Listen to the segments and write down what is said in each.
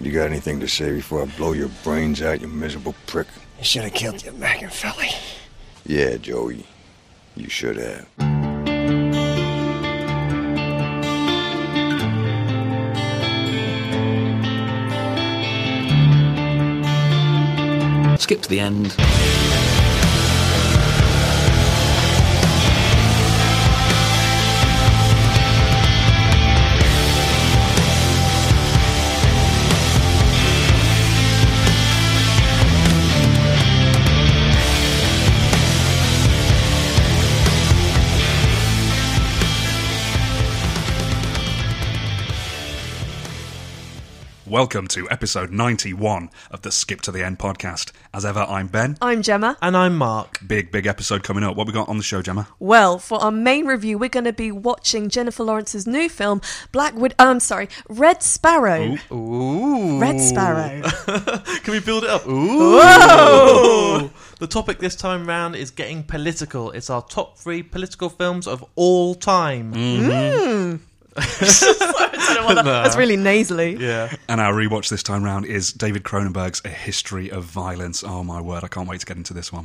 You got anything to say before I blow your brains out, you miserable prick? You should have killed your Machiavelli. Yeah, Joey. You should have. Skip to the end. Welcome to episode 91 of the Skip to the End podcast. As ever, I'm Ben. I'm Gemma. And I'm Mark. Big episode coming up. What we got on the show, Gemma? Well, for our main review, we're going to be watching Jennifer Lawrence's new film, Red Sparrow. Ooh. Red Sparrow. Can we build it up? Ooh. Whoa! The topic this time round is getting political. It's our top 3 political films of all time. That's really nasally. Yeah. And our rewatch this time round is David Cronenberg's A History of Violence. Oh my word, I can't wait to get into this one.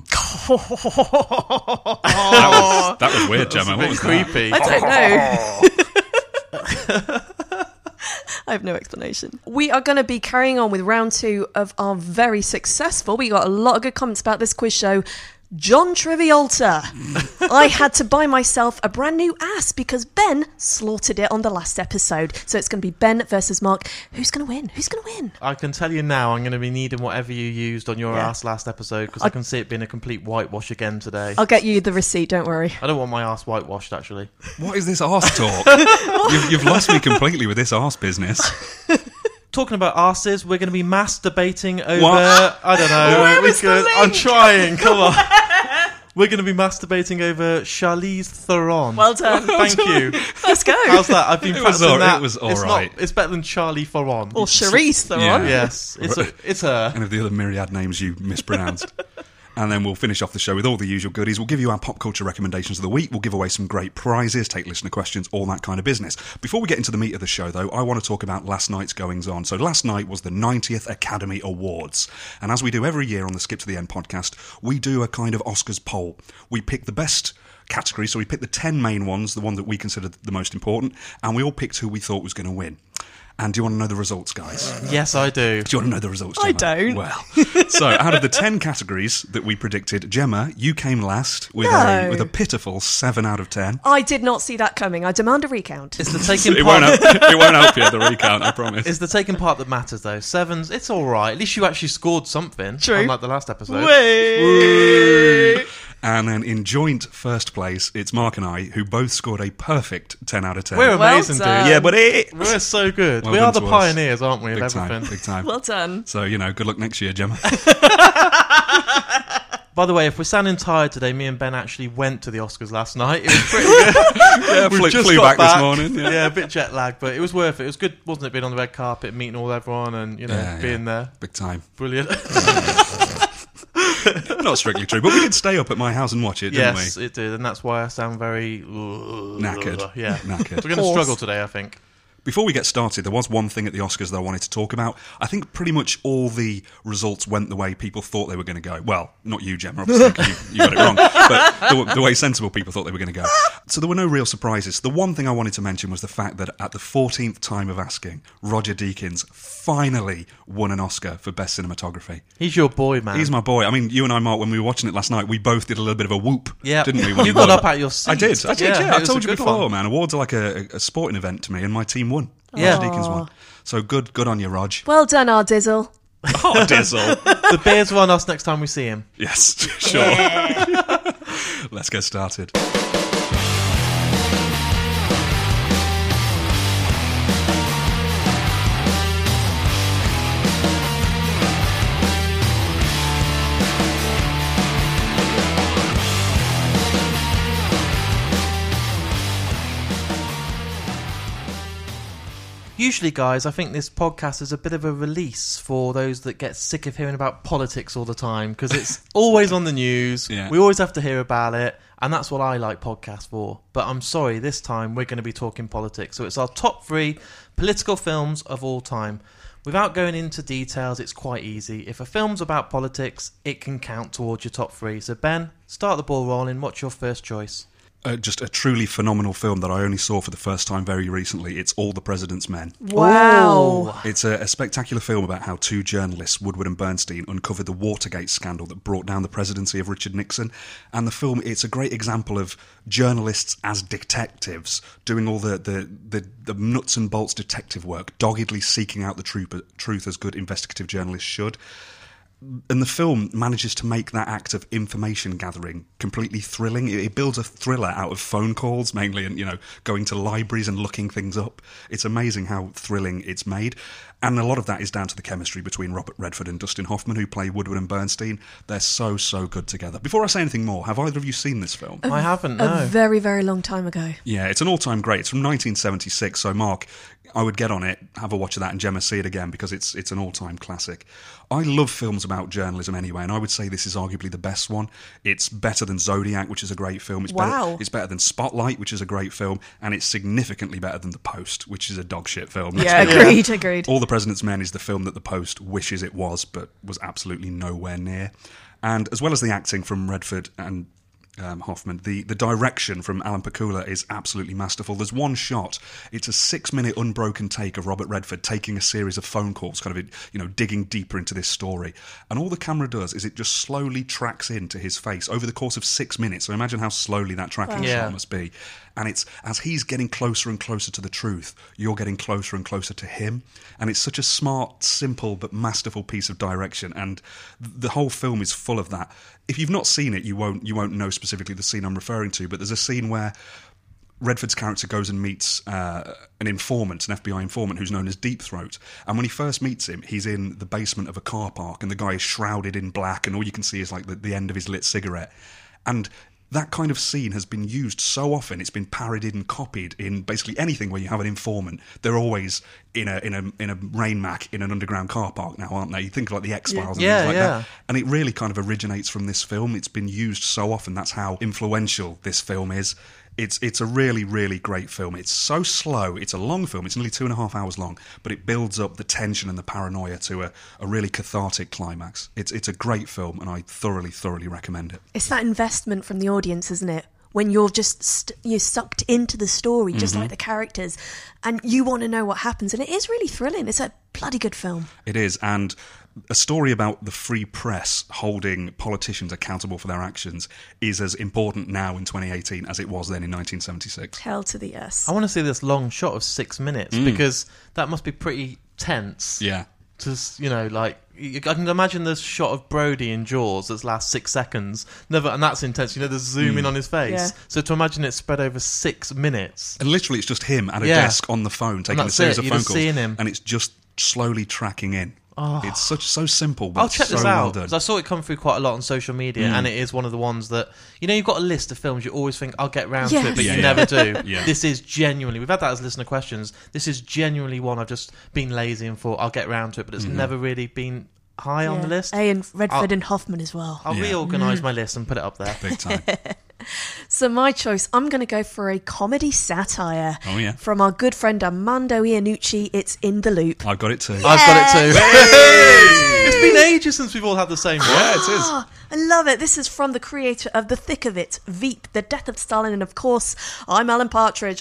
That was weird, Gemma. What was creepy. I don't know. I have no explanation. We are going to be carrying on with round 2 of our very successful, we got a lot of good comments about this quiz show, John Travolta. I had to buy myself a brand new ass because Ben slaughtered it on the last episode. So it's going to be Ben versus Mark. Who's going to win? Who's going to win? I can tell you now, I'm going to be needing whatever you used on your ass last episode because I can see it being a complete whitewash again today. I'll get you the receipt, don't worry. I don't want my ass whitewashed, actually. What is this arse talk? You've lost me completely with this arse business. Talking about arses, we're going to be masturbating over... What? I don't know. Where is the link? I'm trying. Come on. We're going to be masturbating over Charlize Theron. Well done. Thank you. Let's go. How's that? I've been practicing that. It was all right. It's better than Charlie Theron. Or Charisse Theron. Yeah. Yes, it's her. And of the other myriad names you mispronounced. And then we'll finish off the show with all the usual goodies. We'll give you our pop culture recommendations of the week. We'll give away some great prizes, take listener questions, all that kind of business. Before we get into the meat of the show, though, I want to talk about last night's goings-on. So last night was the 90th Academy Awards. And as we do every year on the Skip to the End podcast, we do a kind of Oscars poll. We pick the best categories. So we picked the 10 main ones, the one that we considered the most important, and we all picked who we thought was going to win. And do you want to know the results, guys? Yes, I do. Do you want to know the results, Gemma? I don't. Well, so out of the 10 categories that we predicted, Gemma, you came last with a pitiful 7 out of 10. I did not see that coming. I demand a recount. It's the taking It part. won't help you, the recount, I promise. It's the taking part that matters, though. 7's, it's all right. At least you actually scored something. True. Unlike the last episode. Wait. And then in joint first place, it's Mark and I, who both scored a perfect 10 out of 10. We're amazing, done. dude. Yeah, but We're so good. Well we done are the to us. pioneers, aren't we, of Big everything? time, big time. Well done. So, good luck next year, Gemma. By the way, if we're sounding tired today, me and Ben actually went to the Oscars last night. It was pretty good. Yeah, We've just flew got back this morning. Yeah, a bit jet lagged, but it was worth it. It was good, wasn't it, being on the red carpet, meeting all everyone and, being there. Big time. Brilliant. Not strictly true, but we did stay up at my house and watch it, didn't Yes, it did, and that's why I sound very... Knackered. Yeah. Knackered. We're going to struggle today, I think. Before we get started, there was one thing at the Oscars that I wanted to talk about. I think pretty much all the results went the way people thought they were going to go. Well, not you, Gemma, obviously, because you got it wrong. But the way sensible people thought they were going to go. So there were no real surprises. The one thing I wanted to mention was the fact that at the 14th time of asking, Roger Deakins finally won an Oscar for Best Cinematography. He's your boy, man. He's my boy. I mean, you and I, Mark, when we were watching it last night, we both did a little bit of a whoop, didn't we? When You he got won? up out your seat. I did, yeah. I it was told a you good before, one. man. Awards are like a sporting event to me, and my team won. Yeah. Roger Deakins won. So good on you, Rog. Well done, our Dizzle. Oh, Dizzle. The beers are on us next time we see him. Yes, sure. Let's get started. Usually, guys, I think this podcast is a bit of a release for those that get sick of hearing about politics all the time, because it's always on the news. Yeah. We always have to hear about it, and that's what I like podcasts for. But I'm sorry, this time we're going to be talking politics. So it's our top 3 political films of all time. Without going into details, it's quite easy. If a film's about politics, it can count towards your top 3. So Ben, start the ball rolling. What's your first choice? Just a truly phenomenal film that I only saw for the first time very recently. It's All the President's Men. Wow. It's a spectacular film about how 2 journalists, Woodward and Bernstein, uncovered the Watergate scandal that brought down the presidency of Richard Nixon. And the film, it's a great example of journalists as detectives doing all the nuts and bolts detective work, doggedly seeking out the truth as good investigative journalists should. And the film manages to make that act of information gathering completely thrilling. It builds a thriller out of phone calls, mainly, and going to libraries and looking things up. It's amazing how thrilling it's made. And a lot of that is down to the chemistry between Robert Redford and Dustin Hoffman, who play Woodward and Bernstein. They're so good together. Before I say anything more, have either of you seen this film? I haven't, no. A very, very long time ago. Yeah, it's an all-time great. It's from 1976, so Mark, I would get on it, have a watch of that, and Gemma, see it again, because it's an all-time classic. I love films about journalism anyway, and I would say this is arguably the best one. It's better than Zodiac, which is a great film. It's better than Spotlight, which is a great film, and it's significantly better than The Post, which is a dog shit film. Yeah, agreed. All the President's Men is the film that The Post wishes it was, but was absolutely nowhere near. And as well as the acting from Redford and Hoffman, the direction from Alan Pakula is absolutely masterful. There's one shot, it's a 6-minute unbroken take of Robert Redford taking a series of phone calls, kind of digging deeper into this story, and all the camera does is it just slowly tracks into his face over the course of 6 minutes. So imagine how slowly that tracking shot must be. And it's as he's getting closer and closer to the truth, you're getting closer and closer to him. And it's such a smart, simple, but masterful piece of direction. And the whole film is full of that. If you've not seen it, you won't know specifically the scene I'm referring to, but there's a scene where Redford's character goes and meets an informant, an FBI informant who's known as Deep Throat. And when he first meets him, he's in the basement of a car park, and the guy is shrouded in black, and all you can see is like the end of his lit cigarette. And that kind of scene has been used so often. It's been parodied and copied in basically anything where you have an informant. They're always in a rain mac in an underground car park now, aren't they? You think like the X-Files and things like that. And it really kind of originates from this film. It's been used so often. That's how influential this film is. It's a really, really great film. It's so slow. It's a long film. It's nearly 2.5 hours long, but it builds up the tension and the paranoia to a really cathartic climax. It's a great film, and I thoroughly, thoroughly recommend it. It's that investment from the audience, isn't it? When you're just you're sucked into the story, just like the characters, and you want to know what happens. And it is really thrilling. It's a bloody good film. It is, and a story about the free press holding politicians accountable for their actions is as important now in 2018 as it was then in 1976. Hell to the yes. I want to see this long shot of 6 minutes, because that must be pretty tense. Yeah. I can imagine the shot of Brody in Jaws that lasts 6 seconds. And that's intense. The zoom in on his face. Yeah. So to imagine it spread over 6 minutes. And literally it's just him at a desk on the phone taking a series of phone calls. Seeing him. And it's just slowly tracking in. Oh. It's so simple, but I'll check this out, because I saw it come through quite a lot on social media, and it is one of the ones that, you've got a list of films you always think, I'll get round to it, but you never do. Yeah. This is genuinely, we've had that as listener questions, this is genuinely one I've just been lazy and thought, I'll get round to it, but it's never really been high on the list. And Redford and Hoffman as well. I'll reorganise my list and put it up there. Big time. So my choice, I'm going to go for a comedy satire. Oh, yeah. From our good friend Armando Iannucci. It's In the Loop. I've got it too. I've got it too. It's been ages since we've all had the same one. Yeah, it is. I love it. This is from the creator of The Thick of It, Veep, The Death of Stalin, and of course, I'm Alan Partridge.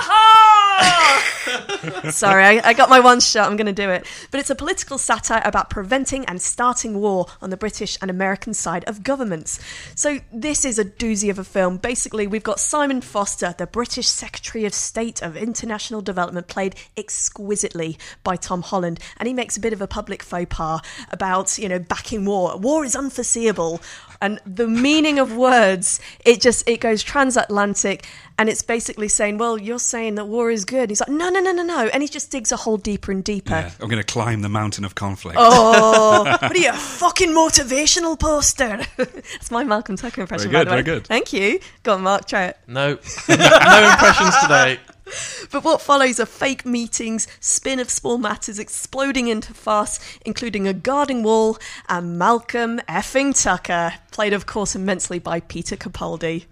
Sorry, I got my one shot. I'm going to do it. But it's a political satire about preventing and starting war on the British and American side of governments. So this is a doozy of a film. Basically, we've got Simon Foster, the British Secretary of State of International Development, played exquisitely by Tom Holland. And he makes a bit of a public faux pas about, backing war. War is unforeseeable. And the meaning of words, it goes transatlantic, and it's basically saying, well, you're saying that war is good. He's like, no. And he just digs a hole deeper and deeper. Yeah, I'm going to climb the mountain of conflict. Oh, what are you, a fucking motivational poster? That's my Malcolm Tucker impression, by the way. Very good. Thank you. Go on, Mark, try it. No impressions today. But what follows are fake meetings, spin of small matters exploding into farce, including a guarding wall and Malcolm effing Tucker, played, of course, immensely by Peter Capaldi.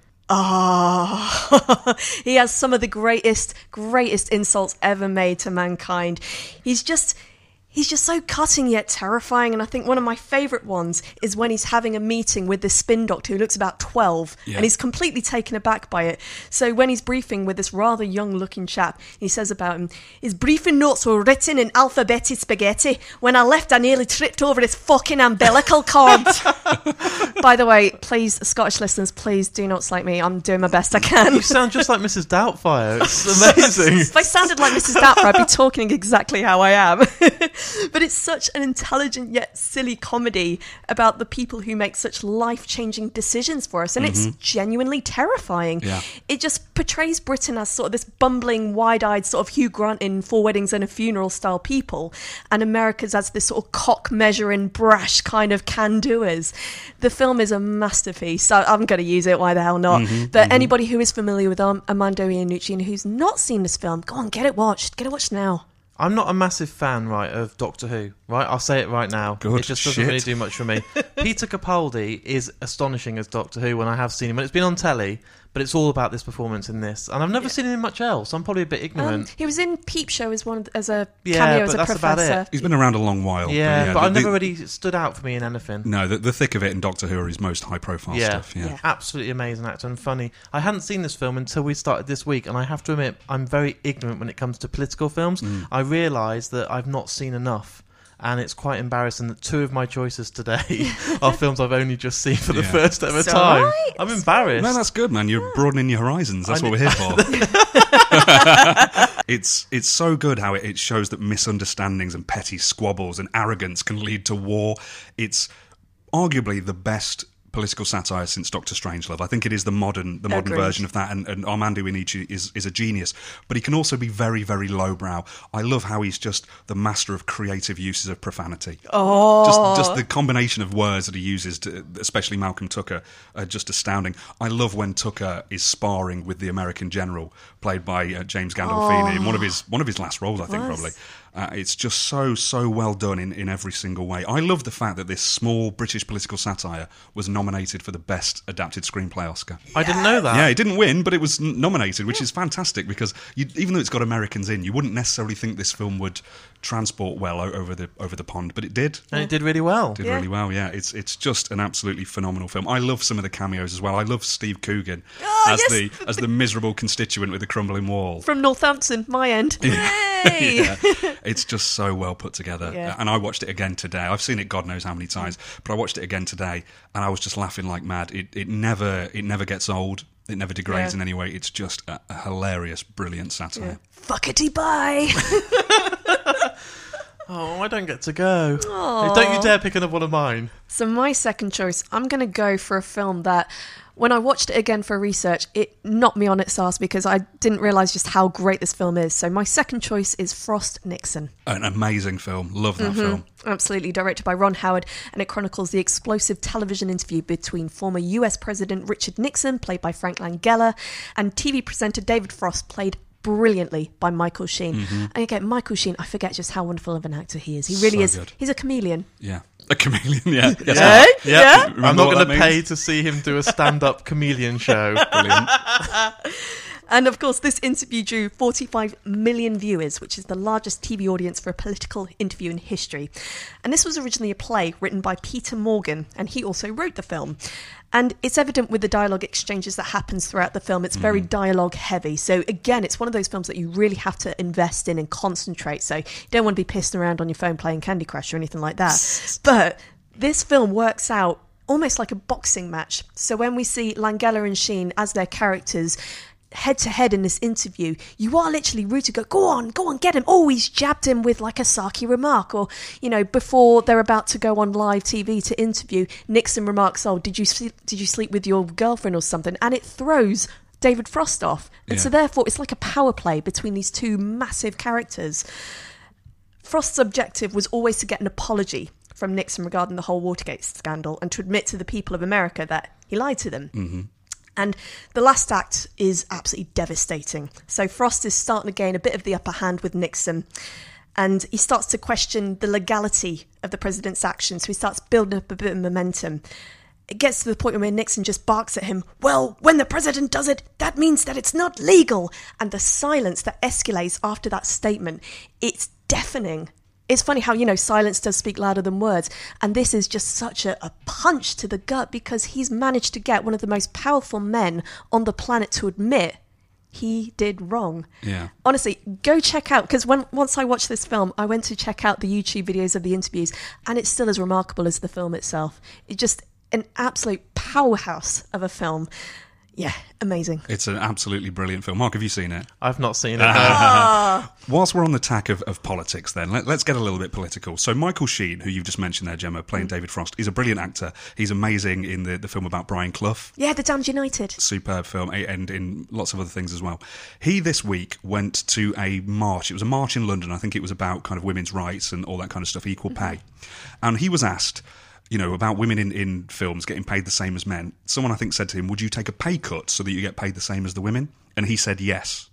He has some of the greatest insults ever made to mankind. He's He's just so cutting yet terrifying, and I think one of my favourite ones is when he's having a meeting with this spin doctor who looks about 12, and he's completely taken aback by it. So when he's briefing with this rather young-looking chap, he says about him, his briefing notes were written in alphabetic spaghetti. When I left, I nearly tripped over his fucking umbilical cord. By the way, please, Scottish listeners, please do not slate me. I'm doing my best I can. You sound just like Mrs. Doubtfire. It's amazing. If I sounded like Mrs. Doubtfire, I'd be talking exactly how I am. But it's such an intelligent yet silly comedy about the people who make such life-changing decisions for us, and it's genuinely terrifying. Yeah. It just portrays Britain as sort of this bumbling, wide-eyed sort of Hugh Grant in Four Weddings and a Funeral style people, and America's as this sort of cock-measuring, brash kind of can-doers. The film is a masterpiece, so I'm going to use it, why the hell not? But anybody who is familiar with Armando Iannucci and who's not seen this film, go on, get it watched now. I'm not a massive fan, right, of Doctor Who, right? I'll say it right now. Good It just doesn't shit. really do much for me. Peter Capaldi is astonishing as Doctor Who when I have seen him. And it's been on telly, but it's all about this performance in this. And I've never seen him in much else. I'm probably a bit ignorant. He was in Peep Show as a cameo but as a that's about professor. it. He's been around a long while. But I the- never really stood out for me in anything. No, the thick of it in Doctor Who are his most high-profile stuff. Yeah. Absolutely amazing actor and funny. I hadn't seen this film until we started this week, and I have to admit, I'm very ignorant when it comes to political films. I realise that I've not seen enough, and it's quite embarrassing that two of my choices today are films I've only just seen for the first ever It's time. alright. I'm embarrassed. No, that's good, man. You're broadening your horizons. That's what we're here for. It's so good how it shows that misunderstandings and petty squabbles and arrogance can lead to war. It's arguably the best political satire since Doctor Strangelove. I think it is the modern Agreed. version of that, and Armando Iannucci is a genius, but he can also be very, very lowbrow. I love how he's just the master of creative uses of profanity. Just the combination of words that he uses, especially Malcolm Tucker, are just astounding. I love when Tucker is sparring with the American general, played by James Gandolfini, in one of his last roles, I think, probably. It's just so well done in every single way. I love the fact that this small British political satire was nominated for the Best Adapted Screenplay Oscar. I didn't know that. Yeah, it didn't win, but it was nominated, which is fantastic because even though it's got Americans in, you wouldn't necessarily think this film would transport well over the pond, but it did. And it did really well. Did really well, yeah. It's just an absolutely phenomenal film. I love some of the cameos as well. I love Steve Coogan as the miserable constituent with the crumbling wall. From Northampton, my end. Yay! Yeah. It's just so well put together. Yeah. And I watched it again today. I've seen it God knows how many times, but I watched it again today and I was just laughing like mad. It never gets old. It never degrades in any way. It's just a hilarious, brilliant satire. Fuckety bye. Oh, I don't get to go. Don't you dare pick another one of mine. So my second choice, I'm going to go for a film that, when I watched it again for research, it knocked me on its ass because I didn't realise just how great this film is. So my second choice is Frost Nixon. An amazing film. Love that film. Absolutely, directed by Ron Howard, and it chronicles the explosive television interview between former US President Richard Nixon, played by Frank Langella, and TV presenter David Frost, played brilliantly by Michael Sheen. And again, Michael Sheen, I forget just how wonderful of an actor he is. He really So is. good. He's a chameleon. Yeah. A chameleon, yeah. Yes, Yeah? Yeah. I'm Remember not what going that to pay means? to see him do a stand-up chameleon show. Brilliant. And of course, this interview drew 45 million viewers, which is the largest TV audience for a political interview in history. And this was originally a play written by Peter Morgan, and he also wrote the film. And it's evident with the dialogue exchanges that happens throughout the film. It's very dialogue heavy. So again, it's one of those films that you really have to invest in and concentrate. So you don't want to be pissing around on your phone playing Candy Crush or anything like that. But this film works out almost like a boxing match. So when we see Langella and Sheen as their characters head to head in this interview, you are literally rooted to go on, get him. Oh, he's jabbed him with like a sarky remark. Or, you know, before they're about to go on live TV to interview, Nixon remarks, oh, did you sleep with your girlfriend or something? And it throws David Frost off. And so therefore it's like a power play between these two massive characters. Frost's objective was always to get an apology from Nixon regarding the whole Watergate scandal and to admit to the people of America that he lied to them. And the last act is absolutely devastating. So Frost is starting to gain a bit of the upper hand with Nixon, and he starts to question the legality of the president's actions. So he starts building up a bit of momentum. It gets to the point where Nixon just barks at him, well, when the president does it, that means that it's not legal. And the silence that escalates after that statement, it's deafening. it's funny how, silence does speak louder than words. And this is just such a punch to the gut, because he's managed to get one of the most powerful men on the planet to admit he did wrong. Yeah. Honestly, go check out, because once I watched this film, I went to check out the YouTube videos of the interviews, and it's still as remarkable as the film itself. It's just an absolute powerhouse of a film. Yeah, amazing. It's an absolutely brilliant film. Mark, have you seen it? I've not seen it. Whilst we're on the tack of politics then, let's get a little bit political. So Michael Sheen, who you've just mentioned there, Gemma, playing David Frost, is a brilliant actor. He's amazing in the film about Brian Clough. Yeah, The Damned United. Superb film, and in lots of other things as well. He, this week, went to a march. It was a march in London. I think it was about kind of women's rights and all that kind of stuff, equal pay. And he was asked, about women in films getting paid the same as men. Someone, I think, said to him, would you take a pay cut so that you get paid the same as the women? And he said yes.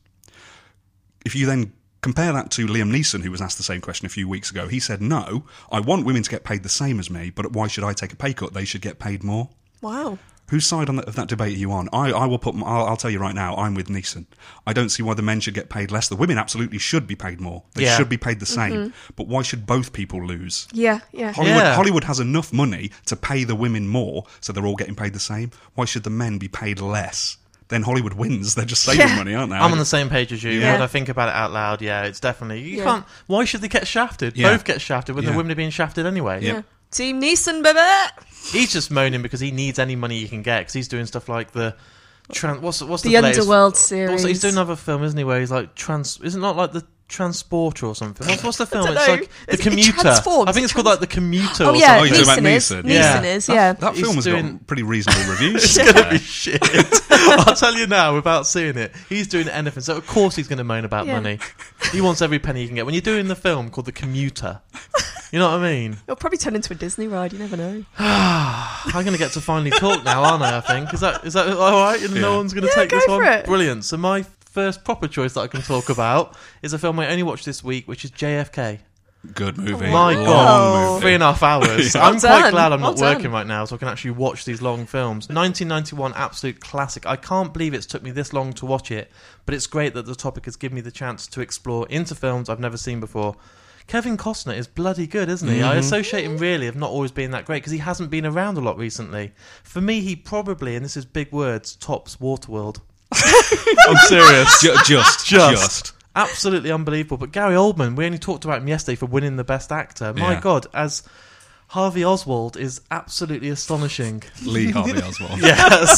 If you then compare that to Liam Neeson, who was asked the same question a few weeks ago, he said, no, I want women to get paid the same as me, but why should I take a pay cut? They should get paid more. Wow. Whose side of that debate are you on? I'll tell you right now, I'm with Neeson. I don't see why the men should get paid less. The women absolutely should be paid more. They should be paid the same. But why should both people lose? Yeah. Hollywood has enough money to pay the women more, so they're all getting paid the same. Why should the men be paid less? Then Hollywood wins. They're just saving money, aren't they? I'm on the same page as you. Yeah. When I think about it out loud, it's definitely... You can't... Why should they get shafted? Yeah. Both get shafted when the women are being shafted anyway. Yeah. Team Neeson, baby! He's just moaning because he needs any money he can get, because he's doing stuff like the... what's the Underworld latest? series. Also, he's doing another film, isn't he, where he's like... Is it not like the Transporter or something? What's the film? I don't It's know. like The Is it Commuter. Transformed? I think it's called like The Commuter Oh, or yeah, Oh, you're talking something. about Neeson is. Neeson? Neeson Yeah. is, yeah. That He's film has doing- got pretty reasonable reviews. It's going to be shit. I'll tell you now, without seeing it. He's doing anything, so of course he's going to moan about Yeah. money. He wants every penny he can get. When you're doing the film called The Commuter, you know what I mean? It'll probably turn into a Disney ride, you never know. I'm going to get to finally talk now, aren't I think? Is that all right? And no Yeah. one's going to Yeah, take go this for one? it. Brilliant. So my first proper choice that I can talk about is a film I only watched this week, which is JFK. Good movie. My Long God, movie. 3.5 hours. Yeah. I'm Well quite done. glad I'm not Well working done. right now, so I can actually watch these long films. 1991, absolute classic. I can't believe it's took me this long to watch it, but it's great that the topic has given me the chance to explore into films I've never seen before. Kevin Costner is bloody good, isn't he? I associate him really of not always being that great because he hasn't been around a lot recently. For me, he probably, and this is big words, tops Waterworld. I'm serious. Just. Absolutely unbelievable. But Gary Oldman, we only talked about him yesterday for winning the Best Actor. My Yeah. God, as Harvey Oswald is absolutely astonishing. Lee Harvey Oswald. Yes,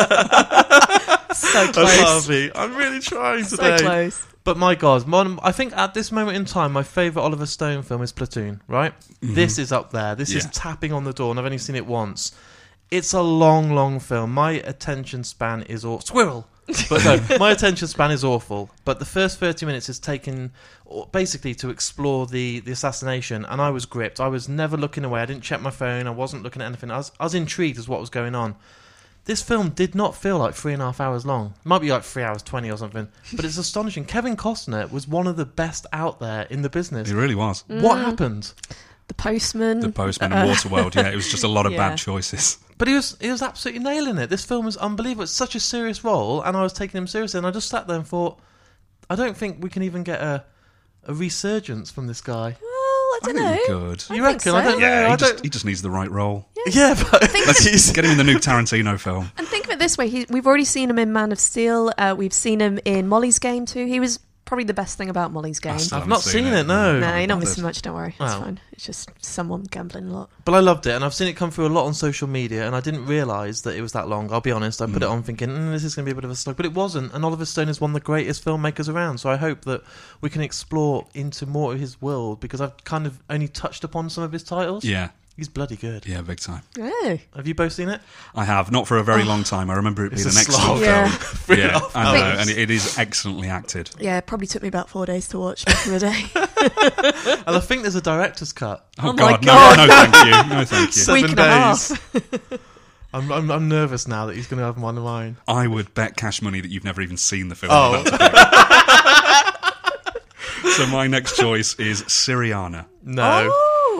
So as close. Harvey. I'm really trying So today. close. But my God, I think at this moment in time, my favourite Oliver Stone film is Platoon, right? This is up there. This is Yeah. tapping on the door, and I've only seen it once. It's a long, long film. My attention span is squirrel. But no, my attention span is awful. But the first 30 minutes is taken basically to explore the assassination, and I was gripped. I was never looking away. I didn't check my phone. I wasn't looking at anything. I was intrigued as what was going on. This film did not feel like 3.5 hours long. It might be like 3 hours 20 or something. But it's astonishing. Kevin Costner was one of the best out there in the business. He really was. What happened? The Postman. The Postman and Waterworld, yeah, it was just a lot of Yeah. bad choices. But he was absolutely nailing it. This film was unbelievable. It's such a serious role, and I was taking him seriously. And I just sat there and thought, I don't think we can even get a resurgence from this guy. Well, I don't know. Good. You reckon? I don't know. Yeah, I don't. he just needs the right role. Yeah, but Let's get him in the new Tarantino film. And think of it this way: we've already seen him in Man of Steel. We've seen him in Molly's Game too. He was probably the best thing about Molly's Game. still I've haven't not seen it. No. No, you're not Bothered. missing much. Don't worry, it's Wow. fine. It's just someone gambling a lot. But I loved it, and I've seen it come through a lot on social media, and I didn't realise that it was that long. I'll be honest, I put it on thinking, this is going to be a bit of a slug, but it wasn't, and Oliver Stone is one of the greatest filmmakers around, so I hope that we can explore into more of his world, because I've kind of only touched upon some of his titles. Yeah, He's bloody good. yeah, big time. Oh, Have you both seen it? I have, not for a very long time. I remember it being It's an a slog. excellent Yeah. film. Yeah, I know, hours. and it is excellently acted. yeah. It probably took me about 4 days to watch back in the day. And I think there's a director's cut. Oh, my God, God. no, thank you, no, thank you. 7 Week and a half. days. I'm nervous now that he's going to have one of mine. I would bet cash money that you've never even seen the film. Oh. So my next choice is Syriana. No. Oh,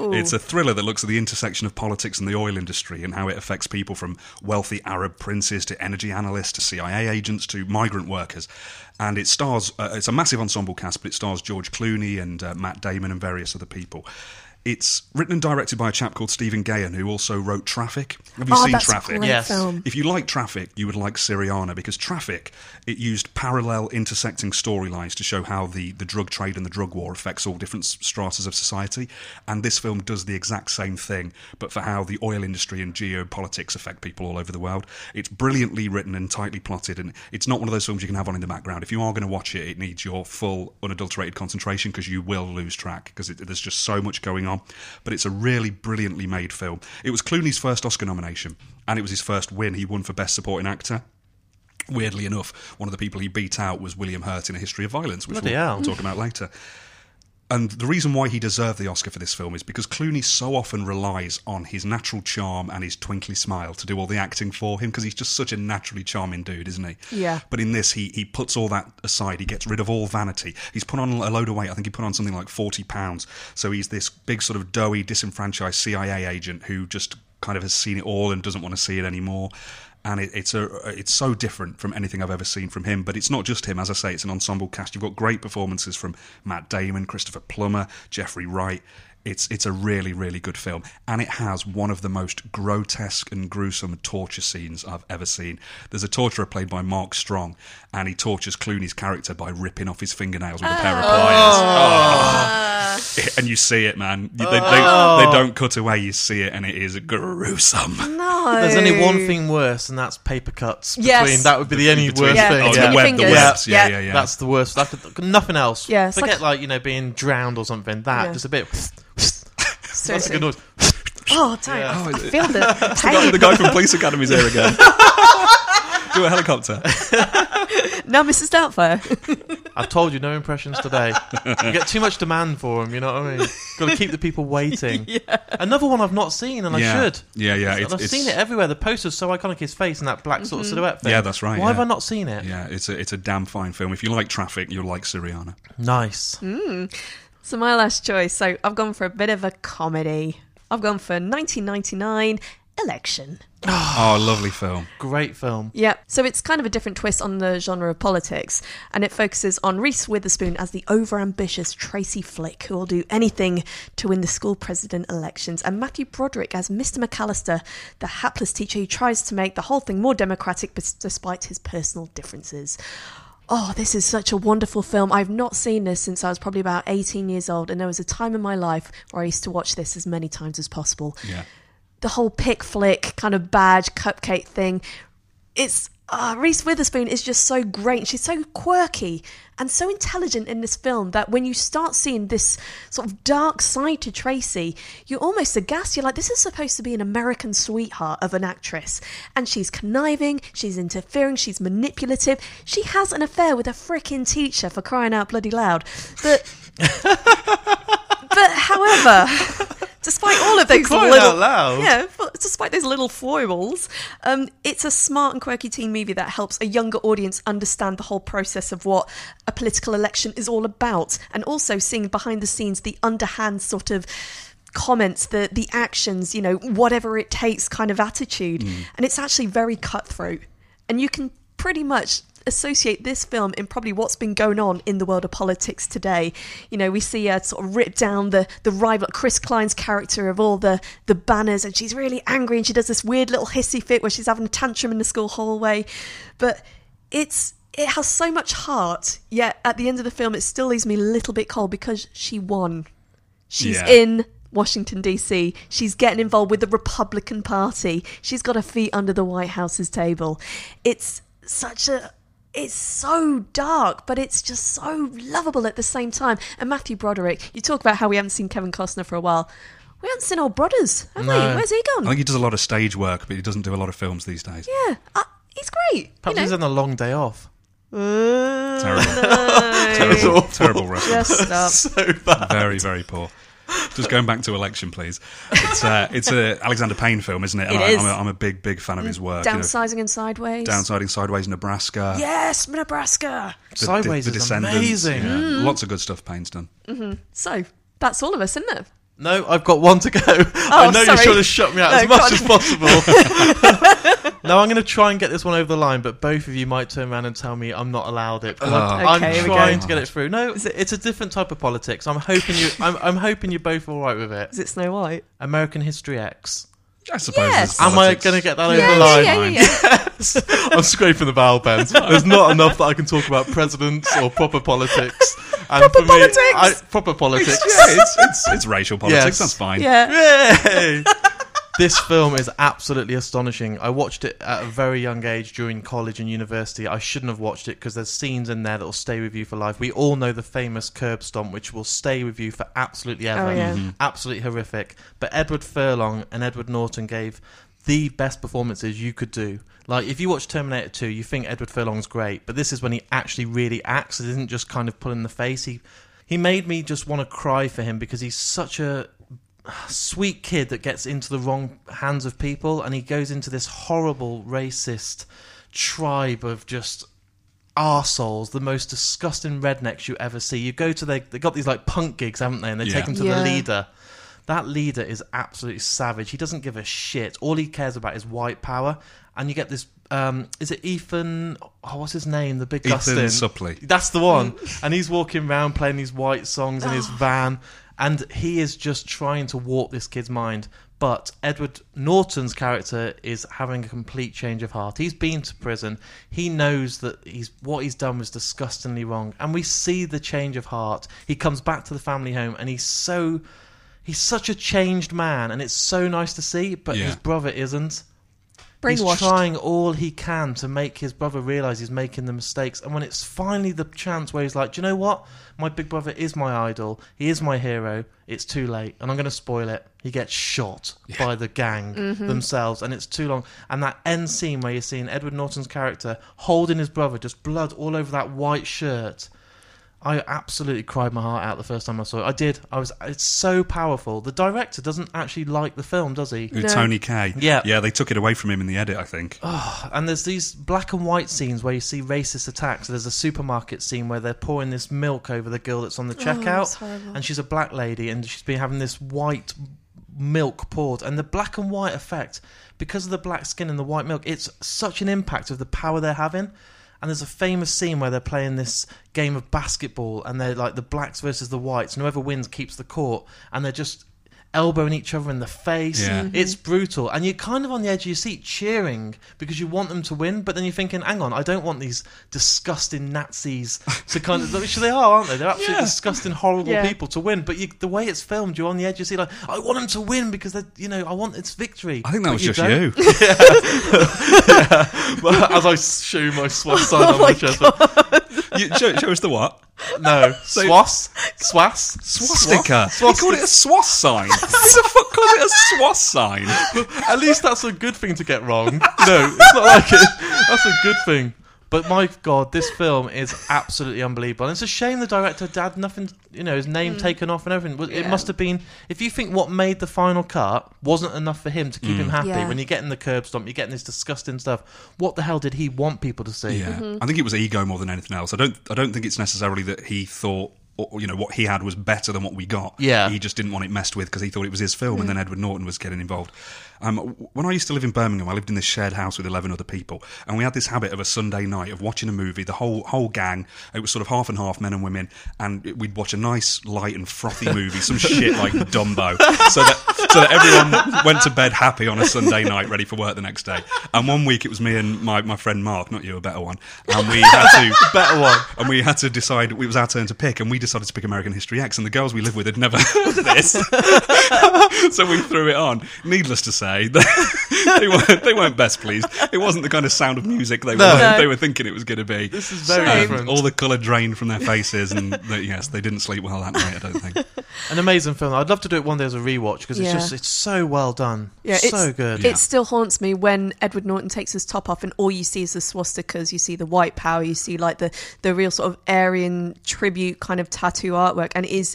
It's a thriller that looks at the intersection of politics and the oil industry and how it affects people from wealthy Arab princes to energy analysts to CIA agents to migrant workers. And it stars, it's a massive ensemble cast, but it stars George Clooney and Matt Damon and various other people. It's written and directed by a chap called Stephen Gahan, who also wrote Traffic. Have you seen that's Traffic? a great Yes. film. If you like Traffic, you would like Syriana, because Traffic, it used parallel intersecting storylines to show how the drug trade and the drug war affects all different stratas of society. And this film does the exact same thing, but for how the oil industry and geopolitics affect people all over the world. It's brilliantly written and tightly plotted, and it's not one of those films you can have on in the background. If you are going to watch it, it needs your full, unadulterated concentration, because you will lose track, because there's just so much going on. But it's a really brilliantly made film. It was Clooney's first Oscar nomination, and it was his first win. He won for Best Supporting Actor. Weirdly enough, one of the people he beat out was William Hurt in A History of Violence, which Bloody hell. we'll talk about later. And the reason why he deserved the Oscar for this film is because Clooney so often relies on his natural charm and his twinkly smile to do all the acting for him, because he's just such a naturally charming dude, isn't he? Yeah. But in this, he puts all that aside. He gets rid of all vanity. He's put on a load of weight. I think he put on something like 40 pounds. So he's this big sort of doughy, disenfranchised CIA agent who just kind of has seen it all and doesn't want to see it anymore. And it's so different from anything I've ever seen from him. But it's not just him. As I say, it's an ensemble cast. You've got great performances from Matt Damon, Christopher Plummer, Jeffrey Wright. It's a really, really good film. And it has one of the most grotesque and gruesome torture scenes I've ever seen. There's a torturer played by Mark Strong, and he tortures Clooney's character by ripping off his fingernails with a pair of pliers. Oh. And you see it, man. They don't cut away. You see it, and it is gruesome. No. There's only one thing worse, and that's paper cuts. Yes. That would be the only Between- worst Yeah, thing. Oh, between the your web, the fingers. webs. Yeah. Yeah. That's the worst. Nothing else. Yeah, it's Forget like being drowned or something. That Yeah. just a bit. That's a Seriously. good noise. Oh, don't. Yeah. I feel the pain. The guy from Police Academy's here again. Do a helicopter. Now, Mrs. Doubtfire. I've told you, no impressions today. You get too much demand for them, you know what I mean? Got to keep the people waiting. Another one I've not seen, and I should. Yeah. I've seen it everywhere. The poster's so iconic, his face and that black sort of silhouette thing. Yeah, that's right. Why yeah. have I not seen it? Yeah, it's a damn fine film. If you like Traffic, you'll like Syriana. Nice. So my last choice. So I've gone for a bit of a comedy. I've gone for 1999 Election. Oh, lovely film. Great film. Yeah, so it's kind of a different twist on the genre of politics, and it focuses on Reese Witherspoon as the overambitious Tracy Flick, who will do anything to win the school president elections, and Matthew Broderick as Mr. McAllister, the hapless teacher who tries to make the whole thing more democratic despite his personal differences. Oh, this is such a wonderful film. I've not seen this since I was probably about 18 years old, and there was a time in my life where I used to watch this as many times as possible. Yeah. The whole pick flick kind of badge cupcake thing. It's Reese Witherspoon is just so great. She's so quirky and so intelligent in this film that when you start seeing this sort of dark side to Tracy, you're almost aghast. You're like, this is supposed to be an American sweetheart of an actress. And she's conniving, she's interfering, she's manipulative. She has an affair with a frickin' teacher, for crying out bloody loud. But however, despite all of those Crying little, out loud. yeah, but despite those little foibles, it's a smart and quirky teen movie that helps a younger audience understand the whole process of what a political election is all about, and also seeing behind the scenes the underhand sort of comments, the actions, you know, whatever it takes kind of attitude, and it's actually very cutthroat, and you can pretty much associate this film in probably what's been going on in the world of politics today. You know, we see her sort of rip down the rival, Chris Klein's character, of all the banners, and she's really angry, and she does this weird little hissy fit where she's having a tantrum in the school hallway. But it has so much heart, yet at the end of the film it still leaves me a little bit cold because she won. She's in Washington, D.C. She's getting involved with the Republican Party. She's got her feet under the White House's table. It's so dark, but it's just so lovable at the same time. And Matthew Broderick, you talk about how we haven't seen Kevin Costner for a while. We haven't seen old brothers, have we? Where's he gone? I think he does a lot of stage work, but he doesn't do a lot of films these days. Yeah, he's great. Perhaps he's on a long day off. Terrible. Terrible wrestling. Just stop. So bad. Very, very poor. Just going back to Election, please. It's a Alexander Payne film, isn't it? It is. I'm a big fan of his work. You know, Downsizing and Sideways. Downsizing, Sideways, Nebraska. Yes, Nebraska. Sideways The is Descendants. amazing. Yeah. Lots of good stuff Payne's done. So, that's all of us, isn't it? No, I've got one to go. I know sorry. you're trying to shut me out as much as possible. No, I'm going to try and get this one over the line, but both of you might turn around and tell me I'm not allowed it. I'm here we trying go. to get it through. No, it's a different type of politics. I'm hoping you're both all right with it. Is it Snow White? American History X. I suppose. Yes. there's Am I politics. going to get that over the line? Yeah. I'm scraping the vowel pens. There's not enough that I can talk about presidents or proper politics. And Proper for me, politics? proper politics. Yeah, it's racial politics. Yes. That's fine. Yeah. Yay! This film is absolutely astonishing. I watched it at a very young age during college and university. I shouldn't have watched it because there's scenes in there that will stay with you for life. We all know the famous curb stomp, which will stay with you for absolutely ever. Oh, yeah. Absolutely horrific. But Edward Furlong and Edward Norton gave the best performances you could do. Like, if you watch Terminator 2, you think Edward Furlong's great, but this is when he actually really acts. It isn't just kind of pull in the face. He made me just want to cry for him because he's such a sweet kid that gets into the wrong hands of people, and he goes into this horrible racist tribe of just arseholes, the most disgusting rednecks you ever see. You go to they got these like punk gigs, haven't they, and they take him to the leader. That leader is absolutely savage. He doesn't give a shit. All he cares about is white power. And you get this is it Ethan, what's his name, the big Ethan Gustin? Suplee. That's the one. And he's walking around playing these white songs in his van, and he is just trying to warp this kid's mind. But Edward Norton's character is having a complete change of heart. He's been to prison. He knows that what he's done was disgustingly wrong. And we see the change of heart. He comes back to the family home, and he's such a changed man, and it's so nice to see, but his brother isn't. He's Brainwashed. trying all he can to make his brother realise he's making the mistakes. And when it's finally the chance where he's like, do you know what? My big brother is my idol. He is my hero. It's too late. And I'm going to spoil it. He gets shot by the gang themselves. And it's too long. And that end scene where you're seeing Edward Norton's character holding his brother, just blood all over that white shirt. I absolutely cried my heart out the first time I saw it. I did. It's so powerful. The director doesn't actually like the film, does he? No. Tony Kaye. Yeah. Yeah, they took it away from him in the edit, I think. And there's these black and white scenes where you see racist attacks. So there's a supermarket scene where they're pouring this milk over the girl that's on the checkout. that's horrible. And she's a black lady, and she's been having this white milk poured. And the black and white effect, because of the black skin and the white milk, it's such an impact of the power they're having. And there's a famous scene where they're playing this game of basketball, and they're like the blacks versus the whites, and whoever wins keeps the court, and they're just elbowing each other in the face. Yeah. It's brutal, and you're kind of on the edge of your seat cheering because you want them to win, but then you're thinking, hang on, I don't want these disgusting Nazis to kind of, which they are, aren't they? They're absolutely disgusting, horrible people to win, but the way it's filmed, you're on the edge of your seat like, I want them to win because I want its victory. I think that But was you just don't. you. But as I show my swat sign on my chest, Show us the what? no, swass. Swastika. He called it a swass sign. Who the fuck calls it a swass sign? At least that's a good thing to get wrong. No, it's not like it. That's a good thing. But my God, this film is absolutely unbelievable. And it's a shame the director had nothing, his name taken off and everything. It must have been, if you think what made the final cut wasn't enough for him to keep him happy, when you're getting the curb stomp, you're getting this disgusting stuff, what the hell did he want people to see? Yeah, I think it was ego more than anything else. I don't think it's necessarily that he thought, what he had was better than what we got. Yeah. He just didn't want it messed with because he thought it was his film, and then Edward Norton was getting involved. When I used to live in Birmingham, I lived in this shared house with 11 other people, and we had this habit of a Sunday night of watching a movie, the whole gang. It was sort of half and half, men and women, and we'd watch a nice, light and frothy movie, some shit like Dumbo, so that everyone went to bed happy on a Sunday night, ready for work the next day. And one week it was me and my friend Mark, not you, a better one, and we had to decide. It was our turn to pick, and we decided to pick American History X, and the girls we lived with had never heard of this, so we threw it on. Needless to say, they weren't best pleased. It wasn't the kind of Sound of Music they were thinking it was going to be. This is very different. All the colour drained from their faces, and they didn't sleep well that night, I don't think. An amazing film. I'd love to do it one day as a rewatch because it's so well done. Yeah, so good. It still haunts me when Edward Norton takes his top off and all you see is the swastikas, you see the white power, you see like the real sort of Aryan tribute kind of tattoo artwork, and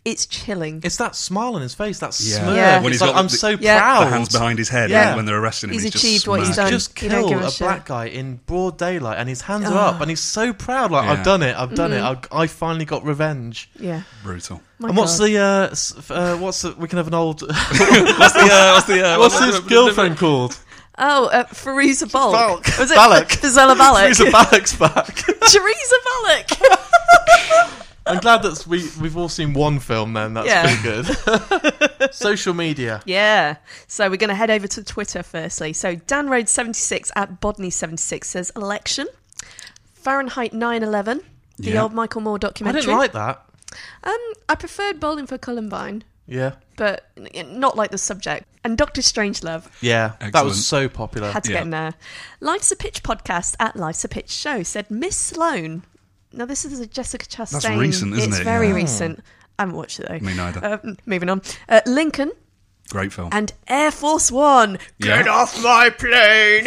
It's chilling. It's that smile on his face, that Yeah. smirk. Yeah. When It's he's like, got I'm the- so Yeah. proud. The hands behind his head Yeah. when they're arresting him. He's just achieved what he's smirking. done. Just You don't killed give a a shit. black guy in broad daylight, and his hands are Ah. up, and he's so proud. Like, Yeah. I've done it. I finally got revenge. Yeah. Brutal. My And what's God. the we can have an old What's what's his girlfriend called? Oh, Firuza Balk. Balk. Was it Balak. Fazella Balak? Teresa Balak's back. Teresa Balak. I'm glad that we've all seen one film then. That's Yeah. pretty good. Social media. Yeah. So we're going to head over to Twitter firstly. So Dan Road 76 at Bodney76 says election. Fahrenheit 9/11, the Yeah. old Michael Moore I documentary. didn't like that. I preferred Bowling for Columbine, Yeah. but not like the subject. And Doctor Strangelove. Yeah. That Excellent. was so popular. Had to Yeah. get in there. Life's a Pitch podcast at Life's a Pitch show said Miss Sloane. Now this is a Jessica Chastain. recent, isn't it's it? very Yeah. recent. I haven't watched it though. Me neither. Moving on. Lincoln Great film. and Air Force One. Yeah. Get off my plane.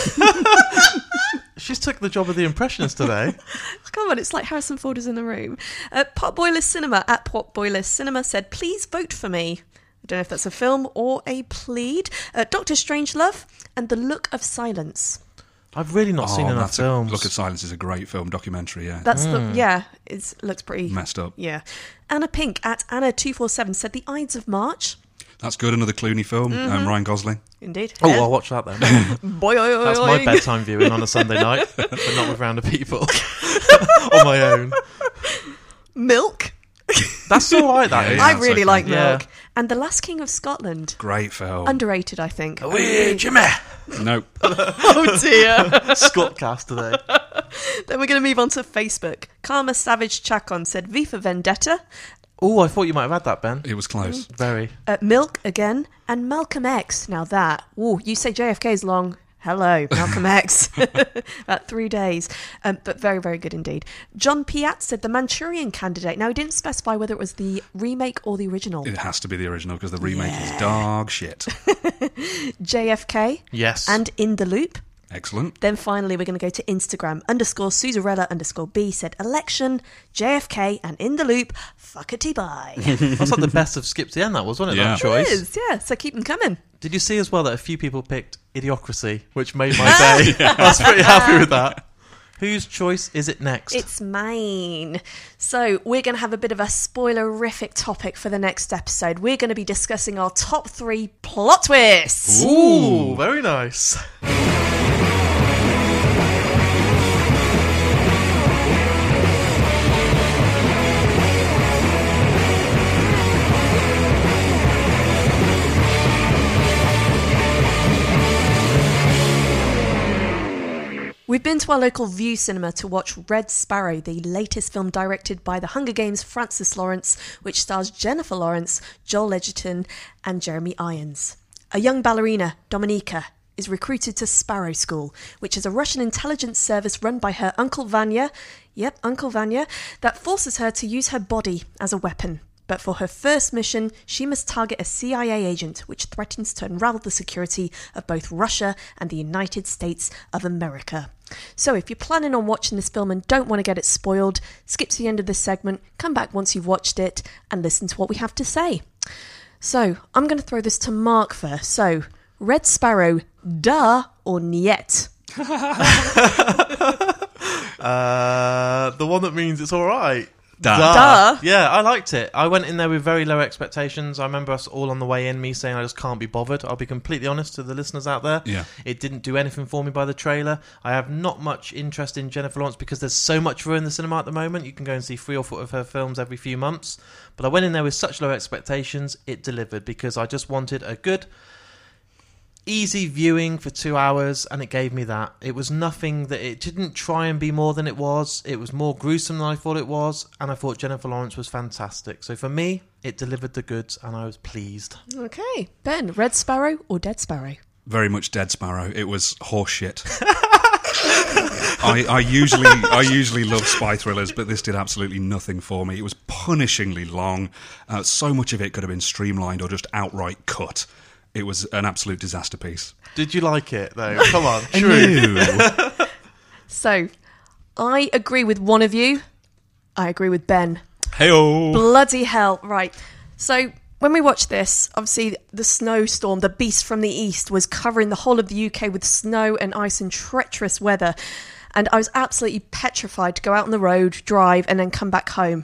She's took the job of the impressionist today. Come on, it's like Harrison Ford is in the room. Potboiler Cinema at Potboiler Cinema said, please vote for me. I don't know if that's a film or a plead. Doctor Strangelove and The Look of Silence. I've really not seen enough films. Look at Silence is a great film documentary. Yeah. That's it looks pretty Messed up. Yeah. Anna Pink at Anna247 said The Ides of March. That's good. Another Clooney film. Ryan Gosling. Indeed. Oh, Yeah. I'll watch that then. Boy, That's my bedtime viewing on a Sunday night, but not with round of people. On my own. Milk. That's all right, that Yeah, is. I that's really okay. like Yeah. Milk. And The Last King of Scotland. Great film. Underrated, I think. Wee, Jimmy! Nope. Oh dear. Scott cast today. Then we're going to move on to Facebook. Karma Savage Chacon said V for Vendetta. Oh, I thought you might have had that, Ben. It was close. Very. Milk again. And Malcolm X. Now that. Ooh, you say JFK is long. Hello, Malcolm X. About 3 days. But very, very good indeed. John Piat said The Manchurian Candidate. Now, he didn't specify whether it was the remake or the original. It has to be the original because the remake is dog shit. JFK. Yes. And In the Loop. Excellent. Then finally, we're going to go to Instagram. _Suzarella_B said election, JFK, and In the Loop, fuckety bye. That's like the best of Skip to the End, that was, wasn't it? Yeah. That choice. It is, yeah. So keep them coming. Did you see as well that a few people picked Idiocracy, which made my day? I was pretty happy with that. Whose choice is it next? It's mine. So we're going to have a bit of a spoilerific topic for the next episode. We're going to be discussing our top 3 plot twists. Ooh, very nice. We've been to our local View Cinema to watch Red Sparrow, the latest film directed by the Hunger Games' Francis Lawrence, which stars Jennifer Lawrence, Joel Edgerton, and Jeremy Irons. A young ballerina, Dominika, is recruited to Sparrow School, which is a Russian intelligence service run by her Uncle Vanya, Uncle Vanya, that forces her to use her body as a weapon. But for her first mission, she must target a CIA agent which threatens to unravel the security of both Russia and the United States of America. So if you're planning on watching this film and don't want to get it spoiled, skip to the end of this segment, come back once you've watched it, and listen to what we have to say. So, I'm going to throw this to Mark first. So, Red Sparrow, duh or niet? The one that means it's all right. Duh. Yeah, I liked it. I went in there with very low expectations. I remember us all on the way in, me saying I just can't be bothered. I'll be completely honest to the listeners out there. Yeah. It didn't do anything for me by the trailer. I have not much interest in Jennifer Lawrence because there's so much for her in the cinema at the moment. You can go and see 3 or 4 of her films every few months. But I went in there with such low expectations, it delivered because I just wanted a good, easy viewing for 2 hours, and it gave me that. It was nothing that it didn't try and be more than it was. It was more gruesome than I thought it was, and I thought Jennifer Lawrence was fantastic. So for me, it delivered the goods, and I was pleased. Okay. Ben, Red Sparrow or Dead Sparrow? Very much Dead Sparrow. It was horseshit. I usually love spy thrillers, but this did absolutely nothing for me. It was punishingly long. So much of it could have been streamlined or just outright cut. It was an absolute disaster piece. Did you like it, though? Come on, true. So, I agree with one of you. I agree with Ben. Hey-oh. Bloody hell. Right. So when we watched this, obviously the snowstorm, the beast from the east, was covering the whole of the UK with snow and ice and treacherous weather. And I was absolutely petrified to go out on the road, drive, and then come back home.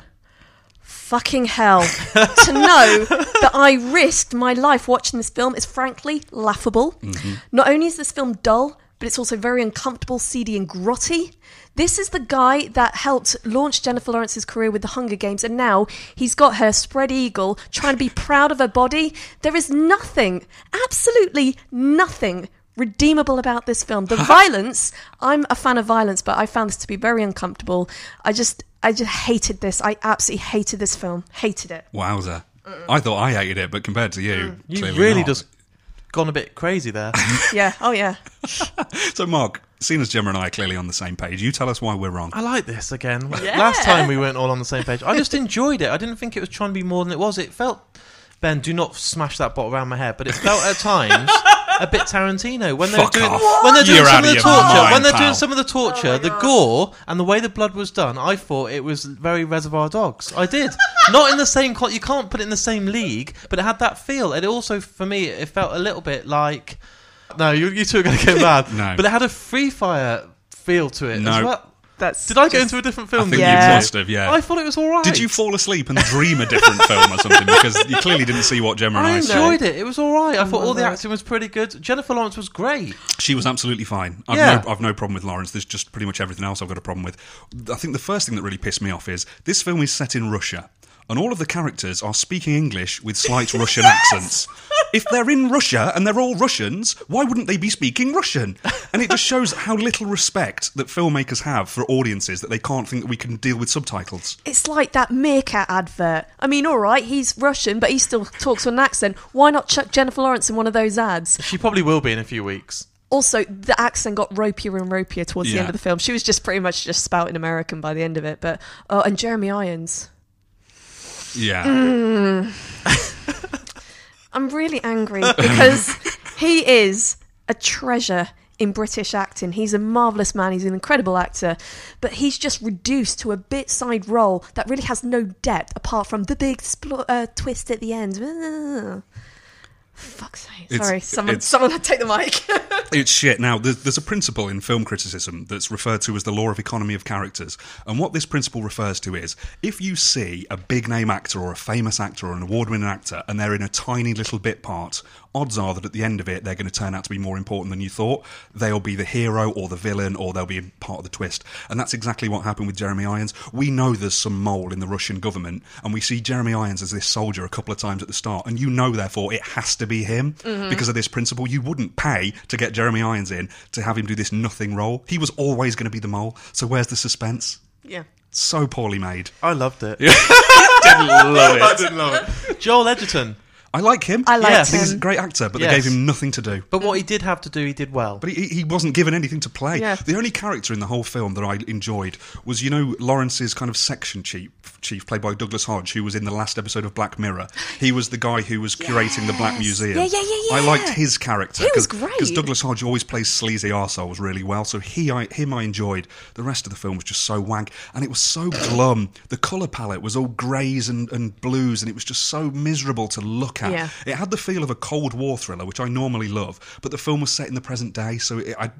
Fucking hell. To know that I risked my life watching this film is frankly laughable. Mm-hmm. Not only is this film dull, but it's also very uncomfortable, seedy and grotty. This is the guy that helped launch Jennifer Lawrence's career with the Hunger Games, and now he's got her spread eagle, trying to be proud of her body. There is nothing, absolutely nothing redeemable about this film. The violence, I'm a fan of violence, but I found this to be very uncomfortable. I just hated this. I absolutely hated this film. Hated it. Wowza. I thought I hated it, but compared to you, You clearly really not. just gone a bit crazy there. Yeah. Oh, yeah. So, Mark, seeing as Gemma and I are clearly on the same page, you tell us why we're wrong. I like this again. Yeah. Last time we weren't all on the same page. I just enjoyed it. I didn't think it was trying to be more than it was. It felt... Ben, do not smash that bottle around my head, but it felt at times a bit Tarantino when they're doing You're some out of of the your torture. mind, When they're pal. doing some of the torture, the gore and the way the blood was done, I thought it was very Reservoir Dogs. I did. Not in the same you can't put it in the same league, but it had that feel. And it also, for me, it felt a little bit like... No, you two are going to get mad. No. But it had a Free Fire feel to it No. as well. That's Did I go just- into a different I film? think than Yeah. you two? must have, yeah. I thought it was all right. Did you fall asleep and dream a different film or something? Because you clearly didn't see what Gemma and I I saw. enjoyed it. It was all right. I thought all the Lord. acting was pretty good. Jennifer Lawrence was great. She was absolutely fine. I've no problem with Lawrence. There's just pretty much everything else I've got a problem with. I think the first thing that really pissed me off is this film is set in Russia, and all of the characters are speaking English with slight Russian accents. If they're in Russia and they're all Russians, why wouldn't they be speaking Russian? And it just shows how little respect that filmmakers have for audiences that they can't think that we can deal with subtitles. It's like that Meerkat advert. I mean, all right, he's Russian, but he still talks with an accent. Why not chuck Jennifer Lawrence in one of those ads? She probably will be in a few weeks. Also, the accent got ropier and ropier towards the Yeah. end of the film. She was just pretty much just spouting American by the end of it. But and Jeremy Irons. Yeah. I'm really angry because he is a treasure in British acting. He's a marvellous man. He's an incredible actor. But he's just reduced to a bit-side role that really has no depth apart from the big twist at the end. Fuck's sake. Sorry, someone take the mic. It's shit. Now, there's a principle in film criticism that's referred to as the law of economy of characters. And what this principle refers to is, if you see a big-name actor or a famous actor or an award-winning actor and they're in a tiny little bit part, odds are that at the end of it, they're going to turn out to be more important than you thought. They'll be the hero or the villain, or they'll be part of the twist. And that's exactly what happened with Jeremy Irons. We know there's some mole in the Russian government, and we see Jeremy Irons as this soldier a couple of times at the start, and you know, therefore, it has to be him. Because of this principle. You wouldn't pay to get Jeremy Irons in to have him do this nothing role. He was always going to be the mole. So where's the suspense? Yeah. So poorly made. I loved it. Didn't love it. I didn't love it. Joel Edgerton. I like him. I liked Yes. him. He's a great actor, but Yes. they gave him nothing to do. But what he did have to do, he did well. But he wasn't given anything to play. Yeah. The only character in the whole film that I enjoyed was, you know, Lawrence's kind of section chief, played by Douglas Hodge, who was in the last episode of Black Mirror. He was the guy who was curating the Black Museum. Yeah. I liked his character. He was great. Because Douglas Hodge always plays sleazy arseholes really well, so him I enjoyed. The rest of the film was just so wank, and it was so glum. The colour palette was all greys and blues, and it was just so miserable to look at. Yeah. It had the feel of a Cold War thriller, which I normally love, but the film was set in the present day, so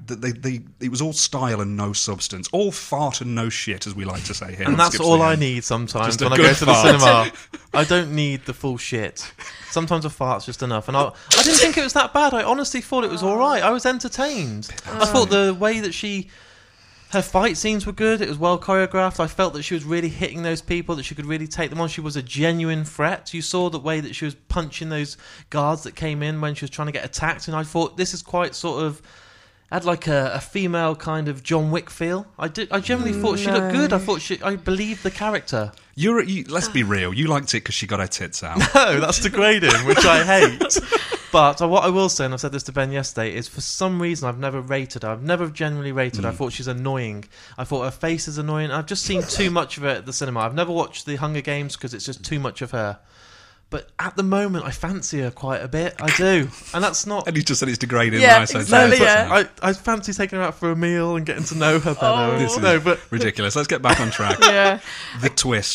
it was all style and no substance, all fart and no shit, as we like to say here. And on that's Skips all the I End. need sometimes Just a when I good go to the fart. cinema. I don't need the full shit. Sometimes a fart's just enough. And I didn't think it was that bad. I honestly thought it was all right. I was entertained. I thought the way that her fight scenes were good. It was well choreographed. I felt that she was really hitting those people, that she could really take them on. She was a genuine threat. You saw the way that she was punching those guards that came in when she was trying to get attacked. And I thought this is quite sort of... had like a female kind of John Wick feel. I generally thought she looked good. I believed the character. Let's be real. You liked it because she got her tits out. No, that's degrading, which I hate. But what I will say, and I said this to Ben yesterday, is for some reason I've never rated her. I've never genuinely rated her. I thought she's annoying. I thought her face is annoying. I've just seen too much of her at the cinema. I've never watched The Hunger Games because it's just too much of her. But at the moment, I fancy her quite a bit. I do. And that's not... And you just said it's degrading. Yeah, when I said exactly, that. yeah. I fancy taking her out for a meal and getting to know her better. Oh. This is No, but ridiculous. Let's get back on track. Yeah. The twist.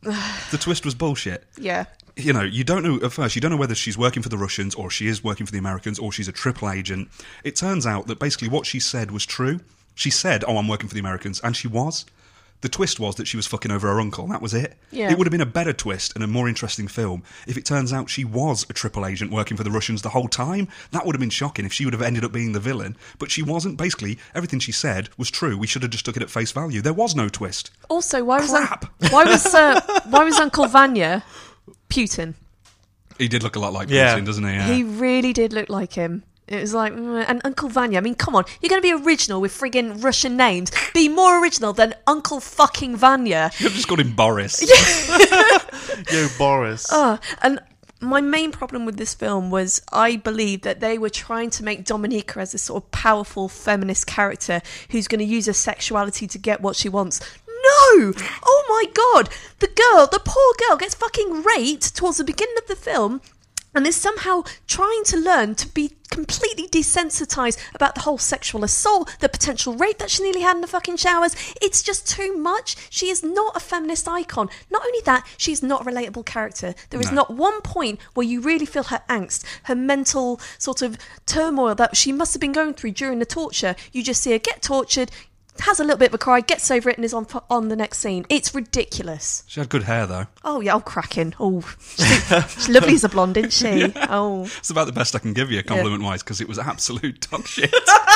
The twist was bullshit. Yeah. You know, you don't know at first, you don't know whether she's working for the Russians or she is working for the Americans or she's a triple agent. It turns out that basically what she said was true. She said, "Oh, I'm working for the Americans," and she was. The twist was that she was fucking over her uncle. That was it. Yeah. It would have been a better twist and a more interesting film if it turns out she was a triple agent working for the Russians the whole time. That would have been shocking if she would have ended up being the villain. But she wasn't. Basically, everything she said was true. We should have just took it at face value. There was no twist. Also, why was Crap. why was Uncle Vanya Putin? He did look a lot like Yeah. Putin, doesn't he? Yeah. He really did look like him. It was like, and Uncle Vanya, I mean, come on, you're going to be original with friggin' Russian names. Be more original than Uncle fucking Vanya. You could have just called him Boris. Yo, Boris. And my main problem with this film was I believe that they were trying to make Dominica as this sort of powerful feminist character who's going to use her sexuality to get what she wants. No! Oh my god! The poor girl gets fucking raped towards the beginning of the film and is somehow trying to learn to be completely desensitized about the whole sexual assault, the potential rape that she nearly had in the fucking showers. It's just too much. She is not a feminist icon. Not only that, she's not a relatable character. There is not one point where you really feel her angst, her mental sort of turmoil that she must have been going through during the torture. You just see her get tortured, has a little bit of a cry, gets over it and is on the next scene. It's ridiculous. She had good hair, though. Oh, yeah, cracking. Oh, she's lovely as a blonde, isn't she? Yeah. Oh. It's about the best I can give you, compliment-wise, because it was absolute dog shit.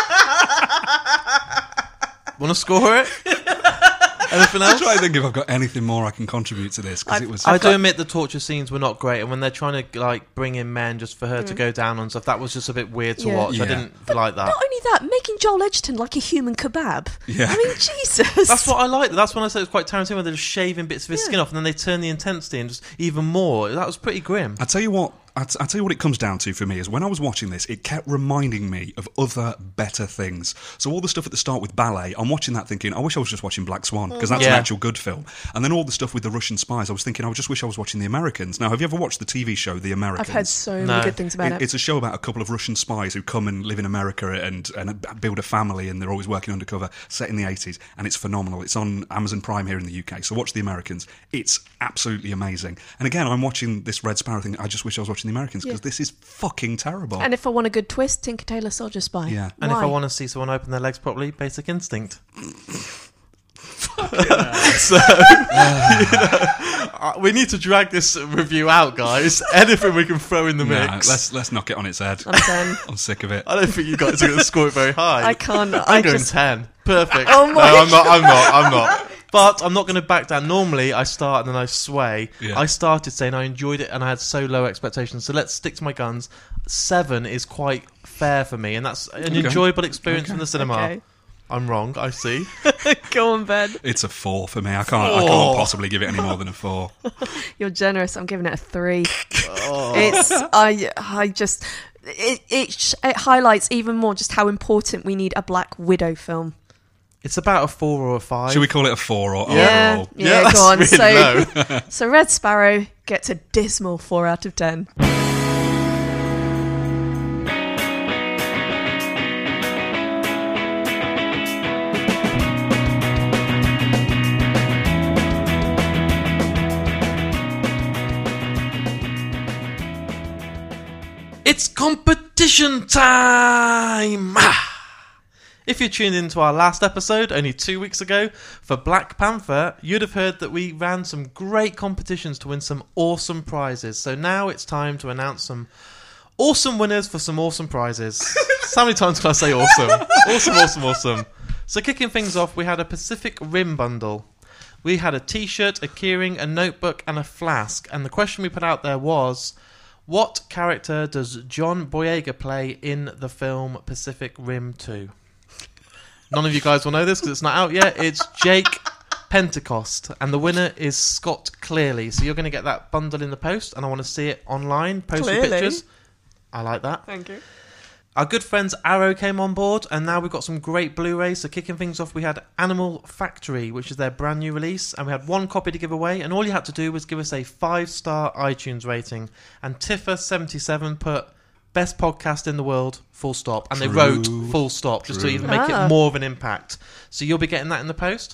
Want to score it? Anything I'm else? trying to think if I've got anything more I can contribute to this, because it was... I do admit the torture scenes were not great, and when they're trying to like bring in men just for her to go down and stuff, that was just a bit weird to Yeah. watch. I Yeah. didn't like that. Not only that, making Joel Edgerton like a human kebab. Yeah. I mean, Jesus. That's what I like. That's when I said it was quite Tarantino, where they're just shaving bits of his Yeah. skin off, and then they turn the intensity and just even more. That was pretty grim. I tell you what. I tell you what it comes down to for me is when I was watching this, it kept reminding me of other better things. So all the stuff at the start with ballet, I'm watching that thinking, I wish I was just watching Black Swan, because that's an Yeah. actual good film. And then all the stuff with the Russian spies, I was thinking, I just wish I was watching The Americans. Now, have you ever watched the TV show The Americans? I've heard so No. many good things about it. It's a show about a couple of Russian spies who come and live in America and build a family, and they're always working undercover, set in the 80s, and it's phenomenal. It's on Amazon Prime here in the UK, so watch The Americans. It's absolutely amazing. And again, I'm watching this Red Sparrow thing, I just wish I was watching The Americans, because this is fucking terrible. And if I want a good twist, Tinker Tailor Soldier Spy. Yeah. And Why? if I want to see someone open their legs properly, Basic Instinct. We need to drag this review out, guys. Anything we can throw in the Nah, mix. let's knock it on its head. I'm done. I'm sick of it. I don't think you guys are going to score it very high. I can't. I'm going 10. Perfect. Oh my no, I'm not. But I'm not going to back down. Normally, I start and then I sway. Yeah. I started saying I enjoyed it and I had so low expectations. So let's stick to my guns. 7 is quite fair for me, and that's an enjoyable experience from the cinema. Okay. I'm wrong, I see. Go on, Ben. It's a 4 for me. I can't possibly give it any more than a 4. You're generous. I'm giving it a 3. Oh. It's it highlights even more just how important we need a Black Widow film. It's about a 4 or a 5. Should we call it a 4 or Yeah, overall? yeah, that's go on. really So, low. so Red Sparrow gets a dismal 4 out of 10. It's competition time! If you tuned into our last episode only 2 weeks ago for Black Panther, you'd have heard that we ran some great competitions to win some awesome prizes. So now it's time to announce some awesome winners for some awesome prizes. How many times can I say awesome? Awesome. So kicking things off, we had a Pacific Rim bundle. We had a t-shirt, a keyring, a notebook and a flask. And the question we put out there was, what character does John Boyega play in the film Pacific Rim 2? None of you guys will know this because it's not out yet. It's Jake Pentecost, and the winner is Scott Clearly. So you're going to get that bundle in the post, and I want to see it online. Post with Clearly? pictures. I like that. Thank you. Our good friends Arrow came on board, and now we've got some great Blu-rays. So kicking things off, we had Animal Factory, which is their brand new release, and we had 1 copy to give away, and all you had to do was give us a 5-star iTunes rating. And Tiffa77 put best podcast in the world, full stop. And they wrote full stop, just to even make it more of an impact. So you'll be getting that in the post.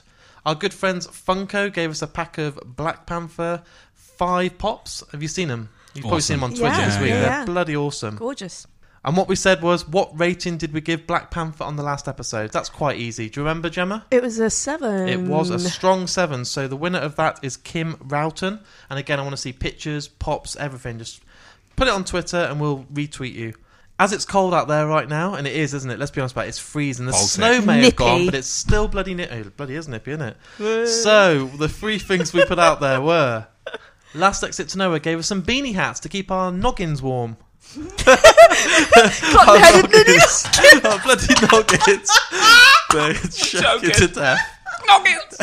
Our good friends Funko gave us a pack of Black Panther 5 pops. Have you seen them? You've probably seen them on Twitter this week. Yeah. They're bloody awesome. Gorgeous. And what we said was, what rating did we give Black Panther on the last episode? That's quite easy. Do you remember, Gemma? It was a 7. It was a strong 7. So the winner of that is Kim Roughton. And again, I want to see pictures, pops, everything. Just put it on Twitter and we'll retweet you. As it's cold out there right now, and it is, isn't it? Let's be honest about it. It's freezing. The Baltic. snow may have Nippy. gone, but it's still bloody nippy. Oh, bloody is nippy, isn't it? So the 3 things we put out there were... Last Exit to Nowhere gave us some beanie hats to keep our noggins warm. Cotton-headed idiots. Our bloody noggins. They shock you to death. Noggins!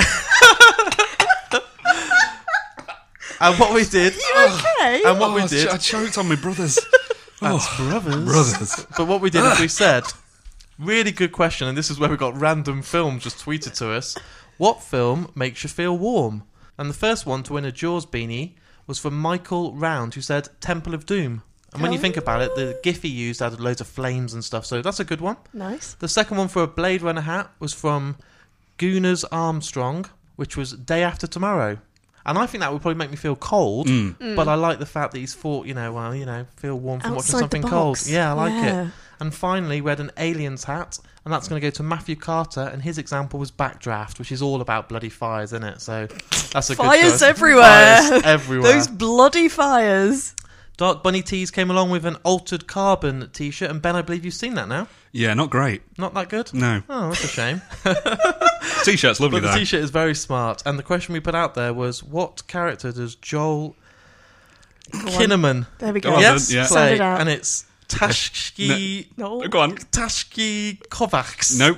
And what we did... Okay. And what we did... I choked on my brothers. That's brothers. Brothers. But what we did is we said, really good question, and this is where we got random films just tweeted to us. What film makes you feel warm? And the first one to win a Jaws beanie was from Michael Round, who said Temple of Doom. And when you think about it, the GIF he used added loads of flames and stuff, so that's a good one. Nice. The second one for a Blade Runner hat was from Gunners Armstrong, which was Day After Tomorrow. And I think that would probably make me feel cold, but I like the fact that he's thought, feel warm from Outside watching something the cold. box. Yeah, I like Yeah. it. And finally, we had an Aliens hat, and that's going to go to Matthew Carter, and his example was Backdraft, which is all about bloody fires, isn't it? So that's a good Fires choice. everywhere. Fires everywhere. Those bloody fires. Dark Bunny Tees came along with an Altered Carbon t-shirt, and Ben, I believe you've seen that now. Yeah, not great. Not that good? No. Oh, that's a shame. T-shirt's lovely, But the though. t-shirt is very smart. And the question we put out there was, what character does Joel Kinnaman There we go. Go on, yes, then, yeah. Sound play? it out. And it's Tashki... No. Go on. Tashki Kovacs. Nope.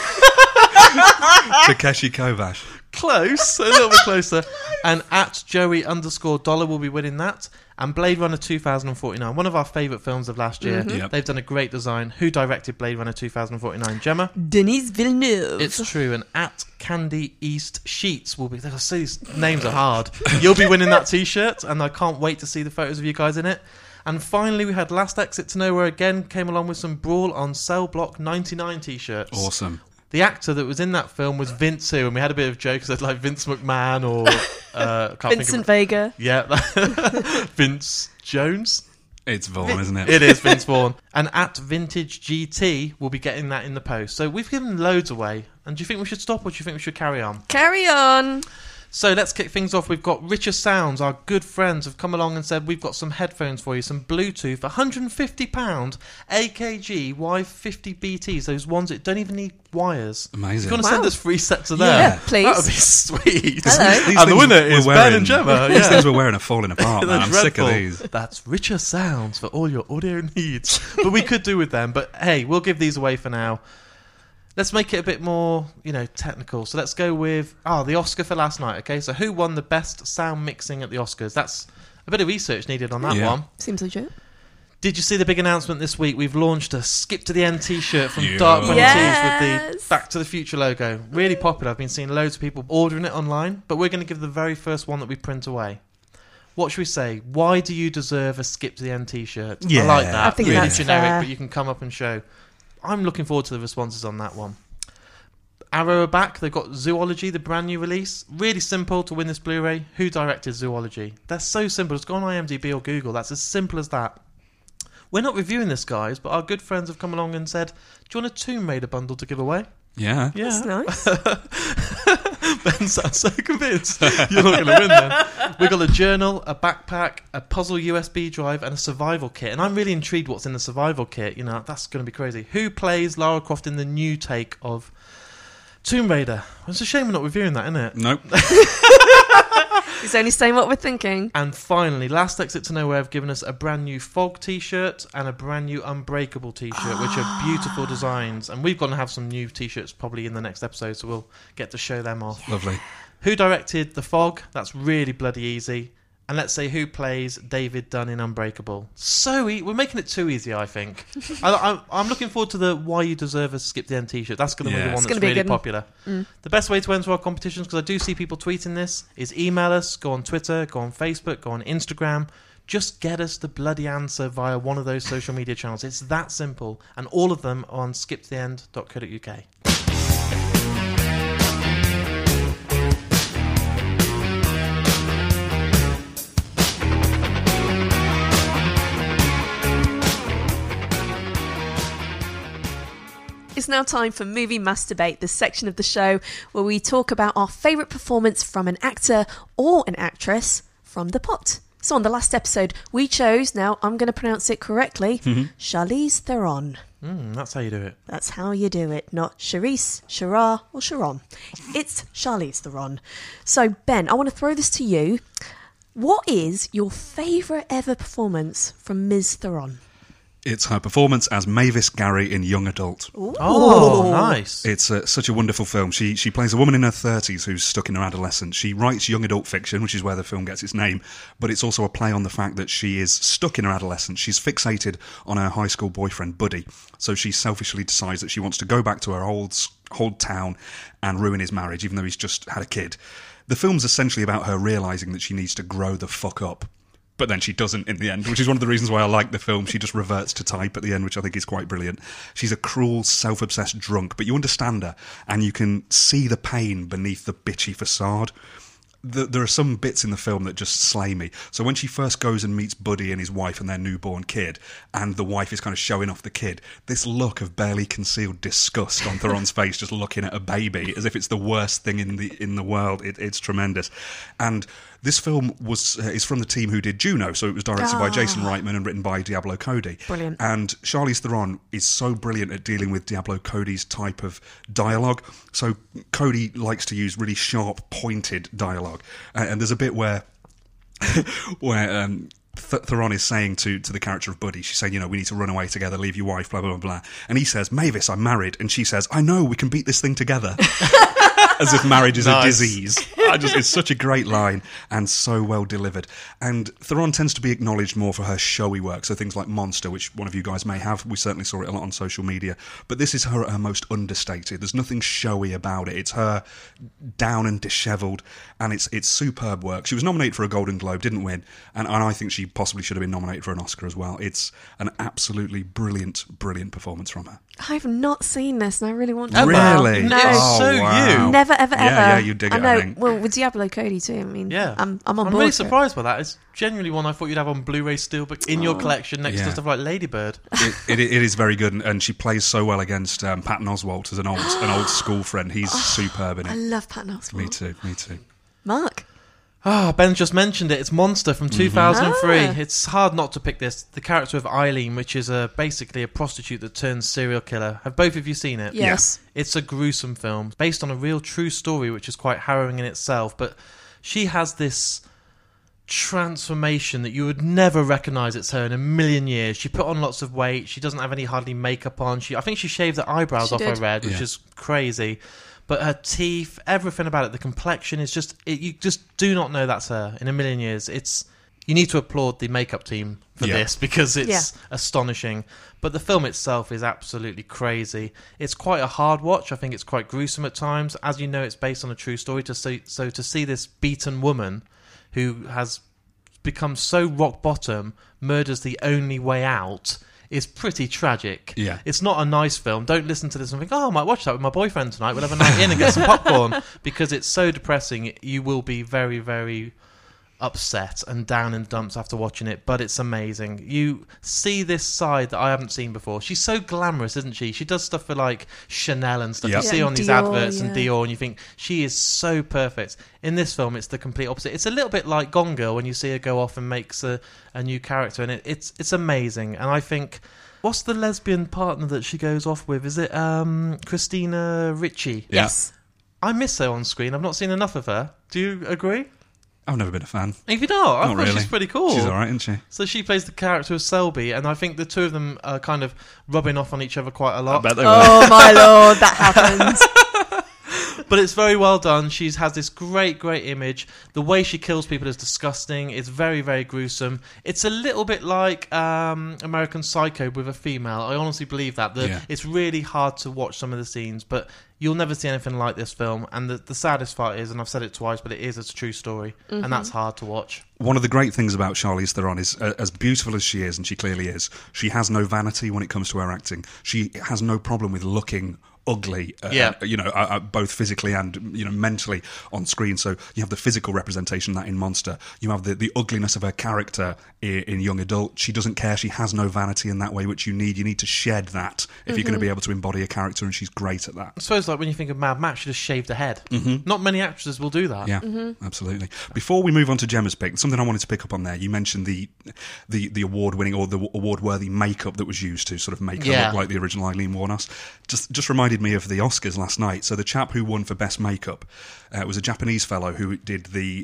Takeshi Kovacs. Close, a little bit closer. And at Joey_Dollar will be winning that. And Blade Runner 2049, one of our favourite films of last year. Yep. They've done a great design. Who directed Blade Runner 2049? Gemma? Denis Villeneuve. It's true. And at Candy East Sheets will be... I see these names are hard. You'll be winning that t-shirt, and I can't wait to see the photos of you guys in it. And finally, we had Last Exit to Nowhere again, came along with some Brawl on Cell Block 99 t-shirts. Awesome. The actor that was in that film was Vince Who, and we had a bit of joke, said like Vince McMahon or... Vincent Vega. Yeah, Vince Jones. It's Vaughn, isn't it? It is Vince Vaughn. And at Vintage GT, we'll be getting that in the post. So we've given loads away. And do you think we should stop, or do you think we should carry on? Carry on. So let's kick things off. We've got Richer Sounds. Our good friends have come along and said, we've got some headphones for you, some Bluetooth, £150 AKG Y50BTs, those ones that don't even need wires. Amazing. If you want to Wow. send us 3 sets of them, Yeah, please. that would be sweet. Hello. These And the things winner we're is Ben wearing- and Gemma. These Yeah. things we're wearing are falling apart, man. They're I'm sick of dreadful. these. That's Richer Sounds for all your audio needs. But we could do with them. But hey, we'll give these away for now. Let's make it a bit more, technical. So let's go with the Oscar for last night. Okay, so who won the best sound mixing at the Oscars? That's a bit of research needed on that Yeah. one. Seems legit. Did you see the big announcement this week? We've launched a Skip to the End t-shirt from Yeah. Dark Bunny Tees with Yes. the Back to the Future logo. Really popular. I've been seeing loads of people ordering it online, but we're going to give the very first one that we print away. What should we say? Why do you deserve a Skip to the End t-shirt? Yeah. I like that. I think really that's generic, fair. but you can come up and show. I'm looking forward to the responses on that one. Arrow are back. They've got Zoology, the brand new release. Really simple to win this Blu-ray. Who directed Zoology? They're so simple. Just go on IMDb or Google. That's as simple as that. We're not reviewing this, guys, but our good friends have come along and said, do you want a Tomb Raider bundle to give away? Yeah. Yeah. That's nice. Ben sounds so convinced. You're not going to win then. We've got a journal, a backpack, a puzzle USB drive, and a survival kit. And I'm really intrigued what's in the survival kit. That's going to be crazy. Who plays Lara Croft in the new take of Tomb Raider? It's a shame we're not reviewing that, isn't it? Nope. He's only saying what we're thinking. And finally, Last Exit to Nowhere have given us a brand new Fog t-shirt and a brand new Unbreakable t-shirt, which are beautiful designs. And we've got to have some new t-shirts probably in the next episode, so we'll get to show them off. Lovely. Who directed The Fog? That's really bloody easy. And let's say who plays David Dunn in Unbreakable. We're making it too easy, I think. I'm looking forward to the Why You Deserve a Skip the End t-shirt. That's going to be the Yeah. one It's that's gonna be a really good one. popular. The best way to enter our competitions, because I do see people tweeting this, is email us, go on Twitter, go on Facebook, go on Instagram. Just get us the bloody answer via one of those social media channels. It's that simple. And all of them are on skiptotheend.co.uk. It's now time for Movie Masturbate, the section of the show where we talk about our favourite performance from an actor or an actress from the pot. So on the last episode, we chose, now I'm going to pronounce it correctly, Charlize Theron. That's how you do it. That's how you do it, not Charisse, Shara or Sharon. It's Charlize Theron. So Ben, I want to throw this to you. What is your favourite ever performance from Ms. Theron? It's her performance as Mavis Gary in Young Adult. Ooh. Oh, nice. It's such a wonderful film. She plays a woman in her 30s who's stuck in her adolescence. She writes young adult fiction, which is where the film gets its name, but it's also a play on the fact that she is stuck in her adolescence. She's fixated on her high school boyfriend, Buddy, so she selfishly decides that she wants to go back to her old town and ruin his marriage, even though he's just had a kid. The film's essentially about her realising that she needs to grow the fuck up. But then she doesn't in the end, which is one of the reasons why I like the film. She just reverts to type at the end, which I think is quite brilliant. She's a cruel, self-obsessed drunk, but you understand her, and you can see the pain beneath the bitchy facade. There are some bits in the film that just slay me. So when she first goes and meets Buddy and his wife and their newborn kid, and the wife is kind of showing off the kid, this look of barely concealed disgust on Theron's face, just looking at a baby as if it's the worst thing in the world. It's tremendous. And this film is from the team who did Juno, so it was directed by Jason Reitman and written by Diablo Cody. Brilliant. And Charlize Theron is so brilliant at dealing with Diablo Cody's type of dialogue. So Cody likes to use really sharp, pointed dialogue. And there's a bit where Theron is saying to the character of Buddy, she's saying, we need to run away together, leave your wife, blah, blah, blah. And he says, Mavis, I'm married. And she says, I know, we can beat this thing together. As if marriage is a disease. It's such a great line and so well delivered. And Theron tends to be acknowledged more for her showy work, so things like Monster, which one of you guys may have. We certainly saw it a lot on social media. But this is her at her most understated. There's nothing showy about it. It's her down and dishevelled, and it's superb work. She was nominated for a Golden Globe, didn't win, and I think she possibly should have been nominated for an Oscar as well. It's an absolutely brilliant, brilliant performance from her. I've not seen this, and I really want to. Really? No. It's so you. Never, ever, ever. Yeah, you dig it, I think. Well, with Diablo Cody too. I mean, Yeah. I'm on board. I'm really for it. surprised by that. It's genuinely one I thought you'd have on Blu-ray Steelbook in your collection next to stuff like Ladybird. It is very good, and she plays so well against Patton Oswalt as an old school friend. He's superb in I it. love Patton Oswalt. Me too. Mark. Ben just mentioned it. It's Monster from 2003. Ah. It's hard not to pick this. The character of Eileen, which is basically a prostitute that turns serial killer. Have both of you seen it? Yes. It's a gruesome film based on a real true story, which is quite harrowing in itself. But she has this transformation that you would never recognise it's her in a million years. She put on lots of weight. She doesn't have any hardly makeup on. I think she shaved her eyebrows off. I read, which is crazy. But her teeth, everything about it, the complexion is just... you just do not know that's her in a million years. You need to applaud the makeup team for this because it's astonishing. But the film itself is absolutely crazy. It's quite a hard watch. I think it's quite gruesome at times. As you know, it's based on a true story. So to see this beaten woman who has become so rock bottom, murders the only way out... is pretty tragic. Yeah. It's not a nice film. Don't listen to this and think, I might watch that with my boyfriend tonight. We'll have a night in and get some popcorn. Because it's so depressing. You will be very, very upset and down in dumps after watching it. But it's amazing. You see this side that I haven't seen before. She's so glamorous, isn't she? She does stuff for like Chanel and stuff. Yep. You see Yeah, on these Dior, adverts and yeah. Dior and you think, she is so perfect. In this film, it's the complete opposite. It's a little bit like Gone Girl when you see her go off and makes a new character. And it's amazing. And I think... What's the lesbian partner that she goes off with? Is it Christina Ricci? Yeah. Yes. I miss her on screen. I've not seen enough of her. Do you agree? I've never been a fan. If you don't, I Not thought really. she's pretty cool. She's all right, isn't she? So she plays the character of Selby, and I think the two of them are kind of rubbing off on each other quite a I lot. bet they were. Oh my lord, that happens. But it's very well done. She has this great, great image. The way she kills people is disgusting. It's very, very gruesome. It's a little bit like American Psycho with a female. I honestly believe that. It's really hard to watch some of the scenes, but you'll never see anything like this film. And the saddest part is, and I've said it twice, but it's a true story. Mm-hmm. And that's hard to watch. One of the great things about Charlize Theron is, as beautiful as she is, and she clearly is, she has no vanity when it comes to her acting. She has no problem with looking ugly, Yeah. both physically and mentally on screen. So you have the physical representation of that in Monster. You have the ugliness of her character in Young Adult. She doesn't care. She has no vanity in that way, which you need. You need to shed that if you're going to be able to embody a character, and she's great at that. I suppose, like, when you think of Mad Max, she just shaved her head. Mm-hmm. Not many actresses will do that. Yeah, absolutely. Before we move on to Gemma's pick, something I wanted to pick up on there. You mentioned the award-winning or the award-worthy makeup that was used to sort of make her look like the original Eileen Wuornos. Just reminded me of the Oscars last night. So the chap who won for best makeup was a Japanese fellow who did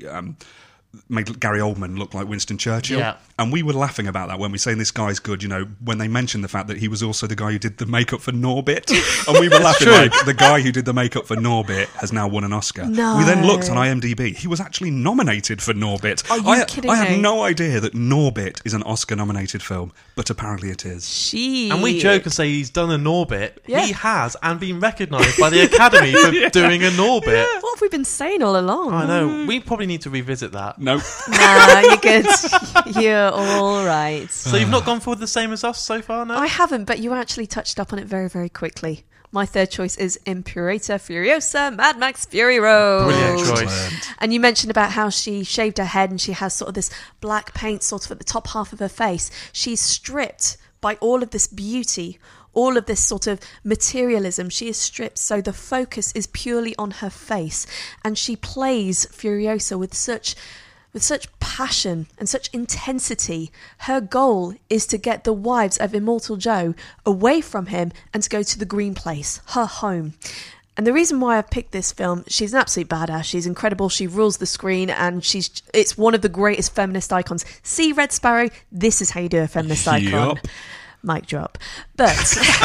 made Gary Oldman look like Winston Churchill. Yeah. And we were laughing about that when we saying this guy's good, when they mentioned the fact that he was also the guy who did the makeup for Norbit. And we were laughing like, the guy who did the makeup for Norbit has now won an Oscar. No. We then looked on IMDb. He was actually nominated for Norbit. Are you kidding I had me? no idea that Norbit is an Oscar-nominated film, but apparently it is. And we joke and say he's done a Norbit. Yeah. He has, and been recognised by the Academy for doing a Norbit. What have we been saying all along? I know. We probably need to revisit that. No. Nah, you're good. You're all right. So you've not gone for the same as us so far, no? I haven't, but you actually touched up on it very, very quickly. My third choice is Impurata Furiosa, Mad Max Fury Road. Brilliant choice. And you mentioned about how she shaved her head and she has sort of this black paint sort of at the top half of her face. She's stripped by all of this beauty, all of this sort of materialism. She is stripped, so the focus is purely on her face. And she plays Furiosa with such passion and such intensity. Her goal is to get the wives of Immortal Joe away from him and to go to the Green Place, her home. And the reason why I picked this film, she's an absolute badass. She's incredible. She rules the screen, and it's one of the greatest feminist icons. See Red Sparrow? This is how you do a feminist icon. Yup. Mic drop. But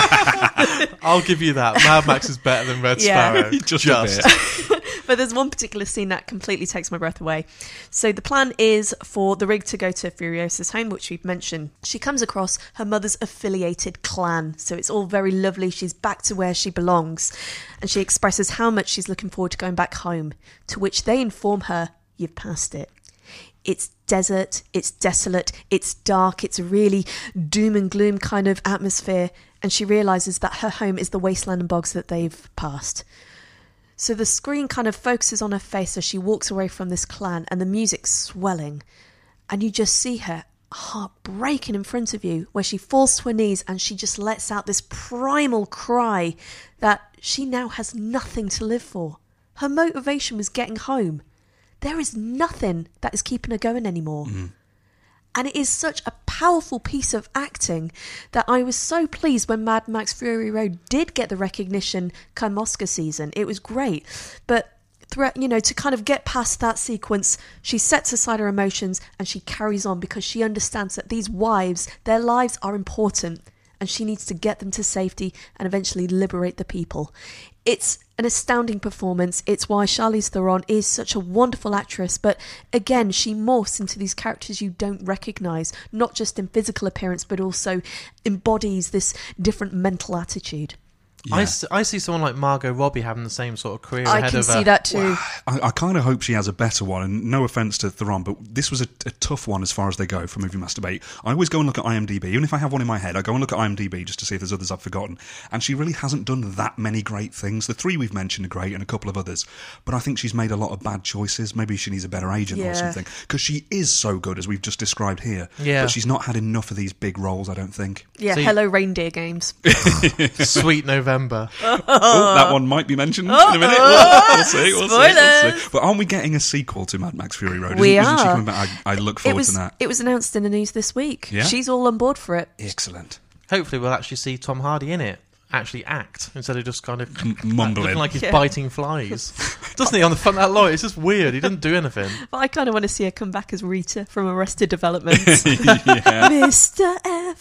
I'll give you that. Mad Max is better than Red Yeah. Sparrow. Just a bit. But there's one particular scene that completely takes my breath away. So the plan is for the rig to go to Furiosa's home, which we've mentioned. She comes across her mother's affiliated clan, so it's all very lovely. She's back to where she belongs, and she expresses how much she's looking forward to going back home, to which they inform her, you've passed it. It's desert, it's desolate, it's dark, it's a really doom and gloom kind of atmosphere, and she realises that her home is the wasteland and bogs that they've passed. So the screen kind of focuses on her face as she walks away from this clan, and the music's swelling. And you just see her heart breaking in front of you, where she falls to her knees and she just lets out this primal cry that she now has nothing to live for. Her motivation was getting home. There is nothing that is keeping her going anymore. And it is such a powerful piece of acting that I was so pleased when Mad Max Fury Road did get the recognition come Oscar season. It was great. But throughout, to kind of get past that sequence, she sets aside her emotions and she carries on because she understands that these wives, their lives are important, and she needs to get them to safety and eventually liberate the people. It's an astounding performance. It's why Charlize Theron is such a wonderful actress, but again, she morphs into these characters you don't recognise, not just in physical appearance, but also embodies this different mental attitude. Yeah. I see someone like Margot Robbie having the same sort of career I ahead can of her. see that too. I kind of hope she has a better one, and no offence to Theron, but this was a tough one as far as they go for Movie Masturbate. I always go and look at IMDb, even if I have one in my head, I go and look at IMDb just to see if there's others I've forgotten, and she really hasn't done that many great things. The three we've mentioned are great, and a couple of others, but I think she's made a lot of bad choices. Maybe she needs a better agent or something, because she is so good, as we've just described here, Yeah. but she's not had enough of these big roles, I don't think. Yeah, See- hello Reindeer Games. Sweet November. Oh, that one might be mentioned in a minute. We'll see. We'll Spoilers. see. But aren't we getting a sequel to Mad Max Fury Road? We Isn't she are. coming back? I look forward to that. It was announced in the news this week. Yeah? She's all on board for it. Excellent. Hopefully we'll actually see Tom Hardy in it. Actually act, instead of just kind of Mumbling. looking like he's Yeah. biting flies. Doesn't he, on the front of that lorry? It's just weird. He doesn't do anything. But I kind of want to see her come back as Rita from Arrested Development. Yeah. Mr.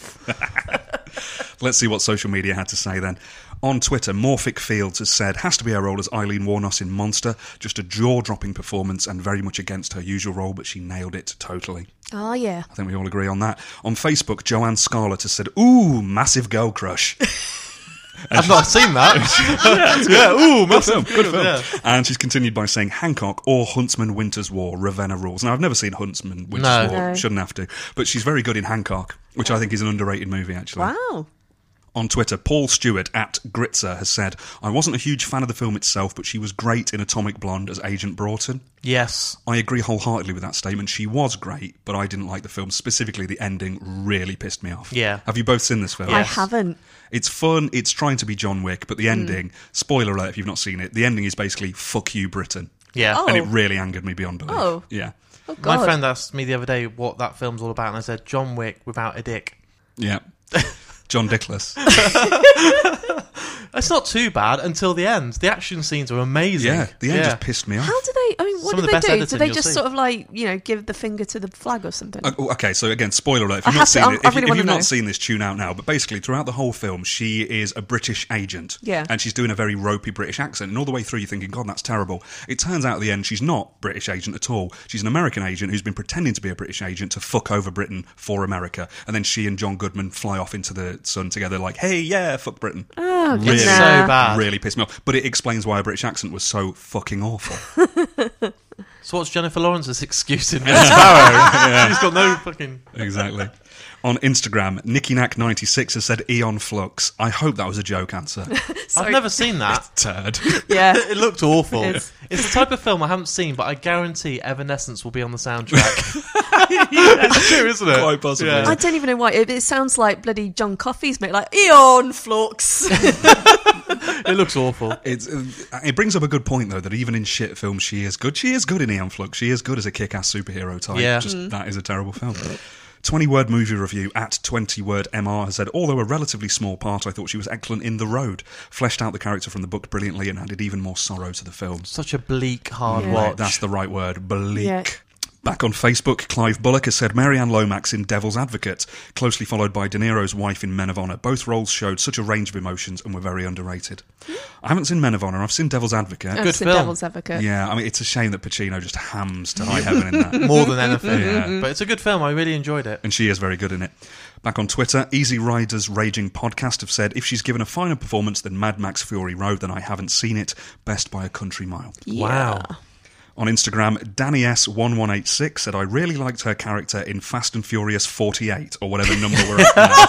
F. Let's see what social media had to say then. On Twitter, Morphic Fields has said, has to be her role as Eileen Wuornos in Monster. Just a jaw-dropping performance and very much against her usual role, but she nailed it totally. Oh, yeah. I think we all agree on that. On Facebook, Joanne Scarlett has said, ooh, massive girl crush. I've not seen that. Ooh, Good film, good film. Yeah. And she's continued by saying Hancock or Huntsman Winter's War, Ravenna Rules. Now, I've never seen Huntsman Winter's No. War, No. shouldn't have to, but she's very good in Hancock, which I think is an underrated movie, actually. Wow. On Twitter, Paul Stewart at Gritzer has said, I wasn't a huge fan of the film itself, but she was great in Atomic Blonde as Agent Broughton. Yes. I agree wholeheartedly with that statement. She was great, but I didn't like the film. Specifically, the ending really pissed me off. Yeah. Have you both seen this film? I Yes. haven't. It's fun. It's trying to be John Wick, but the ending, spoiler alert if you've not seen it, the ending is basically, fuck you, Britain. Yeah. Oh. And it really angered me beyond belief. Oh. Yeah. Oh, God. My friend asked me the other day what that film's all about, and I said, John Wick without a dick. Yeah. John Dickless. It's not too bad until the end. The action scenes are amazing. Yeah, the end just pissed me off. How do they? I mean, what Some of do the they best do? Do editing they you'll just see. sort of like give the finger to the flag or something? Okay, so again, spoiler alert. If I you've not have to- seen I it, really if wanna you've know. not seen this, tune out now. But basically, throughout the whole film, she is a British agent. Yeah. And she's doing a very ropey British accent. And all the way through, you're thinking, God, that's terrible. It turns out at the end, she's not British agent at all. She's an American agent who's been pretending to be a British agent to fuck over Britain for America. And then she and John Goodman fly off into the sun together, like, hey, yeah, fuck Britain. Oh, Really, It's so bad. really pissed me off. But it explains why a British accent was so fucking awful. So what's Jennifer Lawrence's excuse in Miss Sparrow? She's got no fucking... Exactly. On Instagram, NickyKnack96 has said Eon Flux. I hope that was a joke answer. I've never seen that. Turd. Yeah. It looked awful. It's- It's the type of film I haven't seen, but I guarantee Evanescence will be on the soundtrack. It's true, isn't it? Quite possibly. I don't even know why. It sounds like bloody John Coffey's mate, like Eon Flux. It looks awful. It brings up a good point, though, that even in shit films, she is good. She is good in Eon Flux. She is good as a kick-ass superhero type. Yeah. That is a terrible film. 20-word movie review at 20-word MR has said, although a relatively small part, I thought she was excellent in The Road. Fleshed out the character from the book brilliantly and added even more sorrow to the film. Such a bleak, hard Yeah. watch. That's the right word. Bleak. Yeah. Back on Facebook, Clive Bullock has said Marianne Lomax in Devil's Advocate, closely followed by De Niro's wife in Men of Honor. Both roles showed such a range of emotions and were very underrated. I haven't seen Men of Honor. I've seen Devil's Advocate. I've Good seen film. Devil's Advocate. Yeah, I mean, it's a shame that Pacino just hams to high heaven in that. More than anything. Yeah. But it's a good film. I really enjoyed it. And she is very good in it. Back on Twitter, Easy Riders Raging Podcast have said, if she's given a finer performance than Mad Max Fury Road, then I haven't seen it. Best by a country mile. Wow. On Instagram, Danny S1186 said, I really liked her character in Fast and Furious 48, or whatever number we're at now.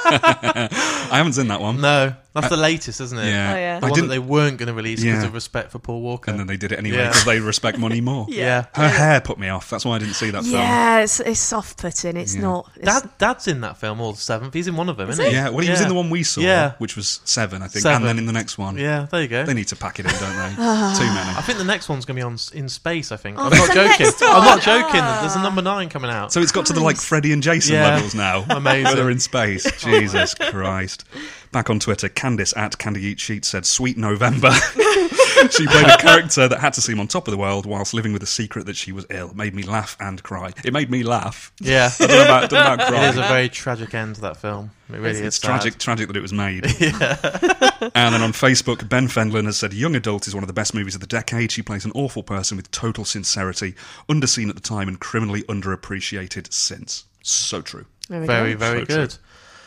I haven't seen that one. No, that's the latest, isn't it? Yeah. Oh, yeah. The I one that didn't, they weren't going to release because Yeah. of respect for Paul Walker. and then they did it anyway Yeah. because they respect money more. Yeah. Her hair put me off. That's why I didn't see that film. Yeah, it's off-putting. It's Yeah. not. It's, Dad's in that film, or the seventh. He's in one of them, isn't he? Yeah, well, he was in the one we saw, Yeah. which was 7, I think, 7. and then in the next one. Yeah, there you go. They need to pack it in, don't they? Too many. I think the next one's going to be on in space, I think. Oh, I'm there's not a joking. next I'm not one. joking. Ah. There's a number 9 coming out. So it's got to the like Freddy and Jason Yeah. levels now. Amazing. Where they're in space. Jesus Christ. Back on Twitter, Candice at Candy Eat Sheet said, Sweet November. She played a character that had to seem on top of the world whilst living with the secret that she was ill. It made me laugh and cry. It made me laugh. Yeah. I don't know about It crying. is a very tragic end to that film. It really It's is sad. tragic that it was made. And then on Facebook, Ben Fendlin has said, Young Adult is one of the best movies of the decade. She plays an awful person with total sincerity, underseen at the time and criminally underappreciated since. So true. there we Very, go. very So true. good.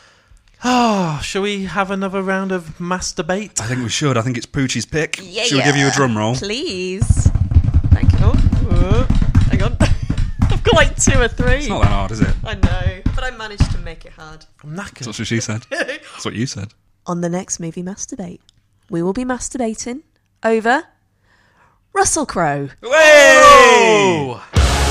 Oh, shall we have another round of masturbate? I think we should. I think it's Poochie's pick. Yeah, Should we give you a drum roll? Please. Thank you. Hang on. I've got like 2 or 3. It's not that hard, is it? I know, but I managed to make it hard. I'm knackered. That's what she said. That's what you said. On the next movie Masturbate, we will be masturbating over Russell Crowe. Oh!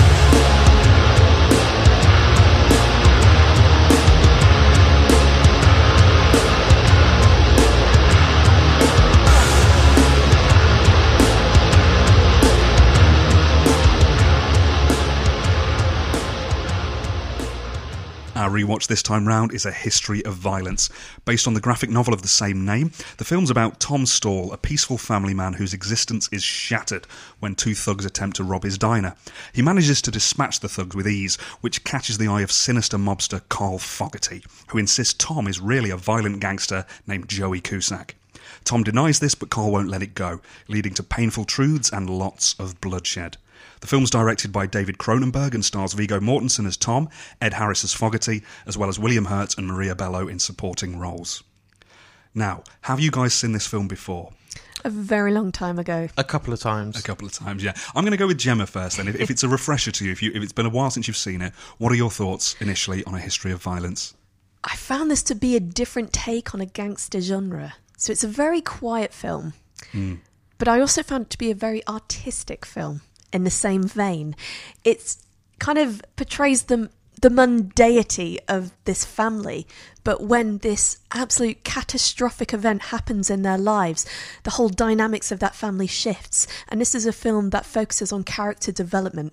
Our rewatch this time round is A History of Violence. Based on the graphic novel of the same name, the film's about Tom Stall, a peaceful family man whose existence is shattered when 2 thugs attempt to rob his diner. He manages to dispatch the thugs with ease, which catches the eye of sinister mobster Carl Fogarty, who insists Tom is really a violent gangster named Joey Cusack. Tom denies this, but Carl won't let it go, leading to painful truths and lots of bloodshed. The film's directed by David Cronenberg and stars Viggo Mortensen as Tom, Ed Harris as Fogarty, as well as William Hurt and Maria Bello in supporting roles. Now, have you guys seen this film before? A very long time ago. A couple of times. A couple of times, yeah. I'm going to go with Gemma first then. If it's a refresher to you, if it's been a while since you've seen it, what are your thoughts initially on A History of Violence? I found this to be a different take on a gangster genre. So it's a very quiet film, but I also found it to be a very artistic film in the same vein. It's kind of portrays the mundanity of this family, but when this absolute catastrophic event happens in their lives, the whole dynamics of that family shifts. And this is a film that focuses on character development.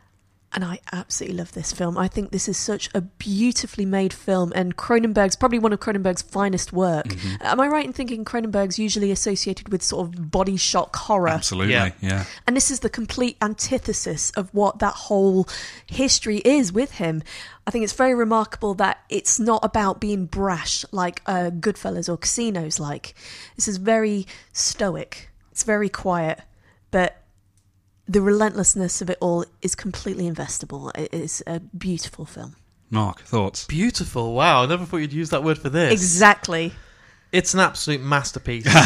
And I absolutely love this film. I think this is such a beautifully made film, and Cronenberg's probably one of Cronenberg's finest work. Am I right in thinking Cronenberg's usually associated with sort of body shock horror? Absolutely, yeah. And this is the complete antithesis of what that whole history is with him. I think it's very remarkable that it's not about being brash like Goodfellas or Casinos like. This is very stoic. It's very quiet, but the relentlessness of it all is completely investable. It is a beautiful film. Mark, thoughts? Beautiful. Wow, I never thought you'd use that word for this. Exactly. It's an absolute masterpiece. It is.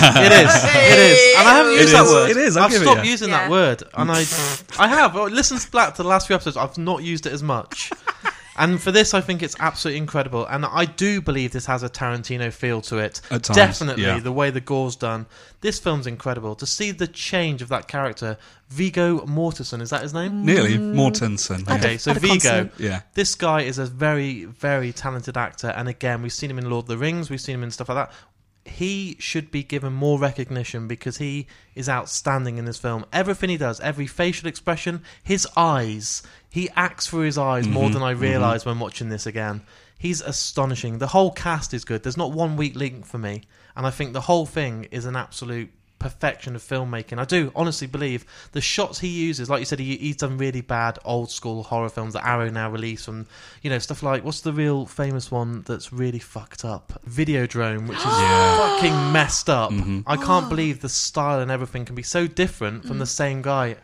It is. And I haven't used that word. It is. I've give it stopped you. using that word. And I have. Listen back to the last few episodes. I've not used it as much. And for this, I think it's absolutely incredible. And I do believe this has a Tarantino feel to it. At times, Definitely, yeah. the way the gore's done. This film's incredible. To see the change of that character, Viggo Mortensen, is that his name? Nearly. Mortensen. Add Okay, a- so add a Viggo. consonant. Yeah. This guy is a very, very talented actor. And again, we've seen him in Lord of the Rings. We've seen him in stuff like that. He should be given more recognition because he is outstanding in this film. Everything he does, every facial expression, his eyes, he acts through his eyes more than I realised when watching this again. He's astonishing. The whole cast is good. There's not one weak link for me. And I think the whole thing is an absolute perfection of filmmaking. I do honestly believe the shots he uses, like you said, he's done really bad old school horror films that Arrow now release from, stuff like, what's the real famous one that's really fucked up? Videodrome, which is fucking messed up. I can't believe the style and everything can be so different from the same guy.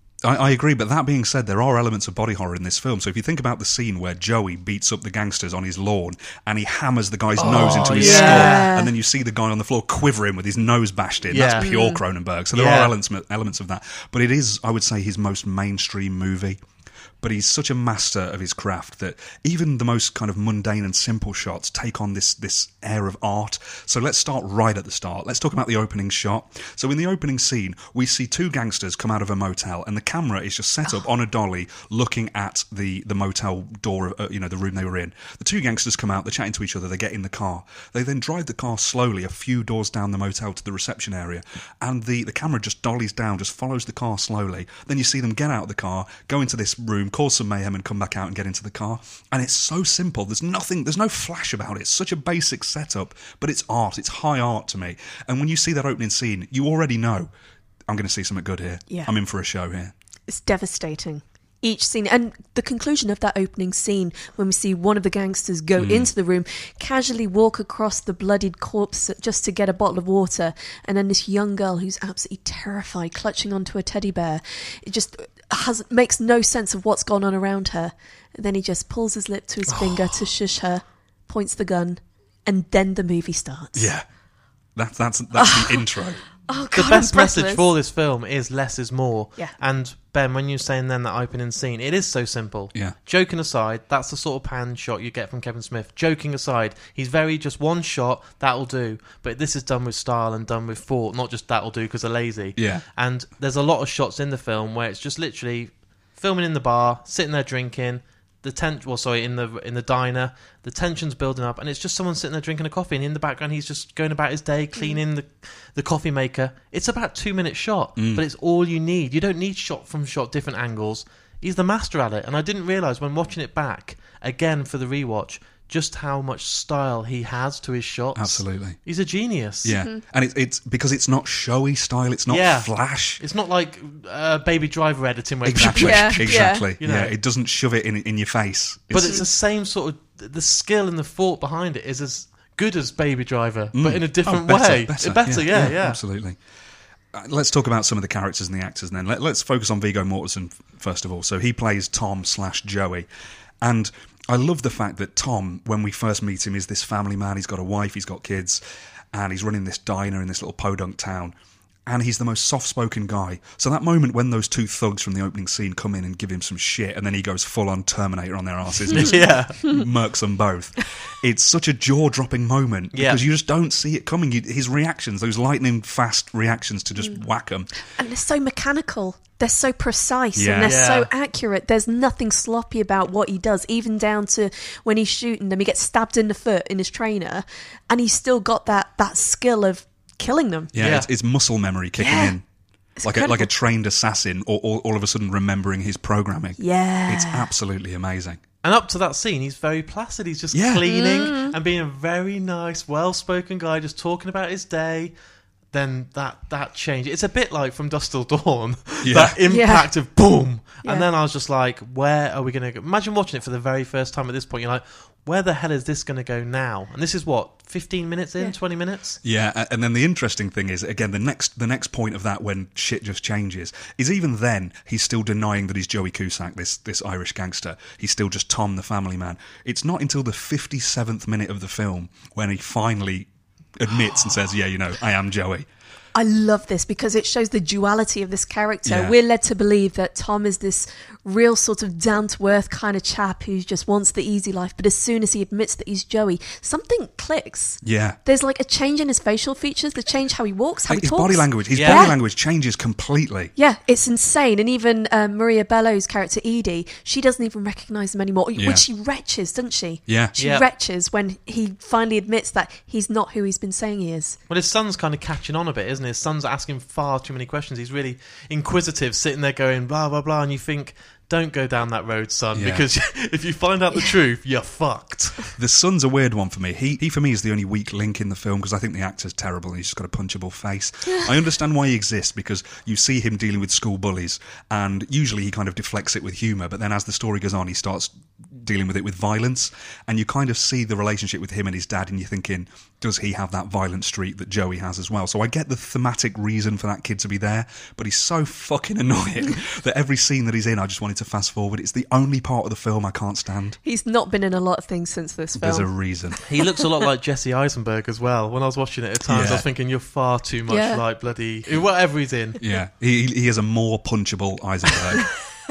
I agree, but that being said, there are elements of body horror in this film. So if you think about the scene where Joey beats up the gangsters on his lawn and he hammers the guy's nose into his skull, and then you see the guy on the floor quivering with his nose bashed in, that's pure Cronenberg. So there are elements of that. But it is, I would say, his most mainstream movie. But he's such a master of his craft that even the most kind of mundane and simple shots take on this air of art. So let's start right at the start. Let's talk about the opening shot. So in the opening scene, we see two gangsters come out of a motel, and the camera is just set up on a dolly looking at the motel door, the room they were in. The two gangsters come out, they're chatting to each other, they get in the car. They then drive the car slowly a few doors down the motel to the reception area, and the camera just dollies down, just follows the car slowly. Then you see them get out of the car, go into this room, cause some mayhem, and come back out and get into the car. And it's so simple. There's no flash about it. It's such a basic setup, but it's art. It's high art to me. And when you see that opening scene, you already know, I'm going to see something good here. Yeah. I'm in for a show here. It's devastating. Each scene, and the conclusion of that opening scene, when we see one of the gangsters go into the room, casually walk across the bloodied corpse just to get a bottle of water, and then this young girl who's absolutely terrified, clutching onto a teddy bear, it just makes no sense of what's gone on around her. And then he just pulls his lip to his finger to shush her, points the gun, and then the movie starts. Yeah. That's the intro. Oh, God, The best I'm message breathless. for this film is less is more. Yeah. And Ben, when you're saying then that opening scene, it is so simple. Yeah. Joking aside, that's the sort of pan shot you get from Kevin Smith. Joking aside, he's very just one shot, that'll do. But this is done with style and done with thought, not just that'll do because they're lazy. Yeah. And there's a lot of shots in the film where it's just literally filming in the bar, sitting there drinking. In the diner, the tension's building up, and it's just someone sitting there drinking a coffee, and in the background he's just going about his day, cleaning the coffee maker. It's about 2-minute shot, but it's all you need. You don't need shot different angles. He's the master at it, and I didn't realise when watching it back again for the rewatch just how much style he has to his shots. Absolutely. He's a genius. Yeah. And it's because it's not showy style, it's not flash. It's not like Baby Driver editing where Exactly. Yeah. Exactly. You know. Yeah. It doesn't shove it in your face. But it's the same sort of... The skill and the thought behind it is as good as Baby Driver, but in a different way. Better, yeah. Absolutely. Let's talk about some of the characters and the actors then. Let's focus on Viggo Mortensen first of all. So he plays Tom/Joey. And I love the fact that Tom, when we first meet him, is this family man. He's got a wife, he's got kids, and he's running this diner in this little podunk town. and he's the most soft-spoken guy. So that moment when those two thugs from the opening scene come in and give him some shit, and then he goes full-on Terminator on their asses and just murks them both. It's such a jaw-dropping moment because you just don't see it coming. His reactions, those lightning-fast reactions to just whack them. And they're so mechanical. They're so precise and they're so accurate. There's nothing sloppy about what he does, even down to when he's shooting them. He gets stabbed in the foot in his trainer, and he's still got that skill of killing them. Yeah. It's muscle memory kicking in. It's like a trained assassin, or all of a sudden remembering his programming. Yeah. It's absolutely amazing. And up to that scene, he's very placid. He's just cleaning and being a very nice, well-spoken guy, just talking about his day. Then that change. It's a bit like From Dusk Till Dawn. That impact of boom. Yeah. And then I was just like, where are we going to go? Imagine watching it for the very first time at this point. You're like, where the hell is this going to go now? And this is what, 15 minutes in, 20 minutes? Yeah, and then the interesting thing is, again, the next point of that when shit just changes is even then he's still denying that he's Joey Cusack, this Irish gangster. He's still just Tom, the family man. It's not until the 57th minute of the film when he finally admits and says, I am Joey. I love this because it shows the duality of this character. Yeah. We're led to believe that Tom is this real sort of down-to-earth kind of chap who just wants the easy life, but as soon as he admits that he's Joey, something clicks. Yeah. There's like a change in his facial features, the change how he walks, how he his talks. Body language changes completely. Yeah, it's insane. And even Maria Bello's character, Edie, she doesn't even recognise him anymore, which she retches, doesn't she? Yeah. She retches when he finally admits that he's not who he's been saying he is. Well, his son's kind of catching on a bit, isn't he? His son's asking far too many questions. He's really inquisitive, sitting there going blah, blah, blah, and you think, don't go down that road, son, because if you find out the truth, you're fucked. The son's a weird one for me. He for me, is the only weak link in the film because I think the actor's terrible and he's just got a punchable face. I understand why he exists because you see him dealing with school bullies and usually he kind of deflects it with humour, but then as the story goes on, he starts dealing with it with violence and you kind of see the relationship with him and his dad and you're thinking, does he have that violent streak that Joey has as well? So I get the thematic reason for that kid to be there, but he's so fucking annoying that every scene that he's in, I just wanted to fast forward. It's the only part of the film I can't stand. He's not been in a lot of things since this film. There's a reason. He looks a lot like Jesse Eisenberg as well. When I was watching it at times, I was thinking, you're far too much like bloody... whatever he's in. Yeah, he is a more punchable Eisenberg.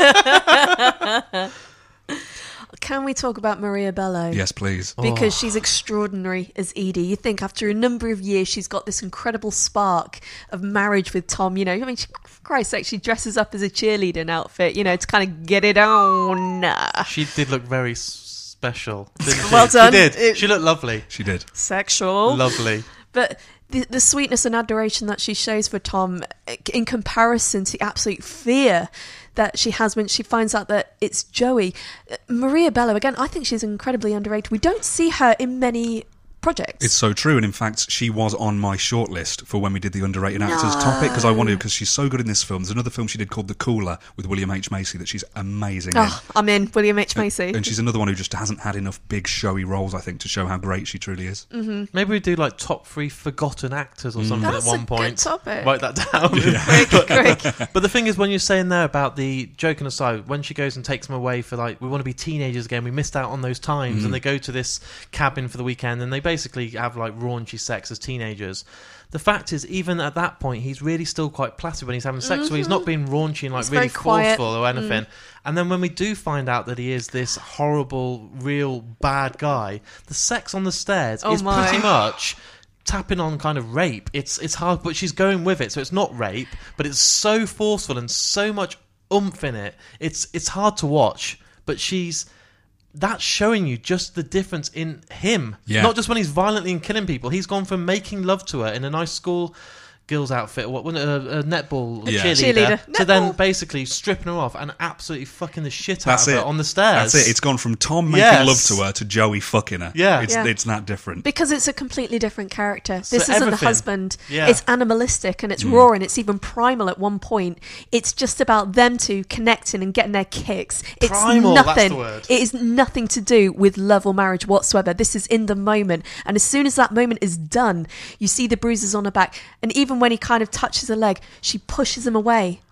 Can we talk about Maria Bello? Yes, please. Because she's extraordinary as Edie. You think after a number of years, she's got this incredible spark of marriage with Tom. You know, I mean, for Christ's sake, she dresses up as a cheerleader outfit, to kind of get it on. She did look very special, didn't she? Well done. She did. She looked lovely. She did. Sexual. Lovely. But the sweetness and adoration that she shows for Tom in comparison to the absolute fear that she has when she finds out that it's Joey. Maria Bello, again, I think she's incredibly underrated. We don't see her in many projects. It's so true, and in fact she was on my shortlist for when we did the underrated actors topic because I wanted, because she's so good in this film. There's another film she did called The Cooler with William H. Macy that she's amazing in. I'm in William H. Macy. And she's another one who just hasn't had enough big showy roles, I think, to show how great she truly is. Mm-hmm. Maybe we do like top 3 forgotten actors or something at one point. That's a good topic. Write that down. But the thing is, when you're saying there about the joking aside, when she goes and takes them away for like, we want to be teenagers again, we missed out on those times, and they go to this cabin for the weekend and they basically have like raunchy sex as teenagers. The fact is, even at that point, he's really still quite placid when he's having sex, so he's not being raunchy and like really forceful or anything. And then when we do find out that he is this horrible, real bad guy, the sex on the stairs is pretty much tapping on kind of rape. It's hard, but she's going with it, so it's not rape, but it's so forceful and so much oomph in it. It's hard to watch, but that's showing you just the difference in him. Yeah. Not just when he's violently and killing people. He's gone from making love to her in a nice school girl's outfit, or what, a netball cheerleader, to then basically stripping her off and absolutely fucking the shit out of her on the stairs. That's it. It's gone from Tom making love to her to Joey fucking her. Yeah. It's that different. Because it's a completely different character. So this isn't the husband. Yeah. It's animalistic and it's raw and it's even primal at one point. It's just about them two connecting and getting their kicks. It's primal, nothing. that's the word. It is nothing to do with love or marriage whatsoever. This is in the moment. And as soon as that moment is done, you see the bruises on her back. And even when he kind of touches her leg, she pushes him away.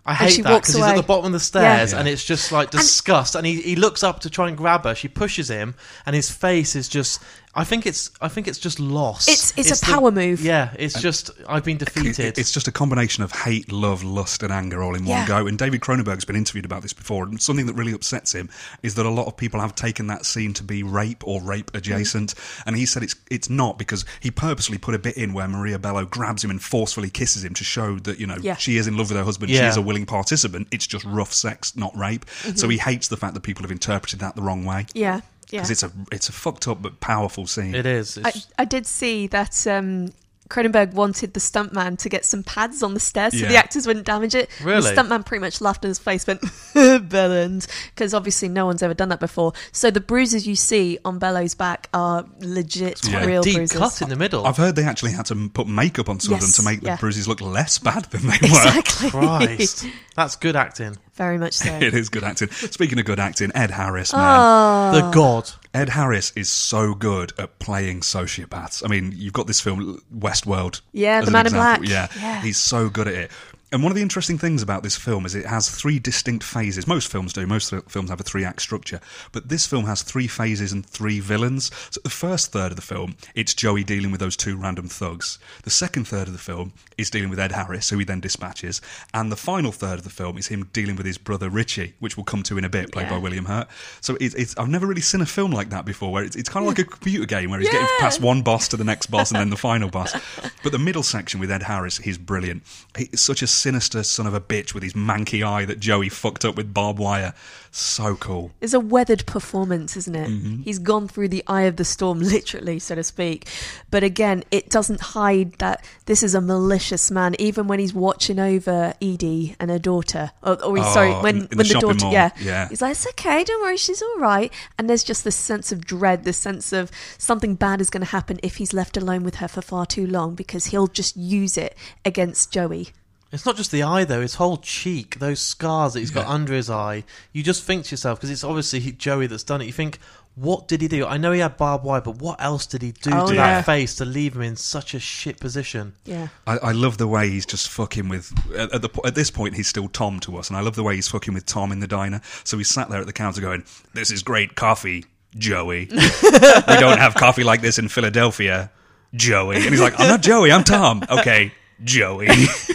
I And she hate that walks because he's at away. the bottom of the stairs Yeah. and it's just like disgust. And he looks up to try and grab her. She pushes him, and his face is just. I think it's just lost. It's a power move. Yeah, it's just I've been defeated. It's just a combination of hate, love, lust, and anger all in one Yeah. go. And David Cronenberg's been interviewed about this before, and something that really upsets him is that a lot of people have taken that scene to be rape or rape adjacent. And he said it's not, because he purposely put a bit in where Maria Bello grabs him and forcefully kisses him to show that, Yeah. she is in love with her husband. She Yeah. is a willing participant. It's just rough sex, not rape. So he hates the fact that people have interpreted that the wrong way. Yeah. Yeah. Because it's a fucked up but powerful scene. It is. I did see that Cronenberg wanted the stuntman to get some pads on the stairs so Yeah. the actors wouldn't damage it. Really? The stuntman pretty much laughed in his face, went, Bellend, because obviously no one's ever done that before. So the bruises you see on Bello's back are legit, Yeah. real deep bruises. cut in the middle. I've heard they actually had to put makeup on some of them Yes, to make the yeah. bruises look less bad than they were. Exactly. Christ, that's good acting. Very much so. It is good acting. Speaking of good acting, Ed Harris, man. Ah. The God. Ed Harris is so good at playing sociopaths. I mean, you've got this film, Westworld. Yeah, as The an Man in example. Black. Yeah, Yeah. he's so good at it. And one of the interesting things about this film is it has 3 distinct phases. Most films do. Most films have a 3-act structure. But this film has 3 phases and 3 villains. So the first third of the film, it's Joey dealing with those 2 random thugs. The second third of the film is dealing with Ed Harris, who he then dispatches. And the final third of the film is him dealing with his brother Richie, which we'll come to in a bit, played Yeah. by William Hurt. So it's I've never really seen a film like that before, where it's kind of like a computer game, where he's getting past one boss to the next boss and then the final boss. But the middle section with Ed Harris, he's brilliant. He's such a sinister son of a bitch with his manky eye that Joey fucked up with barbed wire. So cool. It's a weathered performance, isn't it? Mm-hmm. He's gone through the eye of the storm, literally, so to speak. But again, it doesn't hide that this is a malicious man, even when he's watching over Edie and her daughter. Or he's, sorry, when in the the shopping daughter, mall. Yeah. He's like, it's okay, don't worry, she's all right. And there's just this sense of dread, this sense of something bad is going to happen if he's left alone with her for far too long, because he'll just use it against Joey. It's not just the eye, though. His whole cheek, those scars that he's got under his eye. You just think to yourself, because it's obviously Joey that's done it, you think, what did he do? I know he had barbed wire, but what else did he do to yeah. that face to leave him in such a shit position? Yeah. I love the way he's just fucking with... At this point, he's still Tom to us, and I love the way he's fucking with Tom in the diner. So he's sat there at the counter going, "This is great coffee, Joey. We don't have coffee like this in Philadelphia, Joey." And he's like, "I'm not Joey, I'm Tom." "Okay, Joey."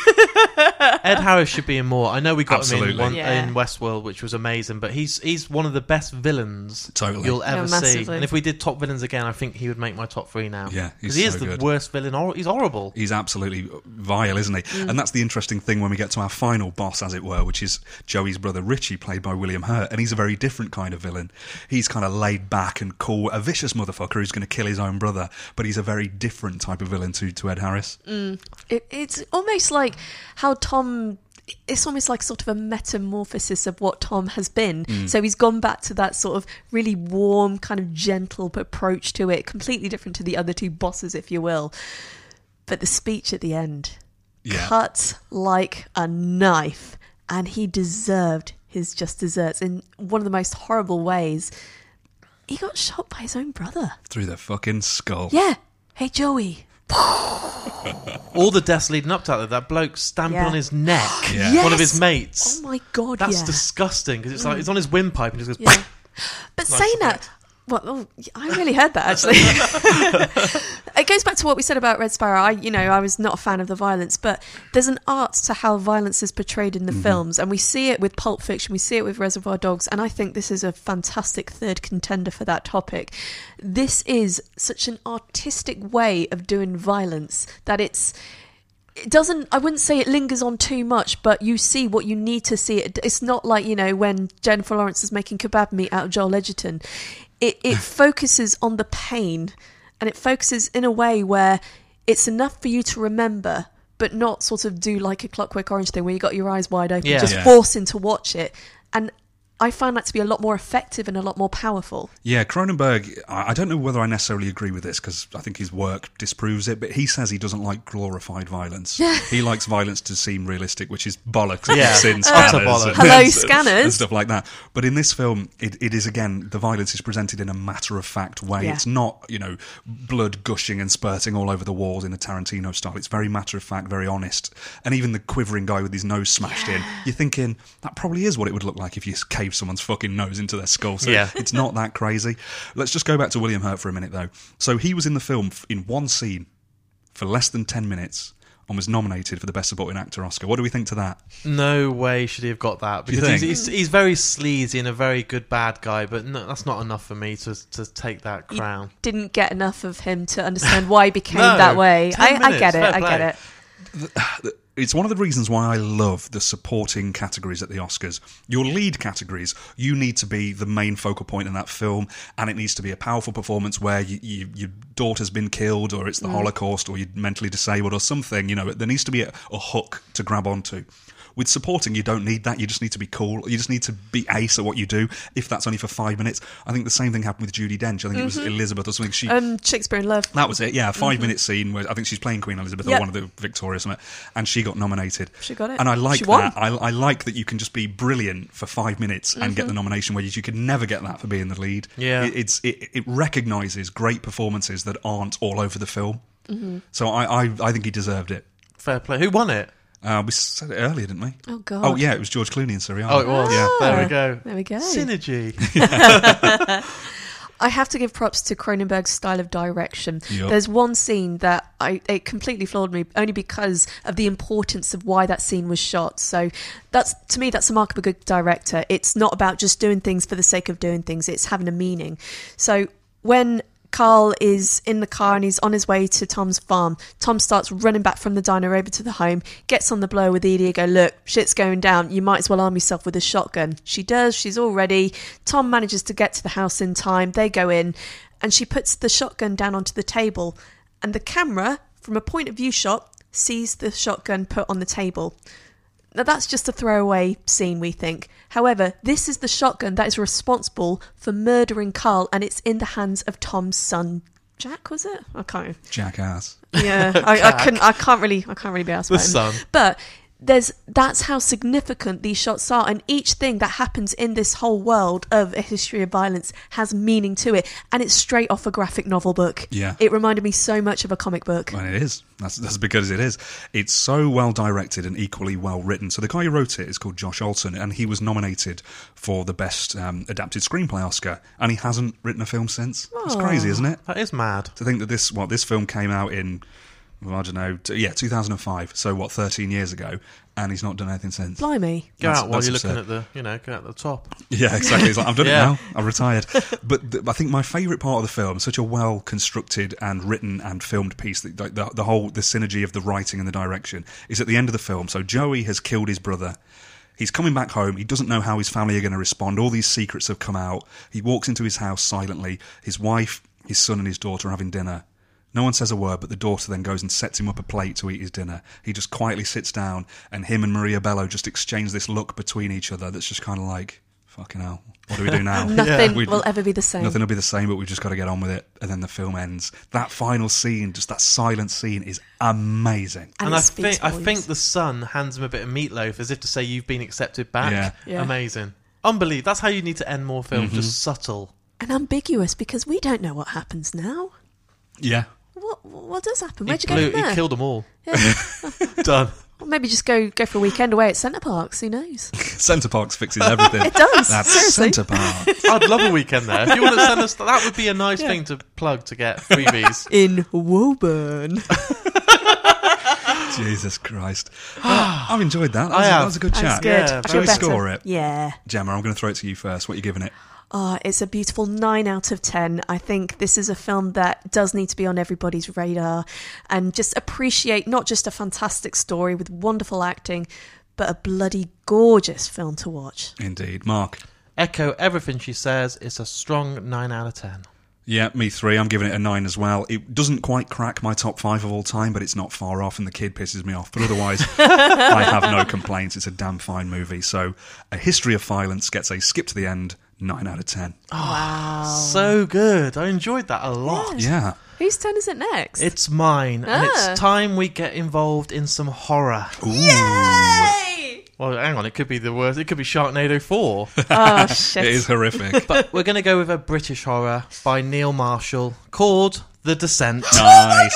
Ed Harris should be in more. I know we got him Absolutely. in Westworld, which was amazing, but he's one of the best villains Totally. you'll ever see. massively. And if we did top villains again, I think he would make my top 3 now. Yeah, he's because he is so the good. worst villain. He's horrible. He's absolutely vile, isn't he? And that's the interesting thing when we get to our final boss, as it were, which is Joey's brother Richie, played by William Hurt. And he's a very different kind of villain. He's kind of laid back and cool, a vicious motherfucker who's going to kill his own brother. But he's a very different type of villain to Ed Harris. It's almost like how Tom... It's almost like sort of a metamorphosis of what Tom has been. So he's gone back to that sort of really warm, kind of gentle approach to it, completely different to the other 2 bosses, if you will. But the speech at the end, Yeah. cut like a knife, and he deserved his just desserts in one of the most horrible ways. He got shot by his own brother. Through the fucking skull. Yeah. Hey, Joey. All the deaths leading up to that bloke stamping Yeah. on his neck, Yeah. one of Yes! his mates. Oh my God, That's yeah. disgusting, because it's like it's on his windpipe and he just goes... Yeah. But Nice saying effect. that, well, I really heard that actually. It goes back to what we said about Red Sparrow. I was not a fan of the violence, but there's an art to how violence is portrayed in the films, and we see it with Pulp Fiction, we see it with Reservoir Dogs, and I think this is a fantastic third contender for that topic. This is such an artistic way of doing violence that it doesn't, I wouldn't say it lingers on too much, but you see what you need to see. It's not like, when Jennifer Lawrence is making kebab meat out of Joel Edgerton. It focuses on the pain, and it focuses in a way where it's enough for you to remember, but not sort of do like a Clockwork Orange thing where you got your eyes wide open, Yeah. just Yeah. forcing to watch it. And I found that to be a lot more effective and a lot more powerful. Yeah, Cronenberg, I don't know whether I necessarily agree with this because I think his work disproves it, but he says he doesn't like glorified violence. He likes violence to seem realistic, which is bollocks. Yeah. You've seen Utter scanners bollocks. Hello, and scanners. stuff like that. But in this film, it is, again, the violence is presented in a matter-of-fact way. Yeah. It's not, blood gushing and spurting all over the walls in a Tarantino style. It's very matter-of-fact, very honest. And even the quivering guy with his nose smashed in, you're thinking, that probably is what it would look like if you caved someone's fucking nose into their skull. So it's not that crazy. Let's just go back to William Hurt for a minute, though. So he was in the film in one scene for less than 10 minutes and was nominated for the Best Supporting Actor Oscar. What do we think to that? No way should he have got that, Do you because think? he's very sleazy and a very good bad guy, but no, that's not enough for me to take that crown. Didn't get enough of him to understand why he became No, that way. 10 I get minutes, it. fair I get play. it. It's one of the reasons why I love the supporting categories at the Oscars. Your lead categories, you need to be the main focal point in that film, and it needs to be a powerful performance where your daughter's been killed, or it's the Holocaust, or you're mentally disabled, or something. There needs to be a hook to grab onto. With supporting, you don't need that. You just need to be cool. You just need to be ace at what you do, if that's only for 5 minutes. I think the same thing happened with Judi Dench. I think it was Elizabeth or something. Shakespeare in Love. That was it, yeah. A 5-minute scene where I think she's playing Queen Elizabeth or one of the Victorias, or something, and she got nominated. She got it. And I like She won. that. I like that you can just be brilliant for 5 minutes and get the nomination, where you could never get that for being the lead. Yeah. It recognises great performances that aren't all over the film. So I think he deserved it. Fair play. Who won it? We said it earlier, didn't we? Oh, God. Oh, yeah, it was George Clooney and Siriano. Oh, it was. Yeah. There we go. There we go. Synergy. I have to give props to Cronenberg's style of direction. Yep. There's one scene that it completely floored me, only because of the importance of why that scene was shot. So to me, that's a mark of a good director. It's not about just doing things for the sake of doing things. It's having a meaning. So when Carl is in the car and he's on his way to Tom's farm, Tom starts running back from the diner over to the home, gets on the blower with Edie, go, look, shit's going down, you might as well arm yourself with a shotgun. She does, she's all ready. Tom manages to get to the house in time, they go in, and she puts the shotgun down onto the table, and the camera, from a point of view shot, sees the shotgun put on the table. Now, that's just a throwaway scene, we think. However, this is the shotgun that is responsible for murdering Carl, and it's in the hands of Tom's son, Jack. Was it? I can't. Jackass. Yeah, I can't really be asked about him. son. But that's how significant these shots are, and each thing that happens in this whole world of A History of Violence has meaning to it, and it's straight off a graphic novel book. Yeah. It reminded me so much of a comic book. And it is. That's because it is. It's so well directed and equally well written. So the guy who wrote it is called Josh Olson, and he was nominated for the Best Adapted Screenplay Oscar, and he hasn't written a film since. It's crazy, isn't it? That is mad. To think that this film came out in, well, I don't know, 2005. So 13 years ago, and he's not done anything since. Blimey. Go out while that's you're absurd. looking at go out the top. Yeah, exactly. It's like, I've done Yeah. it now. I've retired. But I think my favourite part of the film, such a well constructed and written and filmed piece, the synergy of the writing and the direction, is at the end of the film. So Joey has killed his brother. He's coming back home. He doesn't know how his family are going to respond. All these secrets have come out. He walks into his house silently. His wife, his son, and his daughter are having dinner. No one says a word, but the daughter then goes and sets him up a plate to eat his dinner. He just quietly sits down, and him and Maria Bello just exchange this look between each other that's just kind of like, fucking hell, what do we do now? Nothing will ever be the same. Nothing will be the same, but we've just got to get on with it. And then the film ends. That final scene, just that silent scene, is amazing. And And it I speaks think volumes. the son hands him a bit of meatloaf as if to say you've been accepted back. Yeah. Yeah. Amazing. Unbelievable. That's how you need to end more films, just subtle. And ambiguous, because we don't know what happens now. Yeah. What does happen? Where'd you go from there? He killed them all. Yeah. Done. Or maybe just go for a weekend away at Centre Parks. Who knows? Centre Parks fixes everything. It does. That's Seriously. Centre Park. I'd love a weekend there. If you want to send us, that would be a nice thing to plug to get freebies. In Woburn. Jesus Christ. Well, I've enjoyed that. I have. That was a good That's chat. good. Yeah, I Shall feel we better. score it? Yeah. Gemma, I'm going to throw it to you first. What are you giving it? It's a beautiful 9 out of 10. I think this is a film that does need to be on everybody's radar, and just appreciate not just a fantastic story with wonderful acting, but a bloody gorgeous film to watch. Indeed. Mark? Echo everything she says. It's a strong 9 out of 10. Yeah, me 3. I'm giving it a 9 as well. It doesn't quite crack my top 5 of all time, but it's not far off, and the kid pisses me off. But otherwise, I have no complaints. It's a damn fine movie. So, A History of Violence gets a skip to the end, 9 out of 10. Wow. So good. I enjoyed that a lot. Yeah. Whose turn is it next? It's mine, and Ah. it's time we get involved in some horror. Yay! Well, hang on, it could be the worst. It could be Sharknado 4. Oh, shit. It is horrific. But we're going to go with a British horror by Neil Marshall called The Descent. Nice.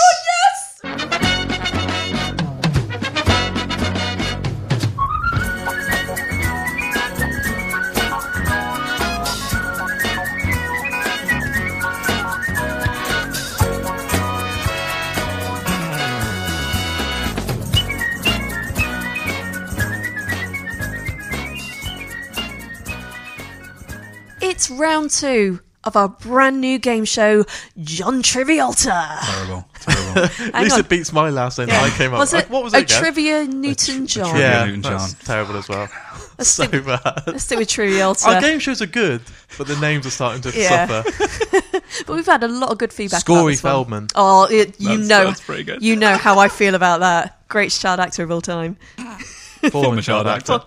It's round 2 of our brand new game show, John Trivialta. Terrible. At least on. it beats my last name that I came up Was with. it What was a it again? Trivia Newton John? Trivia Yeah, Newton that's John. terrible as well. Let's So stick, bad. let's stick with Trivialta. Our game shows are good, but the names are starting to Yeah. suffer. But we've had a lot of good feedback about Scory this one. Feldman. Oh, That's pretty good. you know how I feel about that. Greatest child actor of all time. Former child actor.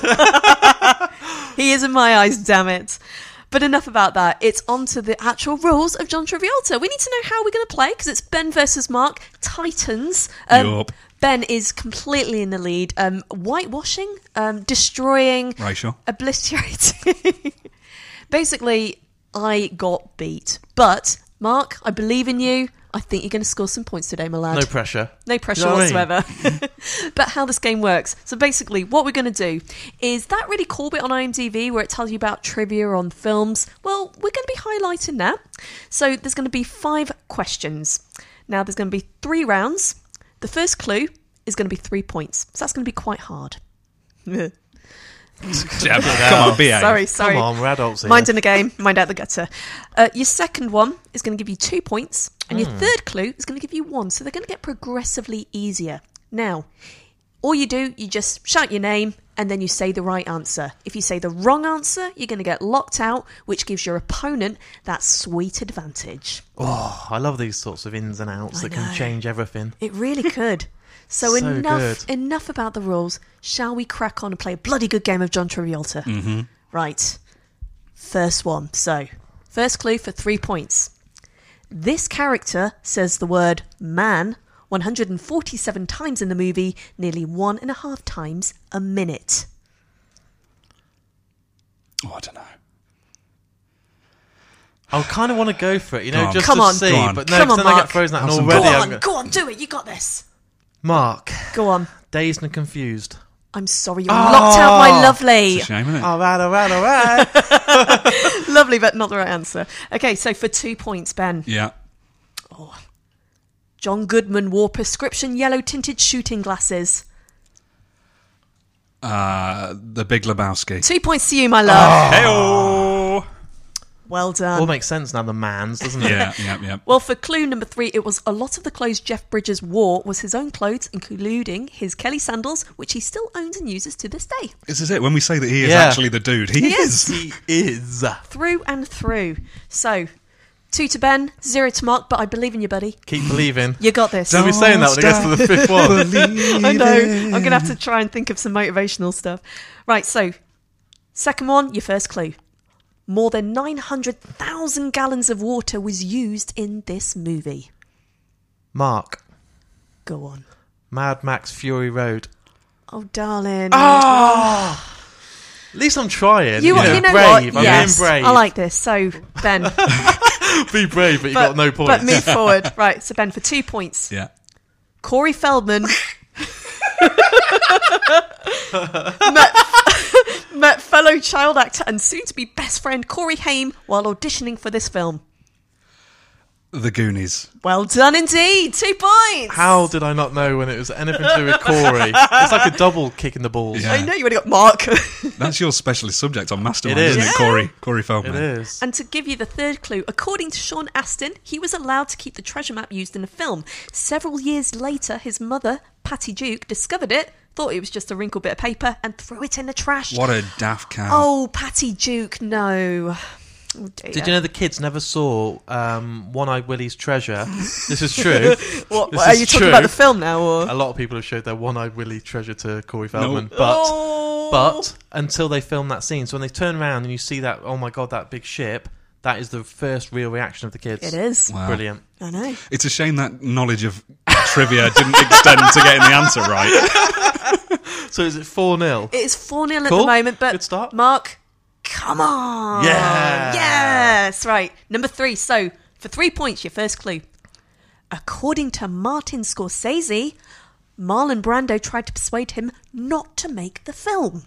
He is in my eyes, damn it. But enough about that. It's on to the actual rules of John Trivialta. We need to know how we're going to play, because it's Ben versus Mark, Titans. Yup. Ben is completely in the lead. Whitewashing, destroying, Racial. obliterating. Basically, I got beat. But, Mark, I believe in you. I think you're going to score some points today, my lad. No pressure. No pressure You know what I mean? whatsoever. But how this game works. So basically, what we're going to do is that really cool bit on IMDb where it tells you about trivia on films. Well, we're going to be highlighting that. So there's going to be 5 questions. Now, there's going to be 3 rounds. The first clue is going to be 3 points. So that's going to be quite hard. Yeah, come on, behave. Sorry. Come on, we're adults here. Mind in the game, mind out the gutter. Your second one is going to give you 2 points, and your third clue is going to give you 1. So they're going to get progressively easier. Now, all you do, you just shout your name, and then you say the right answer. If you say the wrong answer, you're going to get locked out, which gives your opponent that sweet advantage. Oh, I love these sorts of ins and outs I that can know. change everything. It really could. So good. enough about the rules. Shall we crack on and play a bloody good game of John Trivialta? Mm-hmm. Right. First one. So, first clue for 3 points. This character says the word man 147 times in the movie, nearly 1.5 times a minute. Oh, I don't know. I kind of want to go for it, you know, Go on. just Come to on. see. Go on. But no, Come on, because then I Mark. get frozen out and Have some already. Go I'm on, go- go on, do it. You got this. Mark, Go on. Dazed and Confused. I'm sorry, you're locked out, my lovely. It's a shame, isn't it? All right. Lovely, but not the right answer. Okay, so for 2 points, Ben. Yeah. John Goodman wore prescription yellow-tinted shooting glasses. The Big Lebowski. 2 points to you, my love. Hey-oh! Well done. All makes sense now, the man's, doesn't it? Yeah. Well, for clue number 3, it was a lot of the clothes Jeff Bridges wore was his own clothes, including his Kelly sandals, which he still owns and uses to this day. This is it. When we say that he is Yeah. actually the dude, he is. He is. Through and through. So, 2 to Ben, 0 to Mark, but I believe in you, buddy. Keep believing. You got this. Don't be saying that when it gets to the fifth one. I know. I'm going to have to try and think of some motivational stuff. Right, so, second one, your first clue. More than 900,000 gallons of water was used in this movie. Mark, Go on. Mad Max Fury Road. Oh, darling. At least I'm trying. You know brave. what? I'm Yes, being brave. I like this. So, Ben. Be brave, but you got no points. But move forward. Right, so Ben, for 2 points. Yeah. Corey Feldman met fellow child actor and soon-to-be best friend Corey Haim while auditioning for this film. The Goonies. Well done indeed. 2 points. How did I not know when it was anything to do with Corey? It's like a double kick in the balls. Yeah. I know you already got Mark. That's your specialist subject on Mastermind, It is. isn't it? Corey It Feldman. is. And to give you the third clue, according to Sean Astin, he was allowed to keep the treasure map used in the film. Several years later, his mother, Patty Duke, discovered it, thought it was just a wrinkled bit of paper, and threw it in the trash. What a daft cow. Oh, Patty Duke, no. Oh dear. Did you know the kids never saw One-Eyed Willie's Treasure? This is true. What This are is you talking true. about the film now? Or? A lot of people have showed their One-Eyed Willie Treasure to Corey Feldman, No. but until they film that scene, so when they turn around and you see that, oh my god, that big ship, that is the first real reaction of the kids. It is. Wow. Brilliant. I know. It's a shame that knowledge of trivia didn't extend to getting the answer right. So is it 4-0? It is 4-0 at Cool. the moment, but Good start. Mark, come on. Yeah. Yes, right. Number 3. So, for 3 points, your first clue. According to Martin Scorsese, Marlon Brando tried to persuade him not to make the film.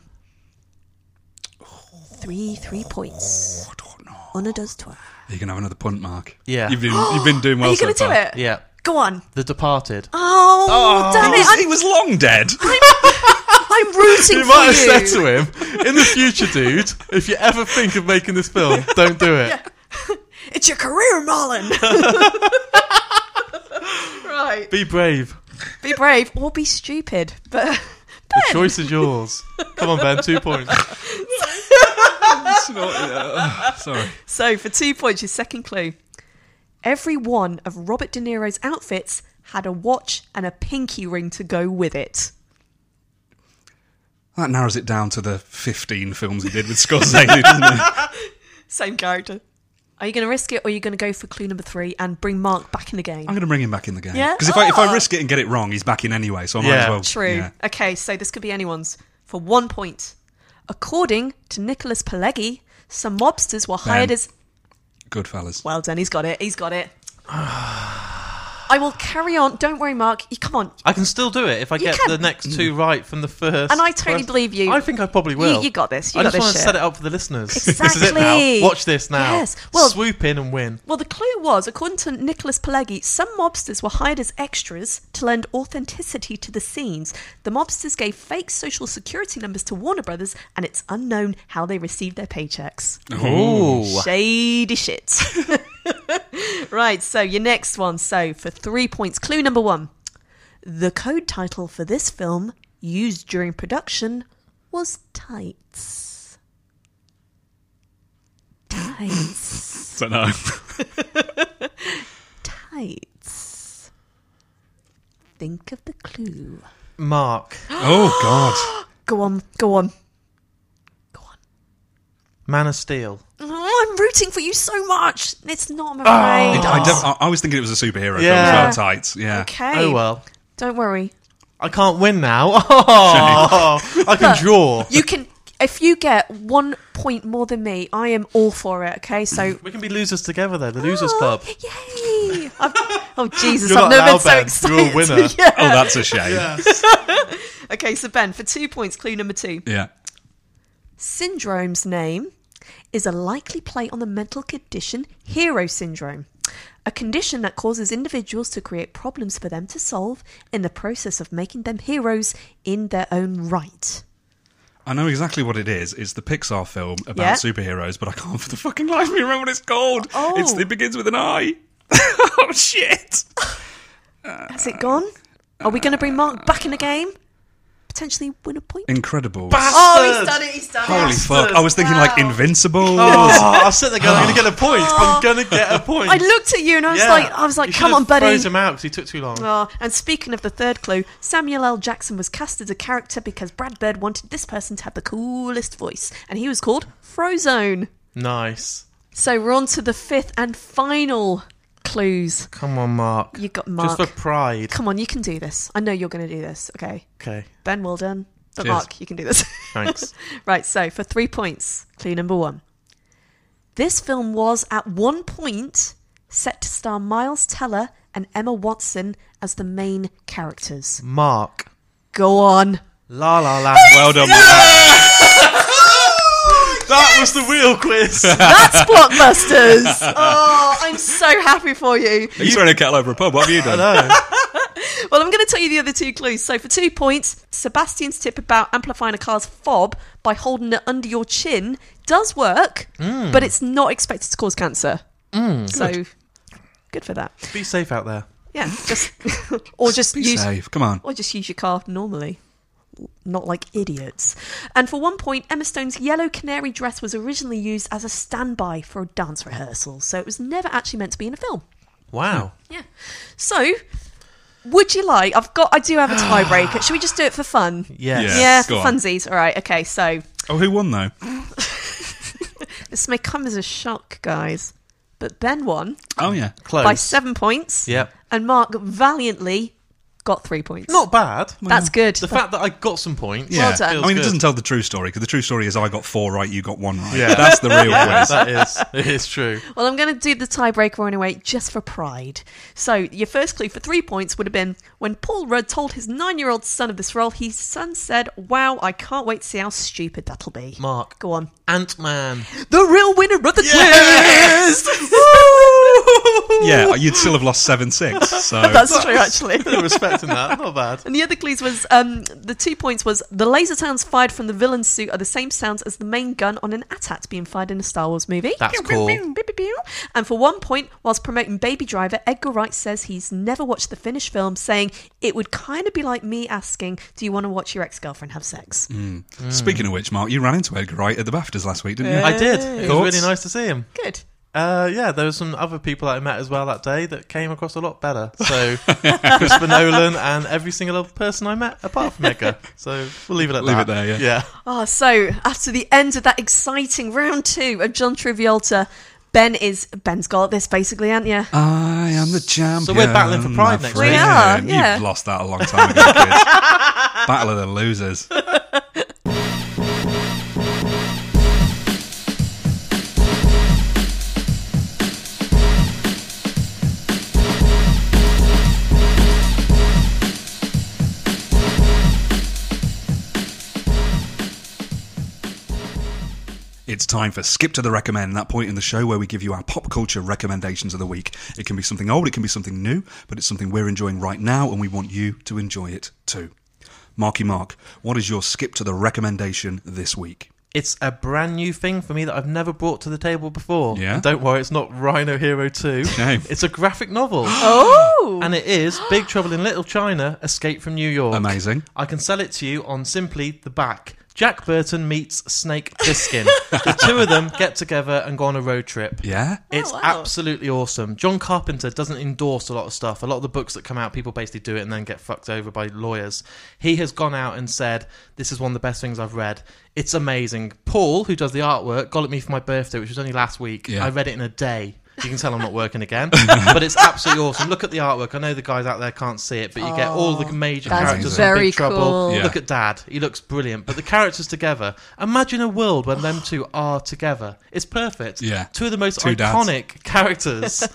3 points. Honneur does toi. You can have another punt, Mark. Yeah. You've been doing well Are you so going to do far. it? Yeah. Go on. The Departed. Oh, damn He it. was, he was long dead. I'm rooting You for might have you. said to him, in the future, dude, if you ever think of making this film, don't do it. It's your career, Marlon. Right. Be brave. Be brave or be stupid. But The choice is yours. Come on, Ben, 2 points. Sorry. So, for 2 points, your second clue. Every one of Robert De Niro's outfits had a watch and a pinky ring to go with it. That narrows it down to the 15 films he did with Scorsese, doesn't it? Same character. Are you going to risk it, or are you going to go for clue number 3 and bring Mark back in the game? I'm going to bring him back in the game. Yeah? Because if I risk it and get it wrong, he's back in anyway, so I might as well. True. Yeah. Okay, so this could be anyone's. For 1 point. According to Nicholas Pileggi, some mobsters were hired Ben. as... Goodfellas. Well done, he's got it. I will carry on. Don't worry, Mark. Come on. I can still do it if I get can. the next 2 right from the first. And I totally believe you. I think I probably will. You got this. I You got just this want to shit. set it up for the listeners. Exactly. This is it now. Watch this now. Yes. Well- Swoop in and win. Well, the clue was, according to Nicholas Pileggi, some mobsters were hired as extras to lend authenticity to the scenes. The mobsters gave fake social security numbers to Warner Brothers, and it's unknown how they received their paychecks. Ooh. Shady shit. Right, so your next one. So, for 3 points, clue number 1. The code title for this film, used during production, was Tights. Tights. Don't know. Tights. Think of the clue. Mark. Oh, God. Go on. Go on. Man of Steel. Oh, I'm rooting for you so much. It's not, I'm afraid. I was thinking it was a superhero film Yeah. as well, Tights. Yeah. Okay. Oh, well. Don't worry. I can't win now. Oh, I can draw. You can... If you get 1 point more than me, I am all for it, okay? So... We can be losers together, though. The Losers Club. Yay! Oh, Jesus, You're I've not never now, been so Ben. excited. You're a winner. Yeah. Oh, that's a shame. Okay, so Ben, for 2 points, clue number 2. Yeah. Syndrome's name is a likely play on the mental condition hero syndrome, a condition that causes individuals to create problems for them to solve in the process of making them heroes in their own right. I know exactly what it is. It's the Pixar film about Yeah. superheroes, but I can't for the fucking life of me remember what it's called. Oh. It begins with an I. Oh, shit. Has it gone? Are we going to bring Mark back in the game? Potentially win a point? Incredible. Oh, he's done it, he's done Holy it. fuck. I was thinking like Invincible. Oh, I was sitting there going, I'm going to get a point. I'm going to get a point. I looked at you and I was like, You come should on, have buddy. froze him out because he took too long. Oh, and speaking of the third clue, Samuel L. Jackson was cast as a character because Brad Bird wanted this person to have the coolest voice, and he was called Frozone. Nice. So we're on to the fifth and final clues. Come on, Mark. You got Mark. Just for pride. Come on, you can do this. I know you're going to do this. Okay, Okay, Ben, well done. But Cheers. Mark, you can do this. thanks. Right, so for 3 points, clue number 1. This film was at one point set to star Miles Teller and Emma Watson as the main characters. Mark. Go on. La La Land. Well done, Mark. That was the real quiz. That's Blockbusters. Oh, I'm so happy for you. He's throwing a kettle over a pub. What have you done? Well, I'm going to tell you the other 2 clues. So for 2 points, Sebastian's tip about amplifying a car's fob by holding it under your chin does work, but it's not expected to cause cancer. So good for that. Be safe out there. Yeah, just or just Be use safe. Come on. or just use your car normally. not like idiots. And for 1 point, Emma Stone's yellow canary dress was originally used as a standby for a dance rehearsal, so it was never actually meant to be in a film. Wow. Yeah. So, would you like... I do have a tiebreaker. Should we just do it for fun? Yes. Yeah, go for on. funsies. All right, okay, so... Oh, who won though? This may come as a shock, guys, but Ben won Oh yeah. Close. by 7 points, Yep. and Mark valiantly got 3 points. Not bad. That's good. The fact that I got some points. Yeah. Well done. I mean, feels it good. doesn't tell the true story, because the true story is I got 4 right, you got 1 right. Yeah. That's the real quiz. It is true. Well, I'm going to do the tiebreaker anyway, just for pride. So, your first clue for 3 points would have been when Paul Rudd told his 9-year-old son of this role, his son said, "Wow, I can't wait to see how stupid that'll be." Mark. Go on. Ant-Man. The real winner of the Yes! quiz! Yeah, you'd still have lost 7-6. So That's true, actually. Respecting that. Not bad. And the other clues was, the 2 points was, the laser sounds fired from the villain's suit are the same sounds as the main gun on an AT-AT being fired in a Star Wars movie. That's cool. Pew, pew, pew. And for 1 point, whilst promoting Baby Driver, Edgar Wright says he's never watched the finished film, saying, it would kind of be like me asking, do you want to watch your ex-girlfriend have sex? Speaking of which, Mark, you ran into Edgar Wright at the BAFTAs last week, didn't you? I did. It was Thoughts? really nice to see him. Good. Yeah, there were some other people that I met as well that day that came across a lot better. So, Christopher Nolan and every single other person I met, apart from Edgar. So, we'll leave it at Leave that. it there, yeah. Yeah. Oh, so after the end of that exciting round 2 of John Travolta, Ben's got this basically, haven't you? I am the champion. So we're battling for pride my next friend. week. We are, yeah. You've lost that a long time ago, kids. Battle of the losers. It's time for Skip to the Recommend, that point in the show where we give you our pop culture recommendations of the week. It can be something old, it can be something new, but it's something we're enjoying right now and we want you to enjoy it too. Marky Mark, what is your Skip to the Recommendation this week? It's a brand new thing for me that I've never brought to the table before. Yeah? And don't worry, it's not Rhino Hero 2. Shame. It's a graphic novel. Oh! And it is Big Trouble in Little China, Escape from New York. Amazing. I can sell it to you on simply the back. Jack Burton meets Snake Plissken. The two of them get together and go on a road trip. Yeah? It's wow. absolutely awesome. John Carpenter doesn't endorse a lot of stuff. A lot of the books that come out, people basically do it and then get fucked over by lawyers. He has gone out and said, this is one of the best things I've read. It's amazing. Paul, who does the artwork, got it me for my birthday, which was only last week. Yeah. I read it in a day. You can tell I'm not working again. But it's absolutely awesome. Look at the artwork. I know the guys out there can't see it, but you get all the major That's characters very in Big Trouble. cool. Yeah. Look at Dad. He looks brilliant. But the characters together, imagine a world where them two are together. It's perfect. Yeah. Two of the most Two dads. iconic characters.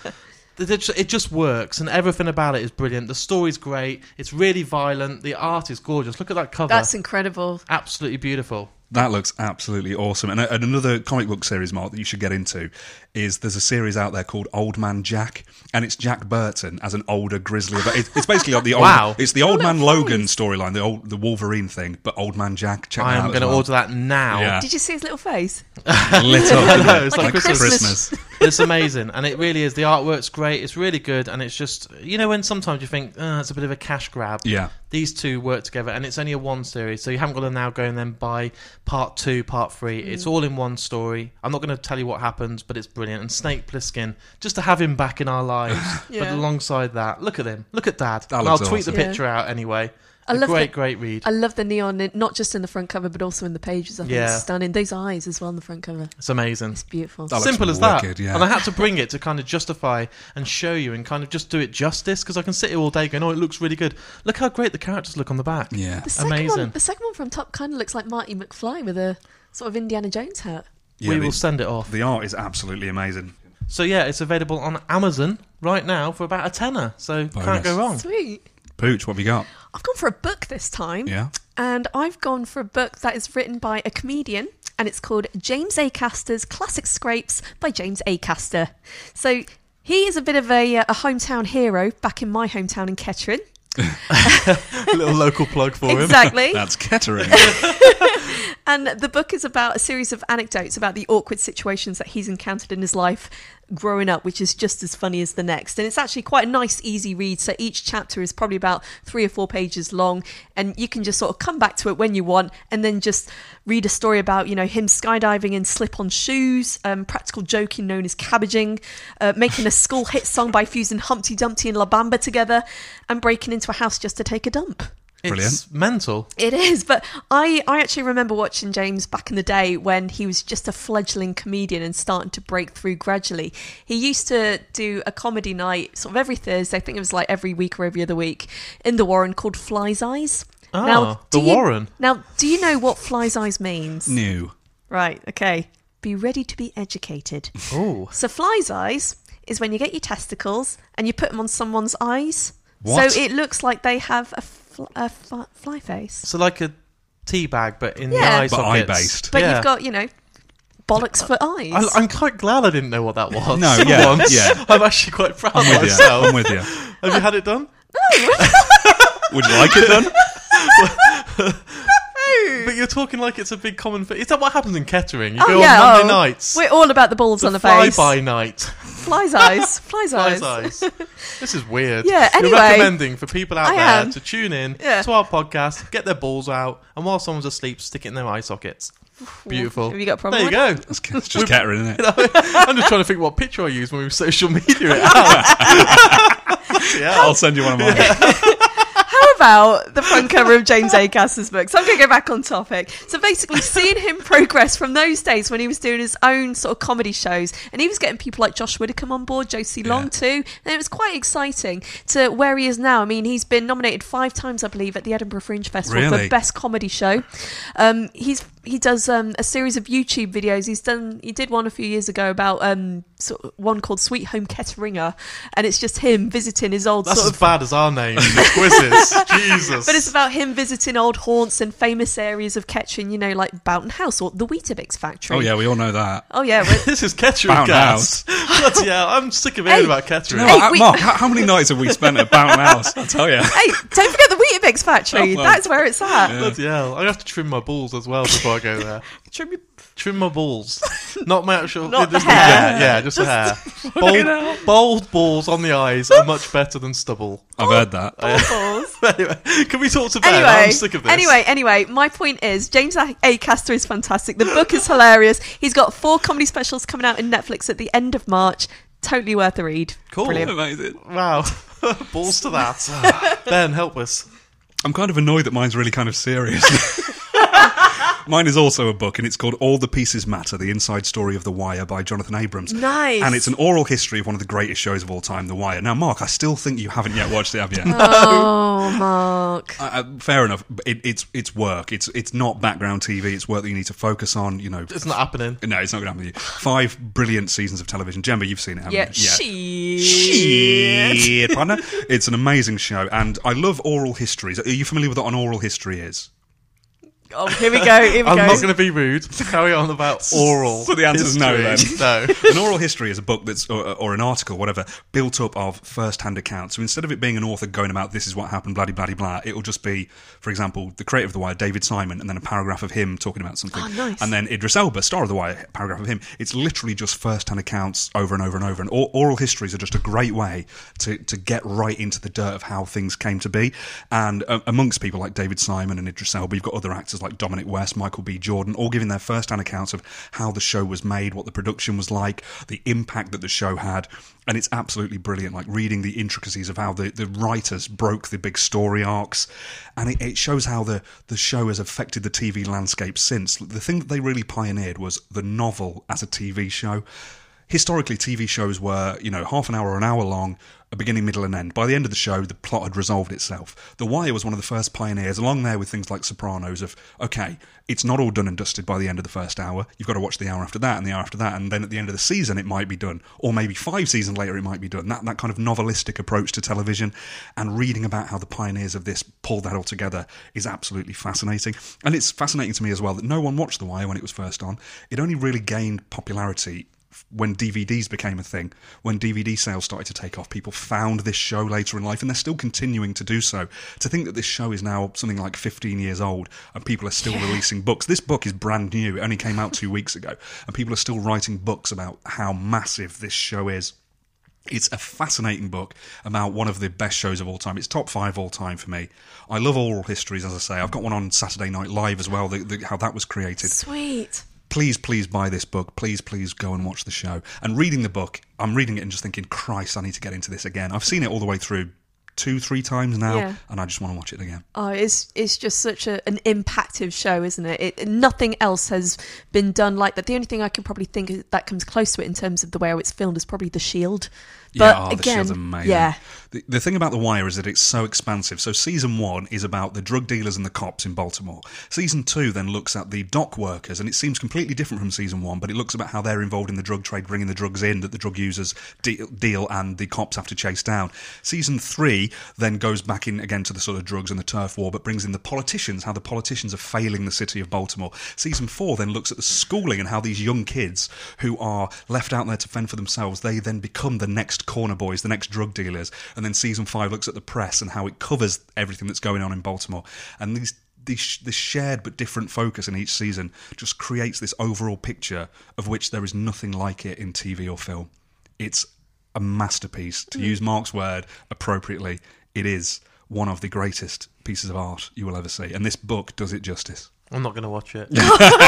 It just works, and everything about it is brilliant. The story's great. It's really violent. The art is gorgeous. Look at that cover. That's incredible. Absolutely beautiful. That looks absolutely awesome. And another comic book series, Mark, that you should get into is there's a series out there called Old Man Jack, and it's Jack Burton as an older grizzly. It's basically like the old, Wow. It's the Old Man Logan storyline, the Wolverine thing, but Old Man Jack. Check I that am out going to as well. order that now. Yeah. Did you see his little face? Lit up, I didn't know, it? it's Like like a Christmas. Christmas. It's amazing, and it really is. The artwork's great. It's really good, and it's just, you know, when sometimes you think, it's a bit of a cash grab. Yeah. These two work together, and it's only a one series, so you haven't got to now go and then buy part 2, part 3. It's all in one story. I'm not going to tell you what happens, but it's brilliant. And Snake Plissken, just to have him back in our lives. Yeah. But alongside that, look at him. Look at Dad. That And I'll looks tweet the awesome. picture out anyway. I love Great read. I love the neon, not just in the front cover, but also in the pages. I think Yeah. it's stunning. Those eyes as well on the front cover. It's amazing. It's beautiful. That looks Simple as wicked, that. yeah. And I had to bring it to kind of justify and show you and kind of just do it justice, because I can sit here all day going, oh, it looks really good. Look how great the characters look on the back. Yeah. The second Amazing. one, the second one from top kind of looks like Marty McFly with a sort of Indiana Jones hat. Yeah, We will send it off. The art is absolutely amazing. So yeah, it's available on Amazon right now for about a tenner. So Bonus. can't go wrong. Sweet. Pooch, what have you got? I've gone for a book this time. Yeah. And I've gone for a book that is written by a comedian, and it's called James Acaster's Classic Scrapes by James Acaster. So he is a bit of a hometown hero back in my hometown in Kettering. A little local plug for him. Exactly. That's Kettering. And the book is about a series of anecdotes about the awkward situations that he's encountered in his life growing up, which is just as funny as the next. And it's actually quite a nice, easy read. So each chapter is probably about 3 or 4 pages long, and you can just sort of come back to it when you want, and then just read a story about, you know, him skydiving in slip-on shoes, practical joking known as cabbaging, making a school hit song by fusing Humpty Dumpty and La Bamba together, and breaking into a house just to take a dump. It's mental. It is, but I actually remember watching James back in the day when he was just a fledgling comedian and starting to break through gradually. He used to do a comedy night sort of every Thursday, I think it was like every week or every other week, in the Warren called Fly's Eyes. Ah, the Warren. Now, do you know what Fly's Eyes means? New. Right, okay. Be ready to be educated. Oh. So Fly's Eyes is when you get your testicles and you put them on someone's eyes. What? So it looks like they have a fly face. So like a tea bag, but in the Yeah. eye But sockets. eye-based. But Yeah. you've got, you know, bollocks for eyes. I'm quite glad I didn't know what that was. No, For yeah, once. yeah. I'm actually quite proud I'm of with you. myself. I'm with you. Have you had it done? Would you like it done? But you're talking like it's a big common thing. Is that what happens in Kettering? You Oh, go yeah, on Monday oh. nights. We're all about the balls on the face. Fly-by night. Fly's eyes. Fly's eyes. Fly's eyes. This is weird. Yeah, You're anyway. recommending for people out I there am. to tune in Yeah. to our podcast, get their balls out, and while someone's asleep, stick it in their eye sockets. Beautiful. Have you got a problem There you with go. It's just Kettering, isn't it? I'm just trying to think what picture I use when we social media it out. Yeah. I'll send you one of mine. How about the front cover of James Acaster's book? So I'm going to go back on topic. So basically seeing him progress from those days when he was doing his own sort of comedy shows, and he was getting people like Josh Widdicombe on board, Josie Long too, and it was quite exciting to where he is now. I mean, he's been nominated 5 times, I believe, at the Edinburgh Fringe Festival Really? for Best Comedy Show. He does a series of YouTube videos. He did one a few years ago about sort of one called Sweet Home Ketteringer, and it's just him visiting his old That's sort as of. bad as our name in the quizzes. Jesus. But it's about him visiting old haunts and famous areas of Kettering, you know, like Boughton House or the Weetabix factory. Oh, yeah, we all know that. Oh, yeah. well- This is Kettering Boughton Cast. Bloody hell, I'm sick of hearing Hey, about Kettering. You know what, we- Mark, how many nights have we spent at Boughton House? I'll tell you. Hey, don't forget the Weetabix factory. Oh, well. That's where it's at. Bloody hell, I have to trim my balls as well before I go there. Trim your- Trim my balls. Not my actual... Not the just hair. Yeah, just the hair. hell. Bold balls on the eyes are much better than stubble. I've heard that. balls. Anyway, can we talk to Ben? I'm sick of this. Anyway, my point is James Acaster is fantastic. The book is hilarious. He's got 4 comedy specials coming out in Netflix at the end of March. Totally worth the read. Cool. Brilliant. Amazing. Wow. Balls to that. Ben, help us. I'm kind of annoyed that mine's really kind of serious. Mine is also a book, and it's called All the Pieces Matter, The Inside Story of The Wire by Jonathan Abrams. Nice. And it's an oral history of one of the greatest shows of all time, The Wire. Now, Mark, I still think you haven't yet watched it, have you? Oh, Mark. Fair enough. It's work. It's not background TV. It's work that you need to focus on, you know. It's not happening. No, it's not going to happen with you. 5 brilliant seasons of television. Gemma, you've seen it, haven't Yeah. you? Shit. Shit, partner. It's an amazing show, and I love oral histories. Are you familiar with what an oral history is? Oh, here we go. Here we I'm go. not going to be rude. Carry on about oral. So the answer's no, history. then. No. An oral history is a book that's, or an article, whatever, built up of first-hand accounts. So instead of it being an author going about this is what happened, blah, blah, blah, blah, it'll just be, for example, the creator of The Wire, David Simon, and then a paragraph of him talking about something. Oh, nice. And then Idris Elba, star of The Wire, a paragraph of him. It's literally just first-hand accounts over and over and over. And oral histories are just a great way to get right into the dirt of how things came to be. And amongst people like David Simon and Idris Elba, you've got other actors like Dominic West, Michael B. Jordan, all giving their first-hand accounts of how the show was made, what the production was like, the impact that the show had, and it's absolutely brilliant, like reading the intricacies of how the writers broke the big story arcs, and it shows how the show has affected the TV landscape since. The thing that they really pioneered was the novel as a TV show. Historically, TV shows were, you know, half an hour or an hour long, a beginning, middle and end. By the end of the show, the plot had resolved itself. The Wire was one of the first pioneers, along there with things like Sopranos, of, okay, it's not all done and dusted by the end of the first hour. You've got to watch the hour after that and the hour after that, and then at the end of the season it might be done. Or maybe 5 seasons later it might be done. That kind of novelistic approach to television, and reading about how the pioneers of this pulled that all together is absolutely fascinating. And it's fascinating to me as well that no one watched The Wire when it was first on. It only really gained popularity when DVDs became a thing, when DVD sales started to take off, people found this show later in life, and they're still continuing to do so. To think that this show is now something like 15 years old and people are still releasing books. This book is brand new. It only came out 2 weeks ago, and people are still writing books about how massive this show is. It's a fascinating book about one of the best shows of all time. It's top 5 all time for me. I love oral histories, as I say. I've got one on Saturday Night Live as well, how that was created. Sweet. Please buy this book. Please go and watch the show. And reading the book, I'm reading it and just thinking, Christ, I need to get into this again. I've seen it all the way through 2-3 times now, and I just want to watch it again. Oh, it's just such an impacttive show, isn't it? Nothing else has been done like that. The only thing I can probably think that comes close to it in terms of the way it's filmed is probably The Shield. But The Shield's amazing. Yeah. The thing about The Wire is that it's so expansive. So season 1 is about the drug dealers and the cops in Baltimore. Season 2 then looks at the dock workers, and it seems completely different from season 1, but it looks about how they're involved in the drug trade, bringing the drugs in that the drug users deal and the cops have to chase down. Season 3 then goes back in again to the sort of drugs and the turf war, but brings in the politicians, how the politicians are failing the city of Baltimore. Season 4 then looks at the schooling and how these young kids who are left out there to fend for themselves, they then become the next corner boys, the next drug dealers. And then season 5 looks at the press and how it covers everything that's going on in Baltimore. And this shared but different focus in each season just creates this overall picture of which there is nothing like it in TV or film. It's a masterpiece. To use Mark's word appropriately, it is one of the greatest pieces of art you will ever see. And this book does it justice. I'm not going to watch it.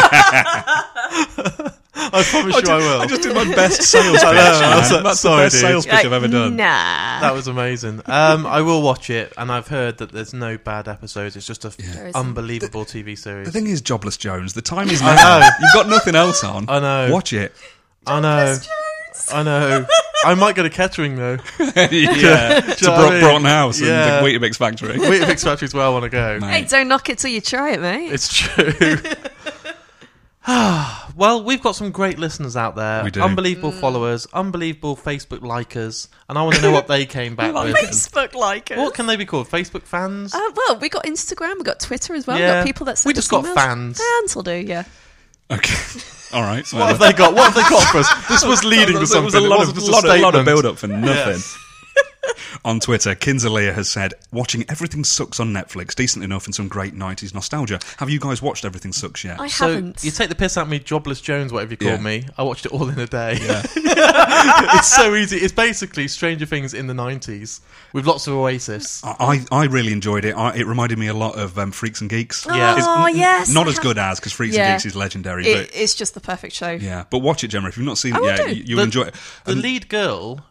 I promise you I will. I just did my best sales pitch. That's the best sales pitch I've ever done. Nah. That was amazing. I will watch it, and I've heard that there's no bad episodes. It's just an unbelievable TV series. The thing is, Jobless Jones, the time is I now. know. You've got nothing else on. I know. Watch it. I know. I know. I might go to Kettering though. Yeah. To Broughton House and the Weetabix factory. Weetabix factory is where I want to go. Hey, don't knock it till you try it, mate. It's true. Well, we've got some great listeners out there. We do. Unbelievable followers, unbelievable Facebook likers, and I want to know what they came back with. Facebook likers. What can they be called? Facebook fans? Well, we got Instagram, we got Twitter as well. Yeah. We got people that send We just us got emails. fans. Fans will do, yeah. Okay. All right. What have they got? What have they got for us? This was leading to something. It was a lot of build-up for nothing. Yes. On Twitter, Kinzalia has said, watching Everything Sucks on Netflix, decent enough and some great 90s nostalgia. Have you guys watched Everything Sucks yet? I So haven't. you take the piss out of me, Jobless Jones, whatever you called me. I watched it all in a day. Yeah. It's so easy. It's basically Stranger Things in the 90s with lots of Oasis. I really enjoyed it. It reminded me a lot of Freaks and Geeks. Yeah. Oh, yes. Not as good as, because Freaks and Geeks is legendary. But It's just the perfect show. yeah, but watch it, Gemma. If you've not seen I it will yet, do. you'll enjoy it. The lead girl,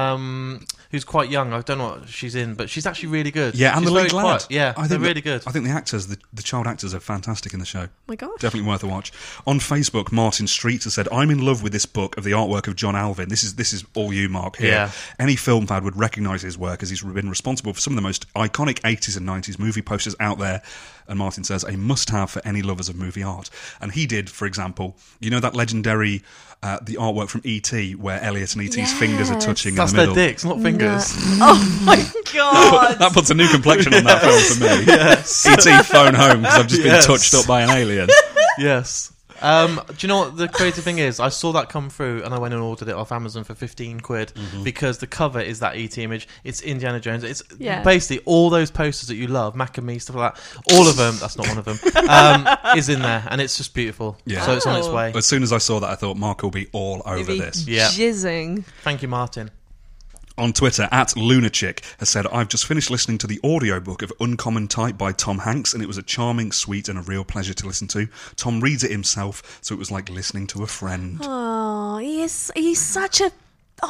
who's quite young, I don't know what she's in, but she's actually really good. Yeah, and she's the very lead lad. quiet. Yeah, I think they're really good. I think the actors, the child actors, are fantastic in the show. Oh my gosh. Definitely worth a watch. On Facebook, Martin Street has said, I'm in love with this book of the artwork of John Alvin. This is all you, Mark, here. Yeah. Any film fan would recognise his work, as he's been responsible for some of the most iconic 80s and 90s movie posters out there. And Martin says, a must-have for any lovers of movie art. And he did, for example, you know that legendary the artwork from E.T. where Elliot and E.T.'s fingers are touching That's in the their middle. dicks, not fingers. Oh my god. That puts a new complexion on that film for me. Yes. E.T. phone home because I've just been Yes. touched up by an alien. Yes. Do you know what the crazy thing is? I saw that come through and I went and ordered it off Amazon for 15 quid because the cover is that E.T. image. It's Indiana Jones. It's basically all those posters that you love, Mac and Me, stuff like that. All of them, that's not one of them, is in there and it's just beautiful. Yeah. So it's on its way. As soon as I saw that, I thought Mark will be all over Maybe this. Yeah. Jizzing. Thank you, Martin. On Twitter, @Lunachick has said, I've just finished listening to the audiobook of Uncommon Type by Tom Hanks, and it was a charming, sweet, and a real pleasure to listen to. Tom reads it himself, so it was like listening to a friend. Oh, he's such a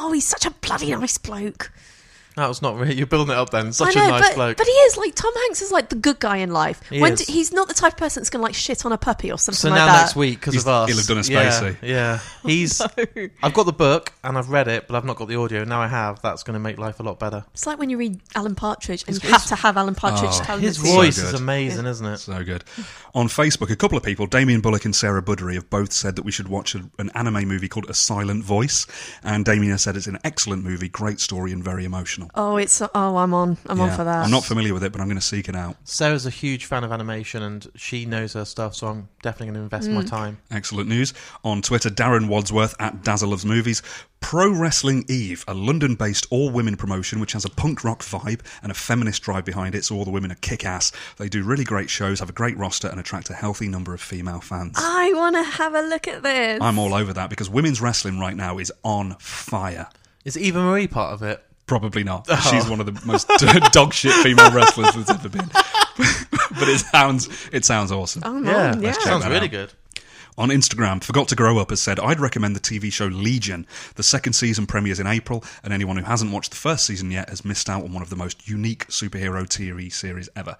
bloody nice bloke. That was not really... You're building it up then. Such I know, a nice bloke. But he is, like, Tom Hanks is like the good guy in life. He is. He's not the type of person that's going to, like, shit on a puppy or something So like now that. next week, because of us... He'll have done a Spacey. Yeah. He's... I've got the book, and I've read it, but I've not got the audio. Now I have. That's going to make life a lot better. It's like when you read Alan Partridge and you have to have Alan Partridge tell His it. voice So is good. amazing, isn't it? So good. On Facebook, a couple of people, Damien Bullock and Sarah Buddery, have both said that we should watch an anime movie called A Silent Voice. And Damien has said it's an excellent movie, great story, and very emotional. original. I'm on for that. I'm not familiar with it, but I'm going to seek it out. Sarah's a huge fan of animation and she knows her stuff, so I'm definitely going to invest my time. Excellent news. On Twitter, Darren Wadsworth at Dazzle Loves Movies. Pro Wrestling Eve, a London-based all-women promotion which has a punk rock vibe and a feminist drive behind it, so all the women are kick-ass. They do really great shows, have a great roster, and attract a healthy number of female fans. I want to have a look at this. I'm all over that because women's wrestling right now is on fire. Is Eva Marie part of it? Probably not. She's one of the most dog shit female wrestlers there's ever been. But it sounds awesome. Oh, Yeah, yeah. sounds that really out. good. On Instagram, Forgot to Grow Up has said, I'd recommend the TV show Legion. The second season premieres in April, and anyone who hasn't watched the first season yet has missed out on one of the most unique superhero TV series ever.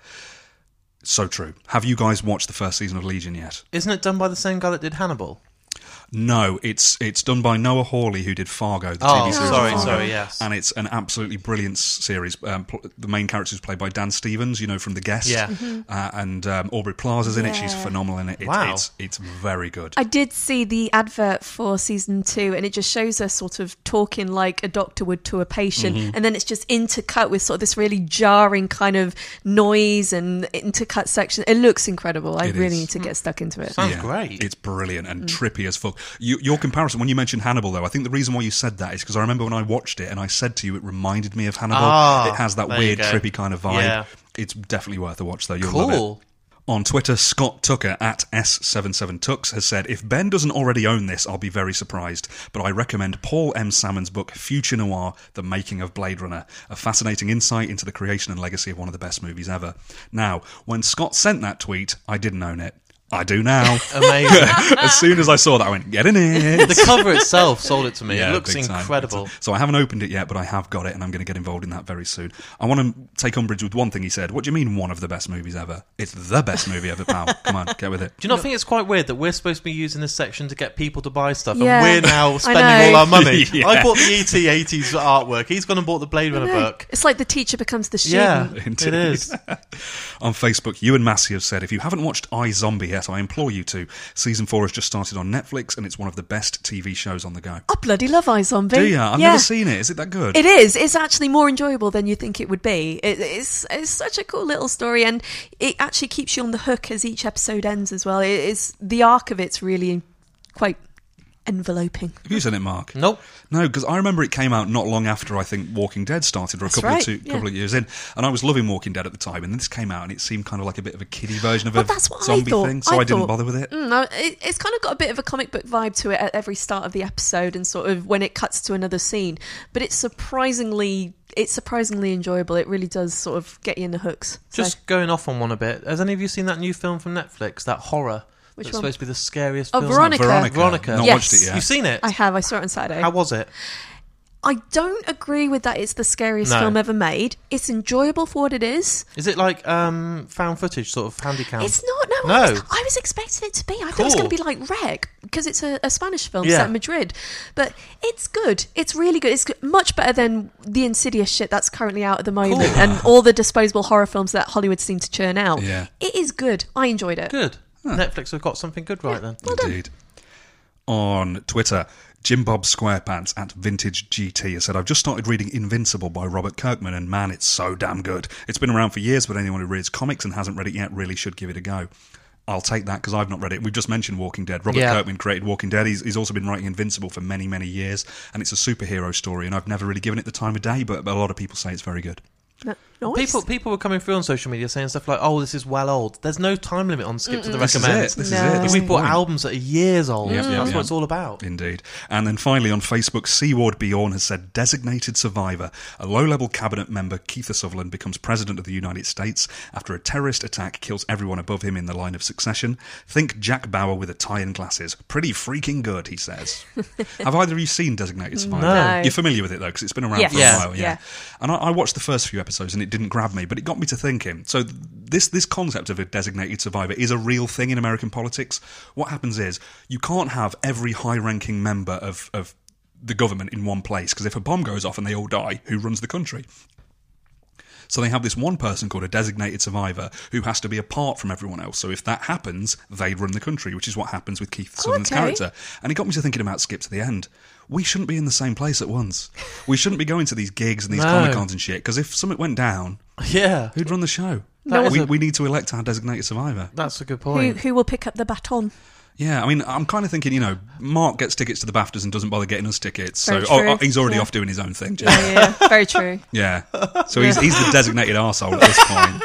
So true. Have you guys watched the first season of Legion yet? Isn't it done by the same guy that did Hannibal? No, it's done by Noah Hawley, who did Fargo, the TV series. Sorry, yes. And it's an absolutely brilliant series. The main character is played by Dan Stevens, from The Guest. Yeah. And Aubrey Plaza's in it. She's Yeah. phenomenal in it. Wow. It's very good. I did see the advert for season 2, and it just shows her sort of talking like a doctor would to a patient, and then it's just intercut with sort of this really jarring kind of noise and intercut section. It looks incredible. I It really is. need to get stuck into it. Sounds great. It's brilliant and trippy as fuck. Your comparison, when you mentioned Hannibal, though, I think the reason why you said that is because I remember when I watched it and I said to you it reminded me of Hannibal. It has that there you weird, go. trippy kind of vibe. Yeah. It's definitely worth a watch, though. You'll love it. Cool. On Twitter, Scott Tucker at S77Tux has said, if Ben doesn't already own this, I'll be very surprised. But I recommend Paul M. Salmon's book, Future Noir, The Making of Blade Runner, a fascinating insight into the creation and legacy of one of the best movies ever. Now, when Scott sent that tweet, I didn't own it. I do now. Amazing. As soon as I saw that, I went, get in it. The cover itself sold it to me. Yeah, It looks big time, incredible. big time. So I haven't opened it yet, but I have got it, and I'm going to get involved in that very soon. I want to take umbrage with one thing he said. What do you mean one of the best movies ever? It's the best movie ever, pal. Come on, get with it. Do you not think it's quite weird that we're supposed to be using this section to get people to buy stuff, Yeah. and we're now I spending know. all our money? Yeah. I bought the ET80s artwork. He's gone and bought the Blade Runner book. It's like the teacher becomes the Yeah, student. it is. On Facebook, Ewan Massey has said, if you haven't watched iZombie yet, I implore you to. Season 4 has just started on Netflix, and it's one of the best TV shows on the go. I bloody love iZombie. Do you? I've Yeah. never seen it. Is it that good? It is. It's actually more enjoyable than you think it would be. It's such a cool little story, and it actually keeps you on the hook as each episode ends as well. The arc of it's really quite enveloping. Have you seen it, Mark? Nope. No, because I remember it came out not long after I think Walking Dead started, or a That's couple, right, couple of years in, and I was loving Walking Dead at the time, and this came out, and it seemed kind of like a bit of a kiddie version of Well, a that's what I zombie thought. thing, so I didn't bother with it. It's kind of got a bit of a comic book vibe to it at every start of the episode, and sort of when it cuts to another scene. But it's surprisingly enjoyable. It really does sort of get you in the hooks. So- Just going off on one a bit. Has any of you seen that new film from Netflix, that horror? Which That's one? supposed to be the scariest Oh, film. Veronica. Veronica. Not Yes. watched it yet. You've seen it? I have. I saw it on Saturday. How was it? I don't agree with that. It's the scariest No. film ever made. It's enjoyable for what it is. Is it like found footage, sort of handy cam? It's not. No. No. I was expecting it to be. I thought it was Cool. going to be like Rec because it's a Spanish film Yeah. set in Madrid. But it's good. It's really good. It's much better than the Insidious shit that's currently out at the moment Cool. and all the disposable horror films that Hollywood seem to churn out. Yeah. It is good. I enjoyed it. Good. Netflix have got something good right then. Indeed. On Twitter, Jim Bob Squarepants at Vintage GT has said, I've just started reading Invincible by Robert Kirkman, and man, it's so damn good. It's been around for years, but anyone who reads comics and hasn't read it yet really should give it a go. I'll take that because I've not read it. We've just mentioned Walking Dead. Robert Yeah. Kirkman created Walking Dead. He's also been writing Invincible for many, many years, and it's a superhero story, and I've never really given it the time of day, but a lot of people say it's very good. Nice. People were coming through on social media saying stuff like, "Oh, this is well old." There's no time limit on skip to the This is recommend. it. This No. is it. This Because is we the bought point. albums that are years old. Yep, yep, That's yep. what it's all about. Indeed. And then finally on Facebook, Seaward Bjorn has said, Designated Survivor. A low-level cabinet member, Keith Sutherland, becomes president of the United States after a terrorist attack kills everyone above him in the line of succession. Think Jack Bauer with a tie and glasses. Pretty freaking good, he says. Have either of you seen Designated Survivor? No. You're familiar with it, though, because it's been around Yes. for a Yeah. while. Yeah. And I watched the first few episodes and it didn't grab me, but it got me to thinking. So this concept of a designated survivor is a real thing in American politics. What happens is you can't have every high-ranking member of the government in one place, because if a bomb goes off and they all die, who runs the country? So they have this one person called a designated survivor who has to be apart from everyone else. So if that happens, they run the country, which is what happens with Keith Sutherland's character. And it got me to thinking about Skip to the End. We shouldn't be in the same place at once. We shouldn't be going to these gigs and these Comic-Cons and shit, because if something went down, who'd run the show? We need to elect our designated survivor. That's a good point. Who will pick up the baton? Yeah, I mean, I'm kind of thinking, Mark gets tickets to the BAFTAs and doesn't bother getting us tickets. Very So true. he's already off doing his own thing. Yeah, very true. Yeah. So he's the designated arsehole at this point.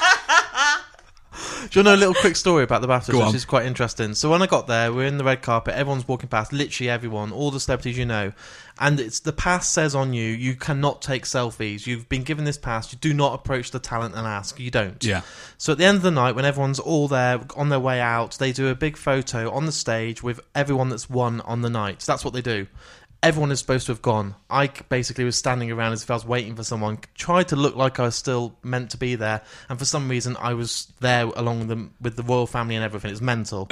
Do you know a little quick story about the BAFTAs, Go on. which is quite interesting? So when I got there, we're in the red carpet, everyone's walking past, literally everyone, all the celebrities you know, and it's the pass says on you cannot take selfies. You've been given this pass, you do not approach the talent and ask. You don't. Yeah. So at the end of the night, when everyone's all there on their way out, they do a big photo on the stage with everyone that's won on the night. So that's what they do. Everyone is supposed to have gone. I basically was standing around as if I was waiting for someone, tried to look like I was still meant to be there, and for some reason I was there along with the royal family and everything. It was mental.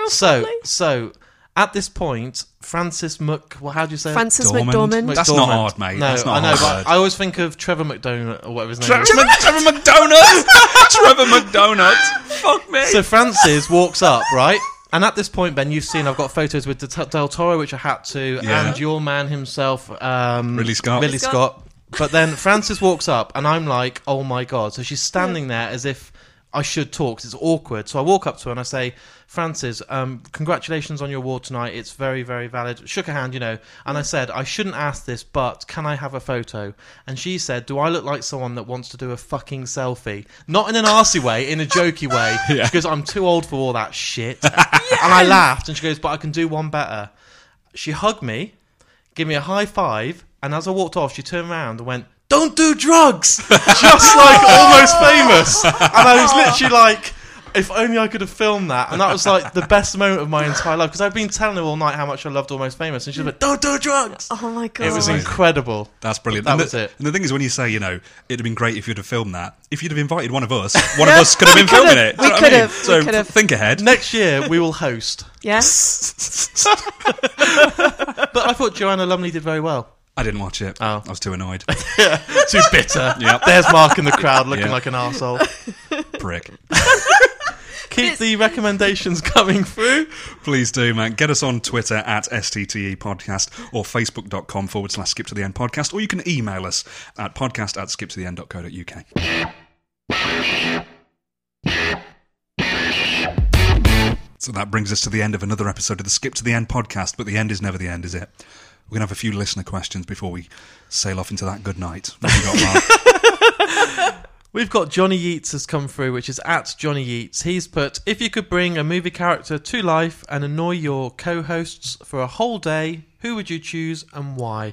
So at this point, Francis Dormand. McDormand. That's not hard, mate. No, That's not I know, hard. but I always think of Trevor McDonald or whatever his name is. Trevor McDonald! Trevor McDonald! Fuck me! So Francis walks up, right? And at this point, Ben, you've seen I've got photos with Del Toro, which I had to, Yeah. and your man himself, Ridley Scott. Ridley Scott. But then Francis walks up, and I'm like, oh my God. So she's standing there as if I should talk, 'cause it's awkward. So I walk up to her and I say, Francis, congratulations on your award tonight. It's very, very valid. Shook her hand, and I said, I shouldn't ask this, but can I have a photo? And she said, do I look like someone that wants to do a fucking selfie? Not in an arsey way, in a jokey way. Yeah. She goes, I'm too old for all that shit. And I laughed, and she goes, but I can do one better. She hugged me, gave me a high five, and as I walked off, she turned around and went, don't do drugs! Just like Almost Famous. And I was literally like, if only I could have filmed that. And that was like the best moment of my entire life, because I've been telling her all night how much I loved Almost Famous, and she was like, don't do drugs! Oh my God. It was incredible. That's brilliant. That and was it. And the thing is, when you say, it'd have been great if you'd have filmed that, if you'd have invited one of us could have been filming it. Do you know what I mean? So think ahead. Next year, we will host. Yes. But I thought Joanna Lumley did very well. I didn't watch it. Oh. I was too annoyed. Too bitter. Yep. There's Mark in the crowd looking Yep. like an arsehole. Prick. Keep the recommendations coming through. Please do, man. Get us on Twitter at STTE Podcast or Facebook.com/Skip to the End Podcast, or you can email us at podcast@skiptotheend.co.uk. So that brings us to the end of another episode of the Skip to the End podcast, but the end is never the end, is it? We're going to have a few listener questions before we sail off into that good night. What have you got, Mark? We've got Johnny Yeats has come through, which is at Johnny Yeats. He's put, if you could bring a movie character to life and annoy your co-hosts for a whole day, who would you choose and why?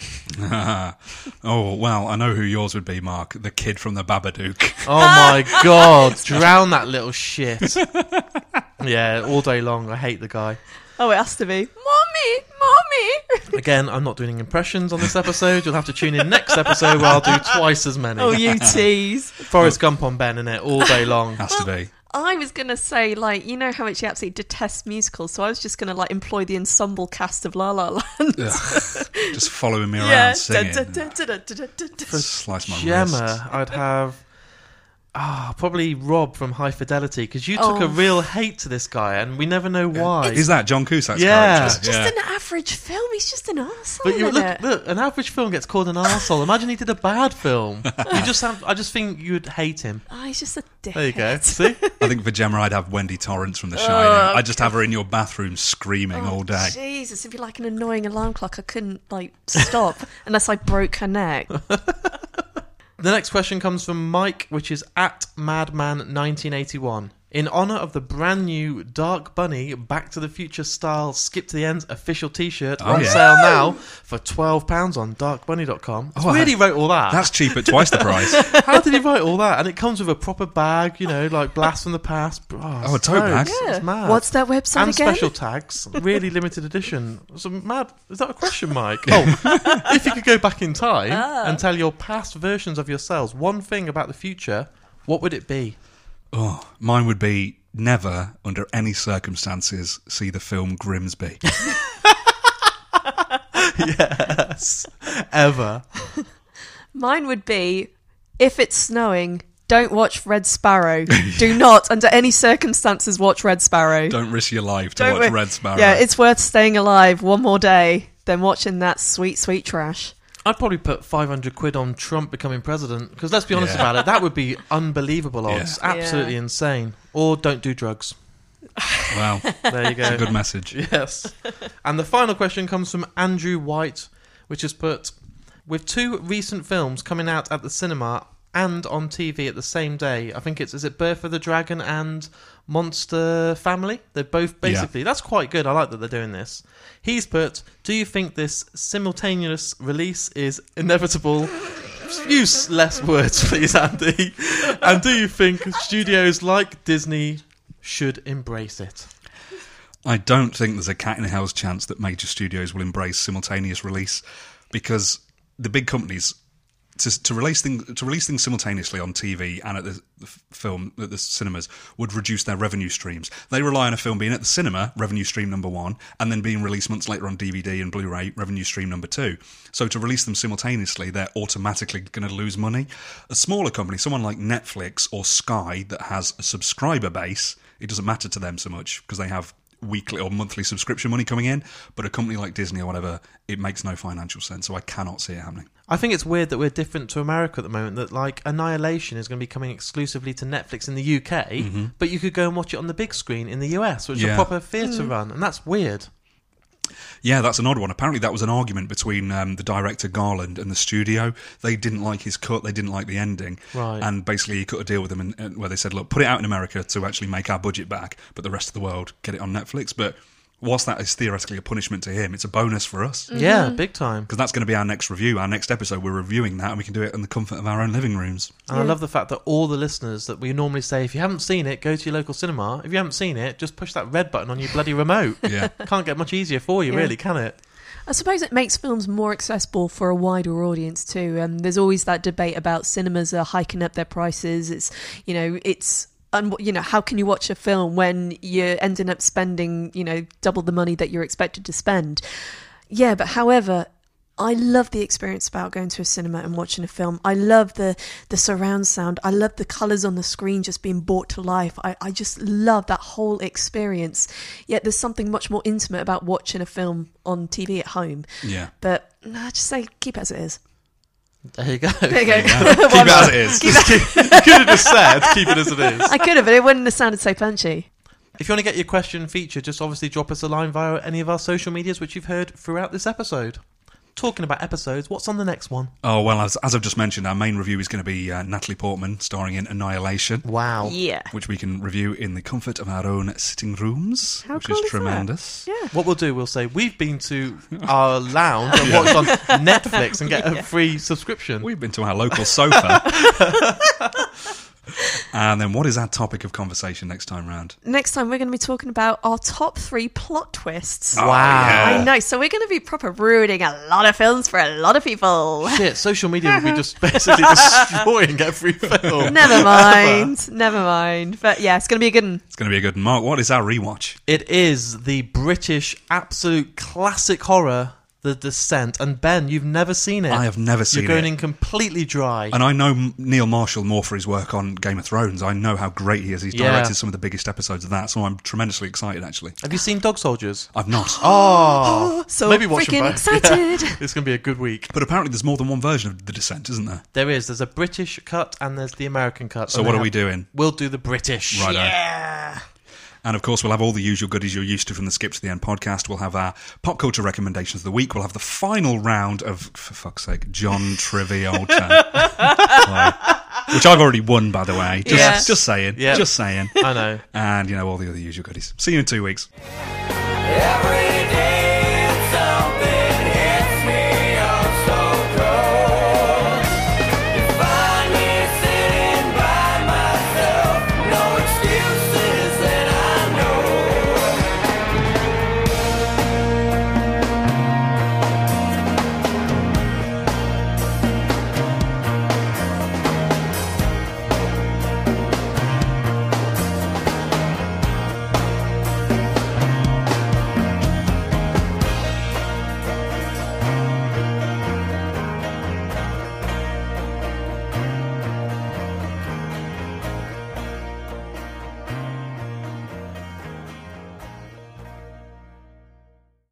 Oh, well, I know who yours would be, Mark. The kid from the Babadook. Oh my God, drown that little shit. Yeah, all day long. I hate the guy. Oh, it has to be. Mommy! Again, I'm not doing any impressions on this episode. You'll have to tune in next episode where I'll do twice as many. Oh, you tease. Forrest Gump on Ben, innit? All day long. Has to be. I was going to say, you know how much you absolutely detest musicals, so I was just going to, employ the ensemble cast of La La Land. Just following me around singing. Slice my Gemma, wrist. I'd have probably Rob from High Fidelity, because you took a real hate to this guy and we never know why. Is that John Cusack's Yeah. character? It's just an average film. He's just an arsehole, But you isn't it? look, an average film gets called an arsehole. Imagine he did a bad film. I just think you'd hate him. Oh, he's just a dickhead. There you go. See? I think for Gemma, I'd have Wendy Torrance from The Shining. I'd just have her in your bathroom screaming all day. Jesus, it'd be like an annoying alarm clock. I couldn't, stop unless I broke her neck. The next question comes from Mike, which is at Madman1981. In honour of the brand new Dark Bunny Back to the Future style Skip to the End official t-shirt on sale now for £12 on darkbunny.com. Oh, Where did he wrote all that? That's cheap at twice the price. How did he write all that? And it comes with a proper bag, Blast from the Past. Oh, a tote bag? It's mad. What's that website and again? special tags, really limited edition. So mad. Is that a question, Mike? Oh, if you could go back in time and tell your past versions of yourselves one thing about the future, what would it be? Oh, mine would be never, under any circumstances, see the film Grimsby. Yes. Ever. Mine would be if it's snowing, don't watch Red Sparrow. Do not, under any circumstances, watch Red Sparrow. Don't risk your life to watch Red Sparrow. Yeah, it's worth staying alive one more day than watching that sweet, sweet trash. I'd probably put 500 quid on Trump becoming president, because let's be honest about it, that would be unbelievable odds. Yeah. Absolutely insane. Or don't do drugs. Wow. There you go. It's a good message. Yes. And the final question comes from Andrew White, which is put, with 2 recent films coming out at the cinema and on TV at the same day, I think is it Birth of the Dragon and Monster Family? They're both basically, that's quite good. I like that they're doing this. He's put, do you think this simultaneous release is inevitable? Use less words, please, Andy. And do you think studios like Disney should embrace it? I don't think there's a cat in hell's chance that major studios will embrace simultaneous release, because the big companies to release things simultaneously on TV and at the cinemas would reduce their revenue streams. They rely on a film being at the cinema, revenue stream number 1, and then being released months later on DVD and Blu-ray, revenue stream number 2. So to release them simultaneously, they're automatically going to lose money. A smaller company, someone like Netflix or Sky, that has a subscriber base, it doesn't matter to them so much because they have weekly or monthly subscription money coming in. But a company like Disney or whatever, it makes no financial sense. So I cannot see it happening. I think it's weird that we're different to America at the moment, that like Annihilation is going to be coming exclusively to Netflix in the UK, but you could go and watch it on the big screen in the US, which is a proper theatre run, and that's weird. Yeah, that's an odd one. Apparently that was an argument between the director Garland and the studio. They didn't like his cut, they didn't like the ending. Right. And basically he cut a deal with them and where they said, look, put it out in America to actually make our budget back, but the rest of the world get it on Netflix. But whilst that is theoretically a punishment to him, it's a bonus for us. Yeah, big time. Because that's going to be our next review, our next episode. We're reviewing that and we can do it in the comfort of our own living rooms. And I love the fact that all the listeners that we normally say, if you haven't seen it, go to your local cinema. If you haven't seen it, just push that red button on your bloody remote. Yeah. Can't get much easier for you, really, can it? I suppose it makes films more accessible for a wider audience too. There's always that debate about cinemas are hiking up their prices. How can you watch a film when you're ending up spending, double the money that you're expected to spend? Yeah, but however, I love the experience about going to a cinema and watching a film. I love the surround sound. I love the colours on the screen just being brought to life. I just love that whole experience. Yet there's something much more intimate about watching a film on TV at home. Yeah. But I just say keep it as it is. There you go. There you go. Keep it as it is. You could have just said, keep it as it is. I could have, but it wouldn't have sounded so punchy. If you want to get your question featured, just obviously drop us a line via any of our social medias, which you've heard throughout this episode. Talking about episodes, what's on the next one? Oh, well, as I've just mentioned, our main review is going to be Natalie Portman starring in Annihilation. Wow. Yeah. Which we can review in the comfort of our own sitting rooms, How which cool is is tremendous. Yeah. What we'll do, we'll say, we've been to our lounge and watched on Netflix and get a free subscription. We've been to our local sofa. And then what is our topic of conversation next time round? Next time we're going to be talking about our top 3 plot twists. Wow. I know, so we're going to be proper ruining a lot of films for a lot of people. Shit, social media will be just basically destroying every film. Never mind. But yeah, it's going to be a good one. It's going to be a good one. Mark, what is our rewatch? It is the British absolute classic horror, The Descent. And Ben, you've never seen it. I have never seen it. You're going in completely dry. And I know Neil Marshall more for his work on Game of Thrones. I know how great he is. He's directed some of the biggest episodes of that, so I'm tremendously excited, actually. Have you seen Dog Soldiers? I've not. Oh, so maybe watch them freaking both. excited. Yeah. It's going to be a good week. But apparently there's more than one version of The Descent, isn't there? There is. There's a British cut and there's the American cut. So what are we doing? We'll do the British. Righto. Yeah. And of course, we'll have all the usual goodies you're used to from the Skip to the End podcast. We'll have our pop culture recommendations of the week. We'll have the final round of, for fuck's sake, John Travolta. Which I've already won, by the way. Just saying. Yeah. Just saying. I know. And, all the other usual goodies. See you in 2 weeks. Every day.